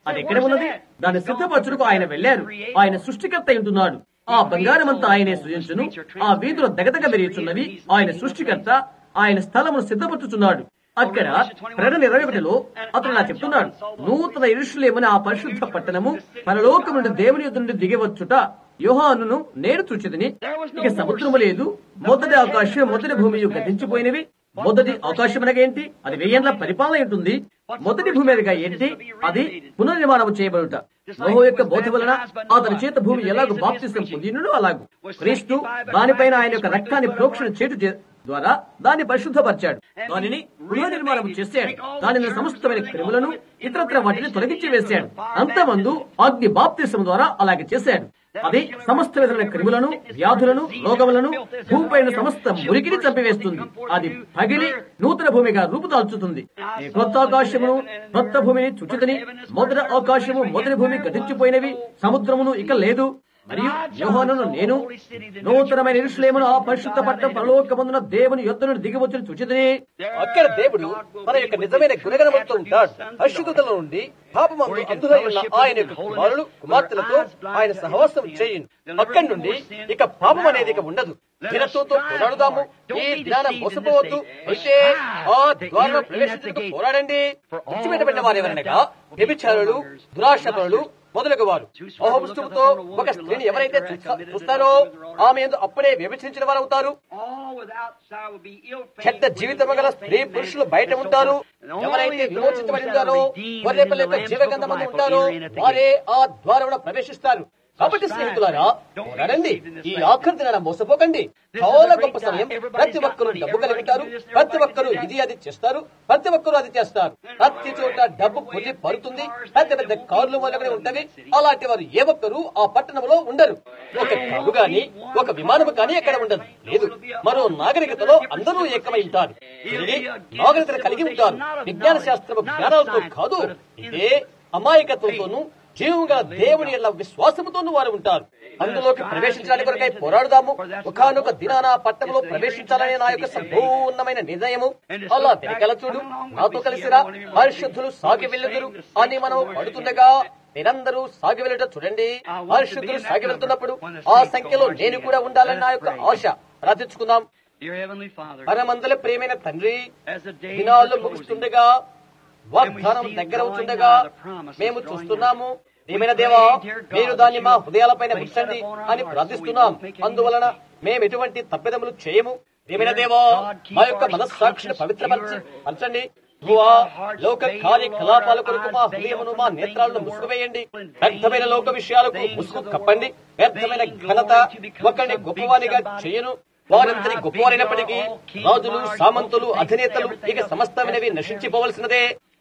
అది ఎక్కడ ఉన్నది? దాన్ని సిద్ధపరచుటకు ఆయన వెళ్లారు. ఆయన సృష్టికర్త ఉంటున్నాడు. ఆ బంగారమంతా ఆయనే సృజించును. ఆ వీధులు దగదగ మెరుగుచున్నవి. ఆయన సృష్టికర్త. ఆయన స్థలమును సిద్ధపరచుచున్నాడు. అక్కడ ప్రకటన ఇరవై ఒకటిలో అతను ఇలా చెప్తున్నాడు, నూతన యెరూషలేమున ఆ పరిశుద్ధ పట్టణము పరలోకం నుండి దేవుని యొద్ద నుండి దిగివచ్చుట యోహానును నేను చూచితిని. ఇక సముద్రము లేదు. మొదటి ఆకాశం మొదటి భూమి గతించిపోయినవి. మొదటి ఆకాశం అనగా ఏంటి? అది వెయ్యేండ్ల పరిపాలన ఉంటుంది. మొదటి భూమి అనగా ఏంటి? అది పునర్నిర్మాణం చేయబడుట. నోహు యొక్క బోధ వలన అతని చేత భూమి ఎలాగో బాప్తిసం పొందినో అలాగూ క్రీస్తు దానిపైన ఆయన యొక్క రక్తాన్ని ప్రోక్షణ చేటు ద్వారా దాన్ని పరిశుద్ధపరిచాడు. దానిని పునర్నిర్మాణం చేశాడు. దానిని సమస్తమైన క్రిములను ఇతరత్ర వాటిని తొలగించి వేశాడు. అంతమందు అగ్ని బాప్తిసం ద్వారా అలాగే చేశాడు. అది సమస్త విధమైన క్రిములను, వ్యాధులను, రోగములను, భూమిపైన సమస్త మురికిని చంపివేస్తుంది. అది పగిలి నూతన భూమిగా రూపుదాల్చుతుంది. కొత్త ఆకాశమును కొత్త భూమిని చుట్టుదని. మొదటి ఆకాశము మొదటి భూమి గతించిపోయినవి. సముద్రమును ఇక లేదు. మరియు యోహానును నేను నూతనమైన యెరూషలేమును ఆ పరిశుద్ధ పట్టణం పరలోకమందున దేవుని యొద్ద నుండి దిగివచ్చును చూచితిని. అక్కడ దేవుడు తన యొక్క నిజమైన గుణగణములతో ఉంటాడు. అశుద్ధతల నుండి పాపమందు అందులో ఉన్న ఆయన యొక్క కుమారులు కుమార్తెలతో ఆయన సహవాసం చేయండి. అక్కడి నుండి ఇక పాపం అనేది ఇక ఉండదు. దినత్వంతో పోరాడుదాము. ఈ జ్ఞానం మోసపోవద్దు. అయితే ఆ ద్వారంలో ప్రవేశించడానికి పోరాడండి. విడిచిపెట్టబడిన వారు ఎవరనగా వ్యభిచారులు, దురాశపరులు మొదలగు వారు. మోహపుస్తకంతో ఒక స్త్రీని ఎవరైతే చూస్తారో ఆమె యందు అప్పుడే వ్యభిచరించిన వారు అవుతారు. చెడ్డ జీవితం గల స్త్రీ పురుషులు బయట ఉంటారు. ఎవరైతే విమోచించబడిందారో గొర్రెపిల్ల యొక్క జీవగంధమందు ఉంటారో వారే ఆ ద్వారంలో ప్రవేశిస్తారు. కాబట్టి స్నేహితులారా, పోరాడండి. ఈ ఆఖరి దినాన మోసపోకండి. చాలా గొప్ప సమయం. ప్రతి ఒక్కరూ డబ్బు కలిగి ఉంటారు. ప్రతి ఒక్కరూ ఇది అది చేస్తారు. ప్రతి ఒక్కరూ అది చేస్తారు. ప్రతి చోట డబ్బు పొంది పడుతుంది. పెద్ద పెద్ద కార్లు మొదలగునే ఉంటవి. అలాంటి వారు ఏ ఒక్కరు ఆ పట్టణంలో ఉండరు. ఒక కారు గాని ఒక విమానము కానీ ఎక్కడ ఉండదు. లేదు, మరో నాగరికతలో అందరూ ఏకమై ఉంటారు. ఇది నాగరికత కలిగి ఉంటారు. విజ్ఞాన శాస్త్రము జ్ఞానాలతో కాదు, ఇదే అమాయకత్వంతోనూ జీవం గల దేవుని యొక్క విశ్వాసముతోనూ వారు ఉంటారు. అందులోకి ప్రవేశించడానికి కొరకై పోరాడుదాము. ఒకనొక దినాన పట్టణంలో ప్రవేశించాలనే నా యొక్క సంపూర్ణమైన నిర్ణయము. అలా వెనకల చూడు, నాతో కలిసిరా, పరిశుద్ధులు సాగి వెళ్ళుదురు అని మనం పడుతుండగా మీరందరూ సాగి వెళ్ళట చూడండి. పరిశుద్ధులు సాగి వెళ్తున్నప్పుడు ఆ సంఖ్యలో నేను కూడా ఉండాలని నా యొక్క ఆశ. ప్రార్థించుకుందాం. పరమందుల ప్రియమైన తండ్రి, దినాలు ముగుస్తుండగా, వాగ్దానం దగ్గర అవుతుండగా మేము చూస్తున్నాము. ఏమైనా దేవా, మీరు దాన్ని మా హృదయాలపైన ఉంచండి అని ప్రార్థిస్తున్నాం. అందువలన మేము ఎటువంటి తప్పిదములు చేయము. ఏమైనా దేవా, మా యొక్క మనస్సాక్షిని పవిత్రపరచి పంచండి. లోక కార్యకలాపాల కొరకు మా హృదయమును, మా నేత్రాలను ముసుగువేయండి. వ్యర్థమైన లోక విషయాలకు ముసుగు కప్పండి. వ్యర్థమైన ఘనత ఒకరిని గొప్పవారిగా చేయను. వారంతని గొప్పవారైనప్పటికీ రాజులు, సామంతులు, అధినేతలు ఇక సమస్తమైనవి నశించిపోవలసినదే.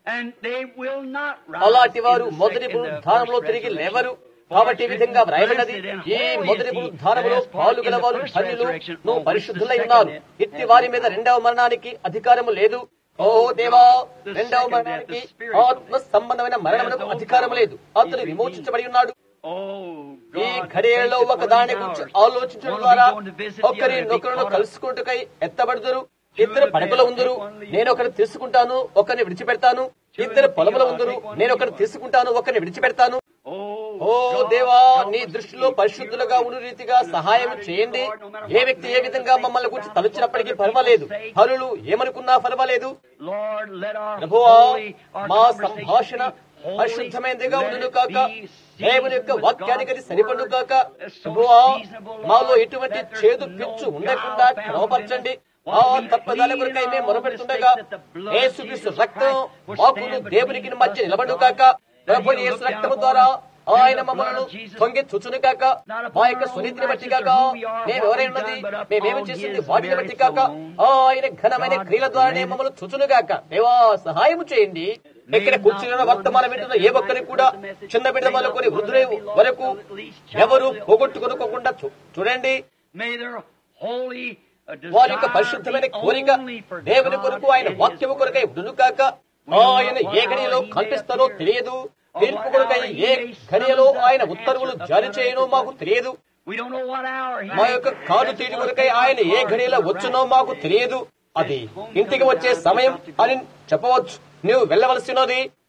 అలాంటి వారు మొదటి పునరుద్ధానంలో తిరిగి లేవరు. కాబట్టి ఈ విధంగా వ్రాయబడినది, ఈ మొదటి పునరుద్ధానంలో పాలు గలవారు ధన్యులు, నువ్వు పరిశుద్ధులై ఉన్నారు. ఇట్టి వారి మీద రెండవ మరణానికి అధికారము లేదు. ఓ దేవా, రెండవ మరణానికి ఆత్మ సంబంధమైన మరణమునకు అధికారము లేదు. అతను విమోచించబడి ఉన్నాడు. ఈ ఘడియలో ఒక దాని గురించి ఆలోచించడం ద్వారా ఒకరి నొకరును కలుసుకుంటుకై ఎత్తబడుదురు. ఇద్దరు పడకలో ఉందరు, నేను ఒకరిని తీసుకుంటాను, ఒకరిని విడిచిపెడతాను. ఇద్దరు పొలములో ఉందరు, నేను ఒకరిని తీసుకుంటాను, ఒకరిని విడిచిపెడతాను. ఓ దేవా, నీ దృష్టిలో పరిశుద్ధులుగా ఉన్న రీతిగా సహాయం చేయండి. ఏ వ్యక్తి ఏ విధంగా మమ్మల్ని గురించి తలుచినప్పటికీ పర్వాలేదు, హరులు ఏమనుకున్నా పర్వాలేదు. ప్రభువా, మా సంభాషణ పరిశుద్ధమైనదిగా ఉండును కాక, దేవుని యొక్క వాక్యానికి అది సరిపడు కాక. ప్రభువా, మాలో ఎటువంటి చేదు పిచ్చు ఉండకుండా క్రమపరచండి. ఆ తప్పదాల కొరకై మేము మొరపెడుతుండగా యేసుక్రీస్తు రక్తం మాకును దేవునికి మధ్య నిలబడు కాక. ప్రభు యేసు రక్తము ద్వారా ఆయన మమ్మల్ని తొంగి చూచును కాక. మా యొక్క స్వనీతిని బట్టి కాక, మేమెవరైనది మేమేమి చేసింది వాటిని బట్టి కాక, ఆయన ఘనమైన క్రియల ద్వారానే మమ్మల్ని చూచును కాక. దేవా, సహాయం చేయండి. ఇక్కడ కూర్చున్న వర్తమానం వింటున్న ఏ ఒక్కరికి కూడా, చిన్న బిడ్డ మొదలుకొని వృద్ధుల వరకు ఎవరు పోగొట్టుకొనుకోకుండా చూడండి. వారి యొక్క పరిశుద్ధమైన కోరిక దేవుని కొరకు, ఆయన వాక్యము కొరకై ఉండును కాక. ఆయన ఏ గడియలో కనిపిస్తారో తెలియదు. తీర్పు కొరకై ఏ గడియలో ఆయన ఉత్తర్వులు జారీ చేయనో మాకు తెలియదు. మా యొక్క కాదు తీటి కొరకై ఆయన ఏ గడియలో వచ్చునో మాకు తెలియదు. అది ఇంటికి వచ్చే సమయం అని చెప్పవచ్చు. నువ్వు వెళ్ళవలసినది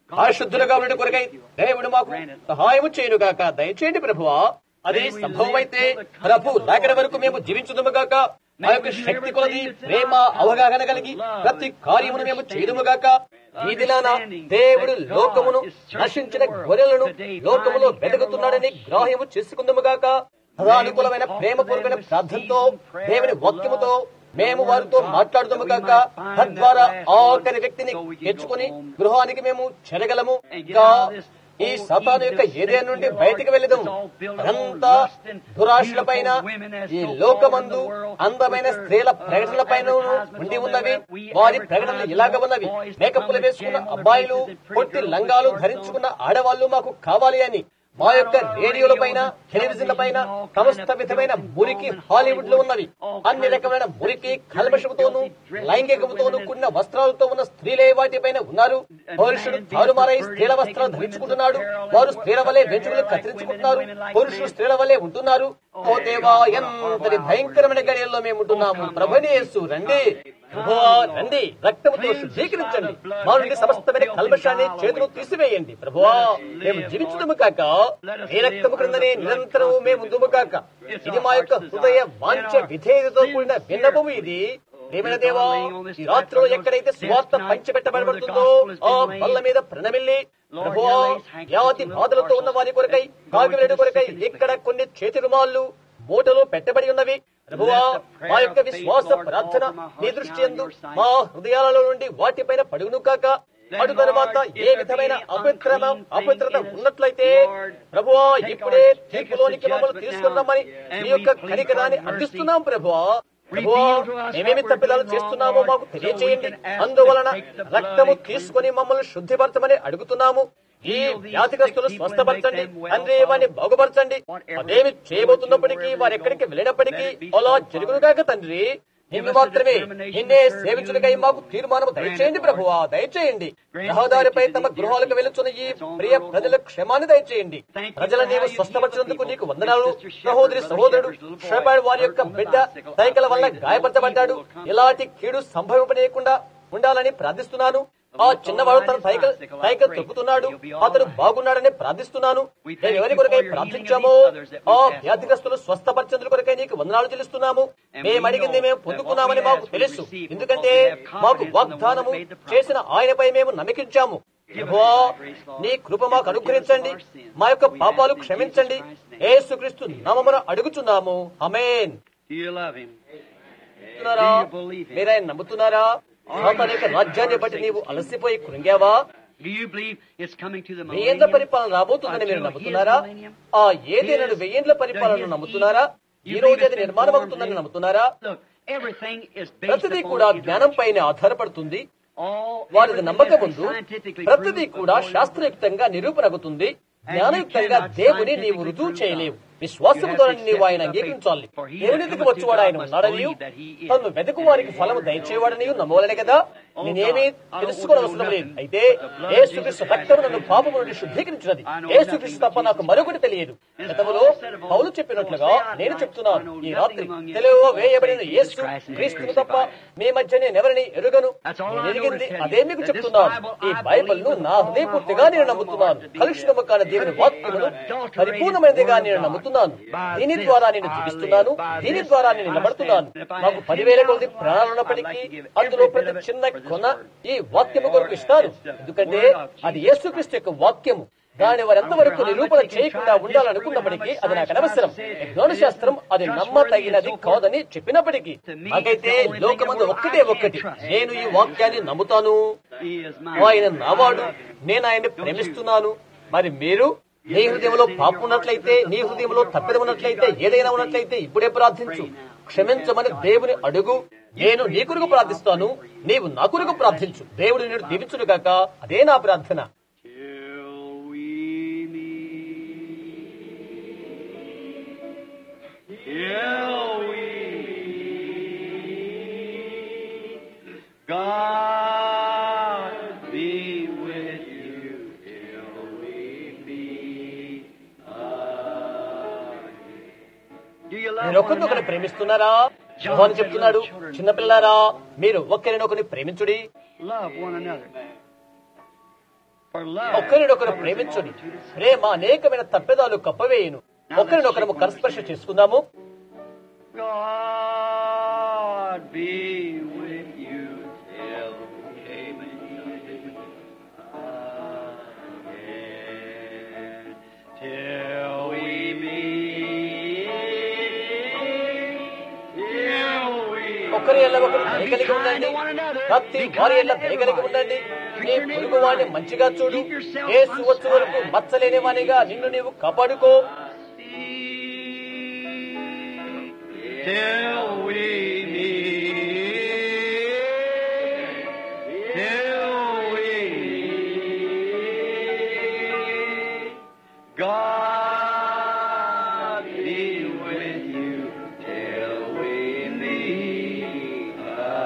పరిశుద్ధులుగా ఉండడం కొరకై దేవుడు మాకు సహాయము చేయను గాక. దయచేయండి ప్రభువా. అది సంభవమైతే ప్రభు రాకడ వరకు మేము జీవించుదుము గాక. ఆ యొక్క శక్తి కొలది ప్రేమ అవగాహన కలిగి ప్రతి కార్యమును మేము చేయదుము గాక. ఈ దినాన దేవుడు లోకమును నశించిన గొర్రెలను లోకములో వెతుకుతున్నాడని గ్రాహ్యము చేసుకుందుము గాక. అనుకూలమైన ప్రేమపూర్వకమైన ప్రార్థనతో దేవుని వాక్యముతో మేము వారితో మాట్లాడుతాము కాక. తద్వారా ఆఖరి వ్యక్తిని తెచ్చుకుని గృహానికి మేము చెరగలము. ఇంకా ఈ సతాను యొక్క ఏదే నుండి బయటికి వెళ్ళదాము. అంతా దురాశల పైన ఈ లోకమందు అందమైన స్త్రీల ప్రకటనల పైన ఉండి ఉన్నవి. వారి ప్రకటనలు ఇలాగ ఉన్నవి: మేకప్పులు వేసుకున్న అబ్బాయిలు, పొట్టి లంగాలు ధరించుకున్న ఆడవాళ్లు మాకు కావాలి అని. మా యొక్క రేడియోల పైన, టెలివిజన్ల పైన సమస్త విధమైన మురికి హాలీవుడ్ లో ఉన్నవి. అన్ని రకమైన మురికి, కల్మషముతోనూ లైంగికముతోనూ కూడిన వస్త్రాలతో ఉన్న స్త్రీలే వాటిపైన ఉన్నారు. పురుషుడు తారుమారై స్త్రీల వస్త్రాలు ధరించుకుంటున్నాడు. వారు స్త్రీల వలె వెంట్రుకలు కత్తిరించుకుంటున్నారు. పురుషులు స్త్రీల వలె ఉంటున్నారు. ఓ దేవా, ఎంతటి భయంకరమైన గడియల్లో మేము ఉంటున్నాము. ప్రభువైన యేసు రండి, ప్రభువా రండి, రక్తముతో శుద్ధీకరించండి. మా నుండి సమస్తమైన కల్మషాన్ని చేతులు తీసివేయండి. ప్రభువా, మేము జీవించదుము కాక. ఈ రక్తము క్రిందనే నిరంతరము మేము ఉందుము కాక. ఇది మా యొక్క హృదయ వాంఛ విధేయతతో కూడిన విన్నపము. ఇది ప్రియమైన దేవా, ఈ రాత్రిలో ఎక్కడైతే సువార్త పంచిపెట్టబడబడుతుందో ఆ బల్ల మీద ప్రణమిల్లి ప్రభువా, వ్యాధి బాధలతో ఉన్న వారి కొరకై, కాకివేడు కొరకై ఇక్కడ కొన్ని చేతి రుమాళ్ళు మూటలు పెట్టబడి ఉన్నవి. ప్రభువా, మా యొక్క విశ్వాస ప్రార్థన నీ దృష్టి యందు మా హృదయాలలో నుండి వాటిపైన పడుగును కాక. అటు తర్వాత ఏ విధమైన అపవిత్రత అపవిత్రత ఉన్నట్లయితే ప్రభువా, ఇప్పుడే తీర్పులోనికి మమ్మల్ని తీసుకున్నామని నీ యొక్క కనికరాన్ని అర్థిస్తున్నాం. ప్రభువా, ప్రభువా, మేమేమి తప్పిదాలు చేస్తున్నామో మాకు తెలియచేయండి. అందువలన రక్తము తీసుకుని మమ్మల్ని శుద్ధిపరచమని అడుగుతున్నాము. ఈ వ్యాధిగ్రస్తులు స్వస్థపరచండి తండ్రి, వారిని బాగుపరచండి. అదేమి చేయబోతున్నప్పటికీ, వారు ఎక్కడికి వెళ్ళినప్పటికీ అలా జరుగునుగాక తండ్రి. నిన్ను మాత్రమే, నిన్నే సేవించులకై మాకు తీర్మానం దయచేయండి. ప్రభువా, దయచేయండి. రహదారిపై తమ గృహాలకు వెళుతున్న ఈ ప్రియ ప్రజల క్షేమాన్ని దయచేయండి. ప్రజల నీవు స్వస్థపరిచినందుకు నీకు వందనాలు. సహోదరి సహోదరుడు షెపర్డ్ వారి యొక్క బిడ్డ సైకిల్ వల్ల గాయపరచబడ్డాడు. ఇలాంటి కీడు సంభవింపనీయకుండా ఉండాలని ప్రార్థిస్తున్నాను. ఆ చిన్నవాడు తన సైకిల్ సైకిల్ తొక్కుతున్నాడు. అతను బాగున్నాడని ప్రార్థిస్తున్నాను. నేను ఎవరి కొరకై ప్రార్థించామో ఆ వ్యాధిగ్రస్తులు స్వస్థపరిచేందుకు కొరకై నీకు వందనాలు చెల్లిస్తున్నాము. మేము అడిగింది మేము పొందుకున్నామని మాకు తెలుసు. ఎందుకంటే మాకు వాగ్దానము చేసిన ఆయనపై మేము నమ్మకించాము. యెహోవా, నీ కృప మాకు అనుగ్రహించండి. మా యొక్క పాపాలు క్షమించండి. యేసుక్రీస్తు నామమున అడుగుచున్నాము. ఆమేన్. మీరు ఆయన నమ్ముతున్నారా? సాతాను యొక్క రాజ్యాన్ని బట్టి నీవు అలసిపోయి కృంగావా? వెయ్యేండ్ల పరిపాలన రాబోతుందని మీరు నమ్ముతున్నారా? ఆ ఏదేనాడు వెయ్యేండ్ల పరిపాలన నమ్ముతున్నారా? ఈ రోజు అది నిర్మాణం అవుతుందని నమ్ముతున్నారా? ప్రతిదీ కూడా జ్ఞానం పైన ఆధారపడుతుంది. వారిది నమ్మకముందు ప్రతిదీ కూడా శాస్త్రయుక్తంగా నిరూపణగుతుంది. జ్ఞానయుక్తంగా దేవుని నీవు రుజువు చేయలేవు. విశ్వాసము ద్వారా నీవు ఆయన అంగీకరించాలి. దేవునికి వచ్చేవాడు ఆయన ఉన్నాడని, తను వెతుకు వారికి ఫలము దయచేవాడని నమ్మవలనే కదా. నేనేమీ తెలుసుకోవలసిన లేదు. అయితే యేసుక్రీస్తు రక్తము నన్ను పాపము నుండి శుద్ధీకరించినది. యేసుక్రీస్తు తప్ప నాకు మరొకటి తెలియదు. గతములో పౌలు చెప్పినట్లుగా నేను చెప్తున్నాను, ఈ రాత్రి తెలుగులో వేయబడిన యేసు క్రీస్తును తప్ప మీ మధ్య నేను ఎవరిని ఎరుగను. నేను ఎరిగింది అదే మీకు చెప్తున్నాను. ఈ బైబిల్ ను నా హృదయపూర్తిగా నేను నమ్ముతున్నాను. కలుషితము కాని దేవుని వాక్యమును పరిపూర్ణమైనదిగా నేను నమ్ముతున్నాను. దీని ద్వారా నేను జీవిస్తున్నాను. దీని ద్వారా నేను నిలబడుతున్నాను. నాకు పదివేల కొద్ది ప్రాణాలు ఉన్నప్పటికీ అందులో ప్రతి చిన్న కొన ఈ వాక్యము కొరకు ఇస్తాను. ఎందుకంటే అది యేసుక్రీస్తు యొక్క వాక్యము. దాని వారెంతవరకు నిరూపణ చేయకుండా ఉండాలనుకున్నప్పటికీ అది నాకు అనవసరం. జ్ఞాన శాస్త్రం అది నమ్మతగినది కాదని చెప్పినప్పటికీ నాకైతే లోకమందు ఒక్కటే ఒక్కటి, నేను ఈ వాక్యాన్ని నమ్ముతాను. ఆయన నావాడు, నేను ఆయన్ని ప్రేమిస్తున్నాను. మరి మీరు నీ హృదయంలో పాపం ఉన్నట్లయితే, నీ హృదయంలో తప్పిదం ఉన్నట్లయితే, ఏదైనా ఉన్నట్లయితే ఇప్పుడే ప్రార్థించు. క్షమించమని దేవుని అడుగు. నేను నీ కొరకు ప్రార్థిస్తాను, నీవు నా కొరకు ప్రార్థించు. దేవుడు నేను దీవించును గాక. అదే నా ప్రార్థన. మీరు ఒకరినొకరిని ప్రేమిస్తున్నారా? యోహాను చెప్తున్నాడు, చిన్నపిల్లారా మీరు ఒకరినొకరిని ప్రేమించుడి. ఒకరినొకరు ప్రేమించుని. ప్రేమ అనేకమైన తప్పెదాలు కప్పవేయును. ఒకరినొకరు కరస్పర్శ చేసుకుందాము. God be with you till till we meet, till we ఒకరి ఎల్ల ఒకరు దయగలిగి ఉండండి. భక్తి వారి ఎల్ల దయగలిగి ఉండండి. నీ పొరుగు వాడిని మంచిగా చూడు. యేసు వచ్చు వరకు మచ్చలేని వానిగా నిన్ను నీవు కాపాడుకో. till we meet, till we meet. God be with you till we meet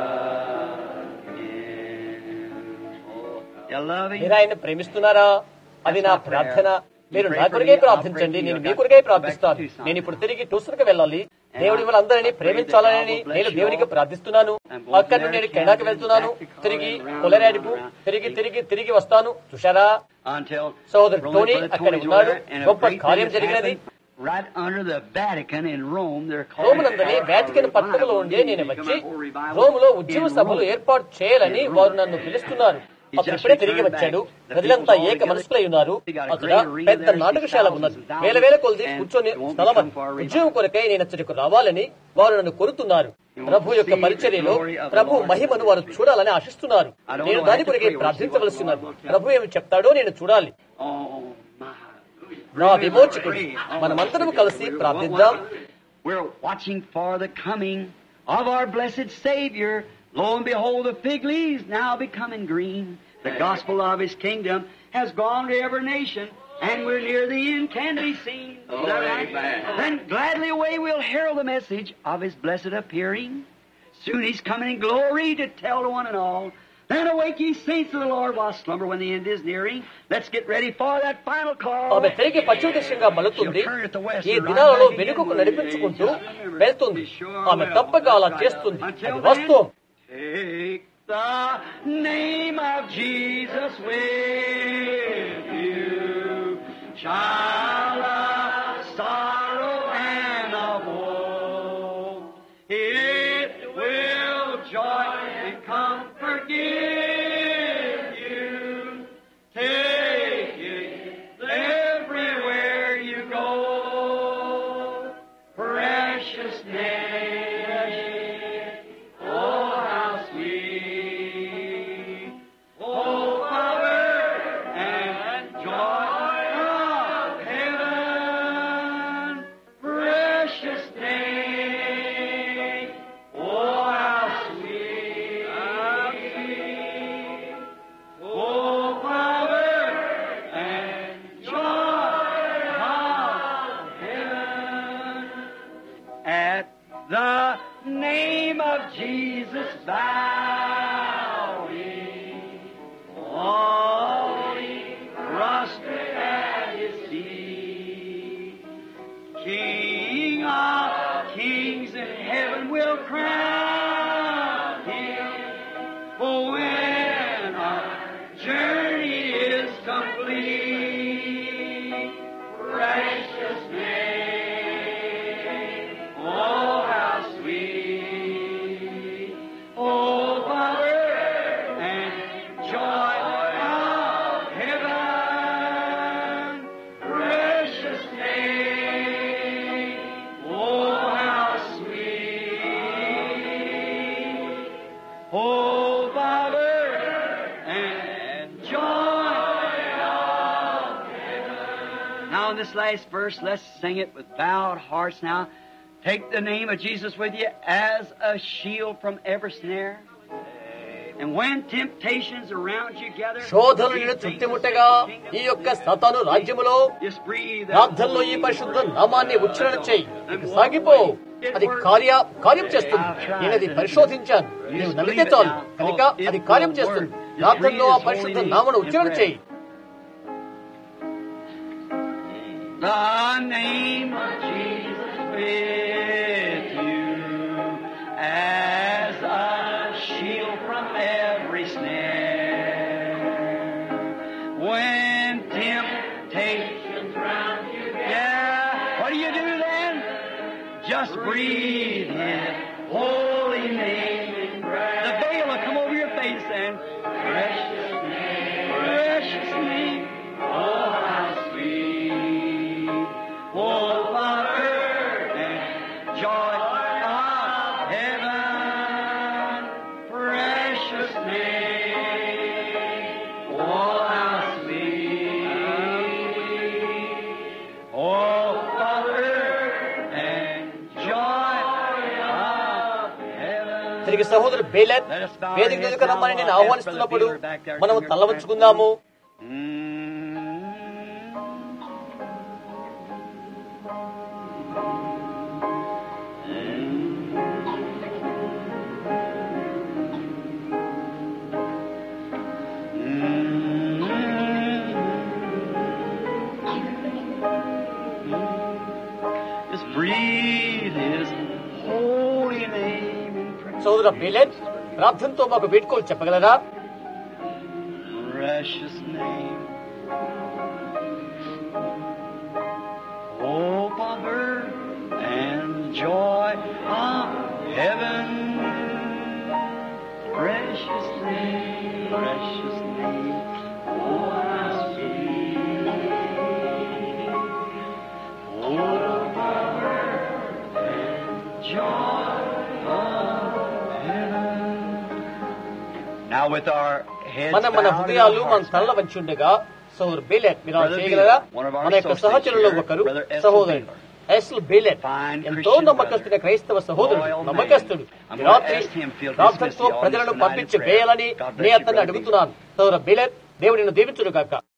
again. You love him? మీరు ఆయన ప్రేమిస్తున్నారా? అది నా ప్రార్థన. మీరు నా కొరకై ప్రార్థించండి, నేను మీ కొరకై ప్రార్థిస్తాను. నేను ఇప్పుడు తిరిగి ట్యూషన్కి వెళ్ళాలి. దేవుడి మిమ్మల్ని అందరినీ ప్రేమించాలని నేను దేవునికి ప్రార్థిస్తున్నాను. అక్కడి నుండి నేను కెనడాకి వెళ్తున్నాను. తిరిగి కొలరాడుకు తిరిగి తిరిగి తిరిగి వస్తాను. చూశారా? సోదరు టోనీ అక్కడ ఉన్నాడు. గొప్ప కార్యం జరిగినది. రోమునందరి వాటికన్ పట్టణంలో ఉండే నేను వచ్చి రోములో ఉద్యమ సభలు ఏర్పాటు చేయాలని వారు నన్ను పిలుస్తున్నారు. అప్పుడు ఇప్పుడే తిరిగి వచ్చాడు. ప్రజలంతా ఏక మనసులై ఉన్నారు. అక్కడ పెద్ద నాటకశాల ఉన్నది. వేల వేల కొలది కూర్చొని స్థలం అది. ఉద్యోగం కొరకై నేను అచ్చడికి రావాలని వారు నన్ను కోరుతున్నారు. ప్రభు యొక్క పరిచర్యలో ప్రభు మహిమను వారు చూడాలని ఆశిస్తున్నారు. నేను దాని కొరకై ప్రార్థించవలసి ఉన్నది. ప్రభు ఏమి చెప్తాడో నేను చూడాలి. నా విమోచకుడు, మనమందరం కలిసి ప్రార్థిద్దాం. We're watching for the coming of our blessed Savior. Lo and behold, the fig leaves now becoming green. The gospel of His kingdom has gone to every nation, and we're near the end, can be seen. Oh, right? Then gladly away we'll herald the message of His blessed appearing. Soon He's coming in glory to tell to one and all. Then awake ye saints of the Lord while slumber when the end is nearing. Let's get ready for that final call. ఆమె తిరిగి పశ్చిమ దిశగా మలుతుంది. ఈ దినాలలో వెనుకకు నడిపించుకుంటూ వెళ్తుంది. ఆమె తప్పక అలా చేస్తుంది. అది వాస్తవం. Take the name of Jesus with you, child of sorrow and of woe. It will joy and comfort give you. Take it everywhere you go. Precious name. Jesus bowing, falling, prostrate at His feet. King of kings in heaven will crown Him. For when our journey is complete, precious name, oh how sweet. This last verse, let's sing it with bowed hearts now. Take the name of Jesus with you as a shield from every snare. And when temptations around you gather, శోధనలు నిన్ను చుట్టుముట్టగా ఈ యొక్క సాతాను రాజ్యములో ప్రార్థనలో ఈ పరిశుద్ధ నామాన్ని ఉచ్చారణ చేయి. సాగిపో. అది కార్య కార్యం చేస్తుంది. నేను అది పరిశోధించాను. నీవు నమ్మితే చాలు. కనుక అది కార్యం చేస్తుంది. ప్రార్థనలో ఆ పరిశుద్ధ నామాన్ని ఉచ్చారణ చేయి. The name of Jesus with you as a shield from every snare. When breathe His holy name in breath. The veil will come over your face and precious name, precious name. Oh, how sweet. Oh, what earth and joy of heaven. Precious name. Oh, how sweet. Oh, what earth and joy of heaven. తిరిగి సహోదరు బేలెత్ వేదిక మీదకు రమ్మని నేను ఆహ్వానిస్తున్నప్పుడు మనం తల వంచుకుందాము. Just breathe His holy name in prayer. సోదర బేలెత్ ప్రార్థనతో మాకు వేడుకోలు చెప్పగలరా? Precious name. Hope of earth and joy of heaven. Precious name, precious name. Oh, how sweet. Hope of earth and joy of heaven. Now with our heads మనం మన bowed and హృదయాలు our మన hearts తలల bowed. వంచి ఉండగా సోదరు బేలెట్ మీరు అలా చేయగలరా? మన యొక్క సహచరులలో ఒకరు సహోదరుడు ఎస్ఎల్ బేలెట్ ఎంతో నమ్మకస్తున్న క్రైస్తవ సహోదరుడు, నమ్మకస్తుడు. ఈ రాత్రి ప్రార్థనతో ప్రజలను పంపించి వేయాలని నేను అతన్ని అడుగుతున్నాను. సోదరు బేలెట్, దేవుడు నిన్ను దీవించును గాక.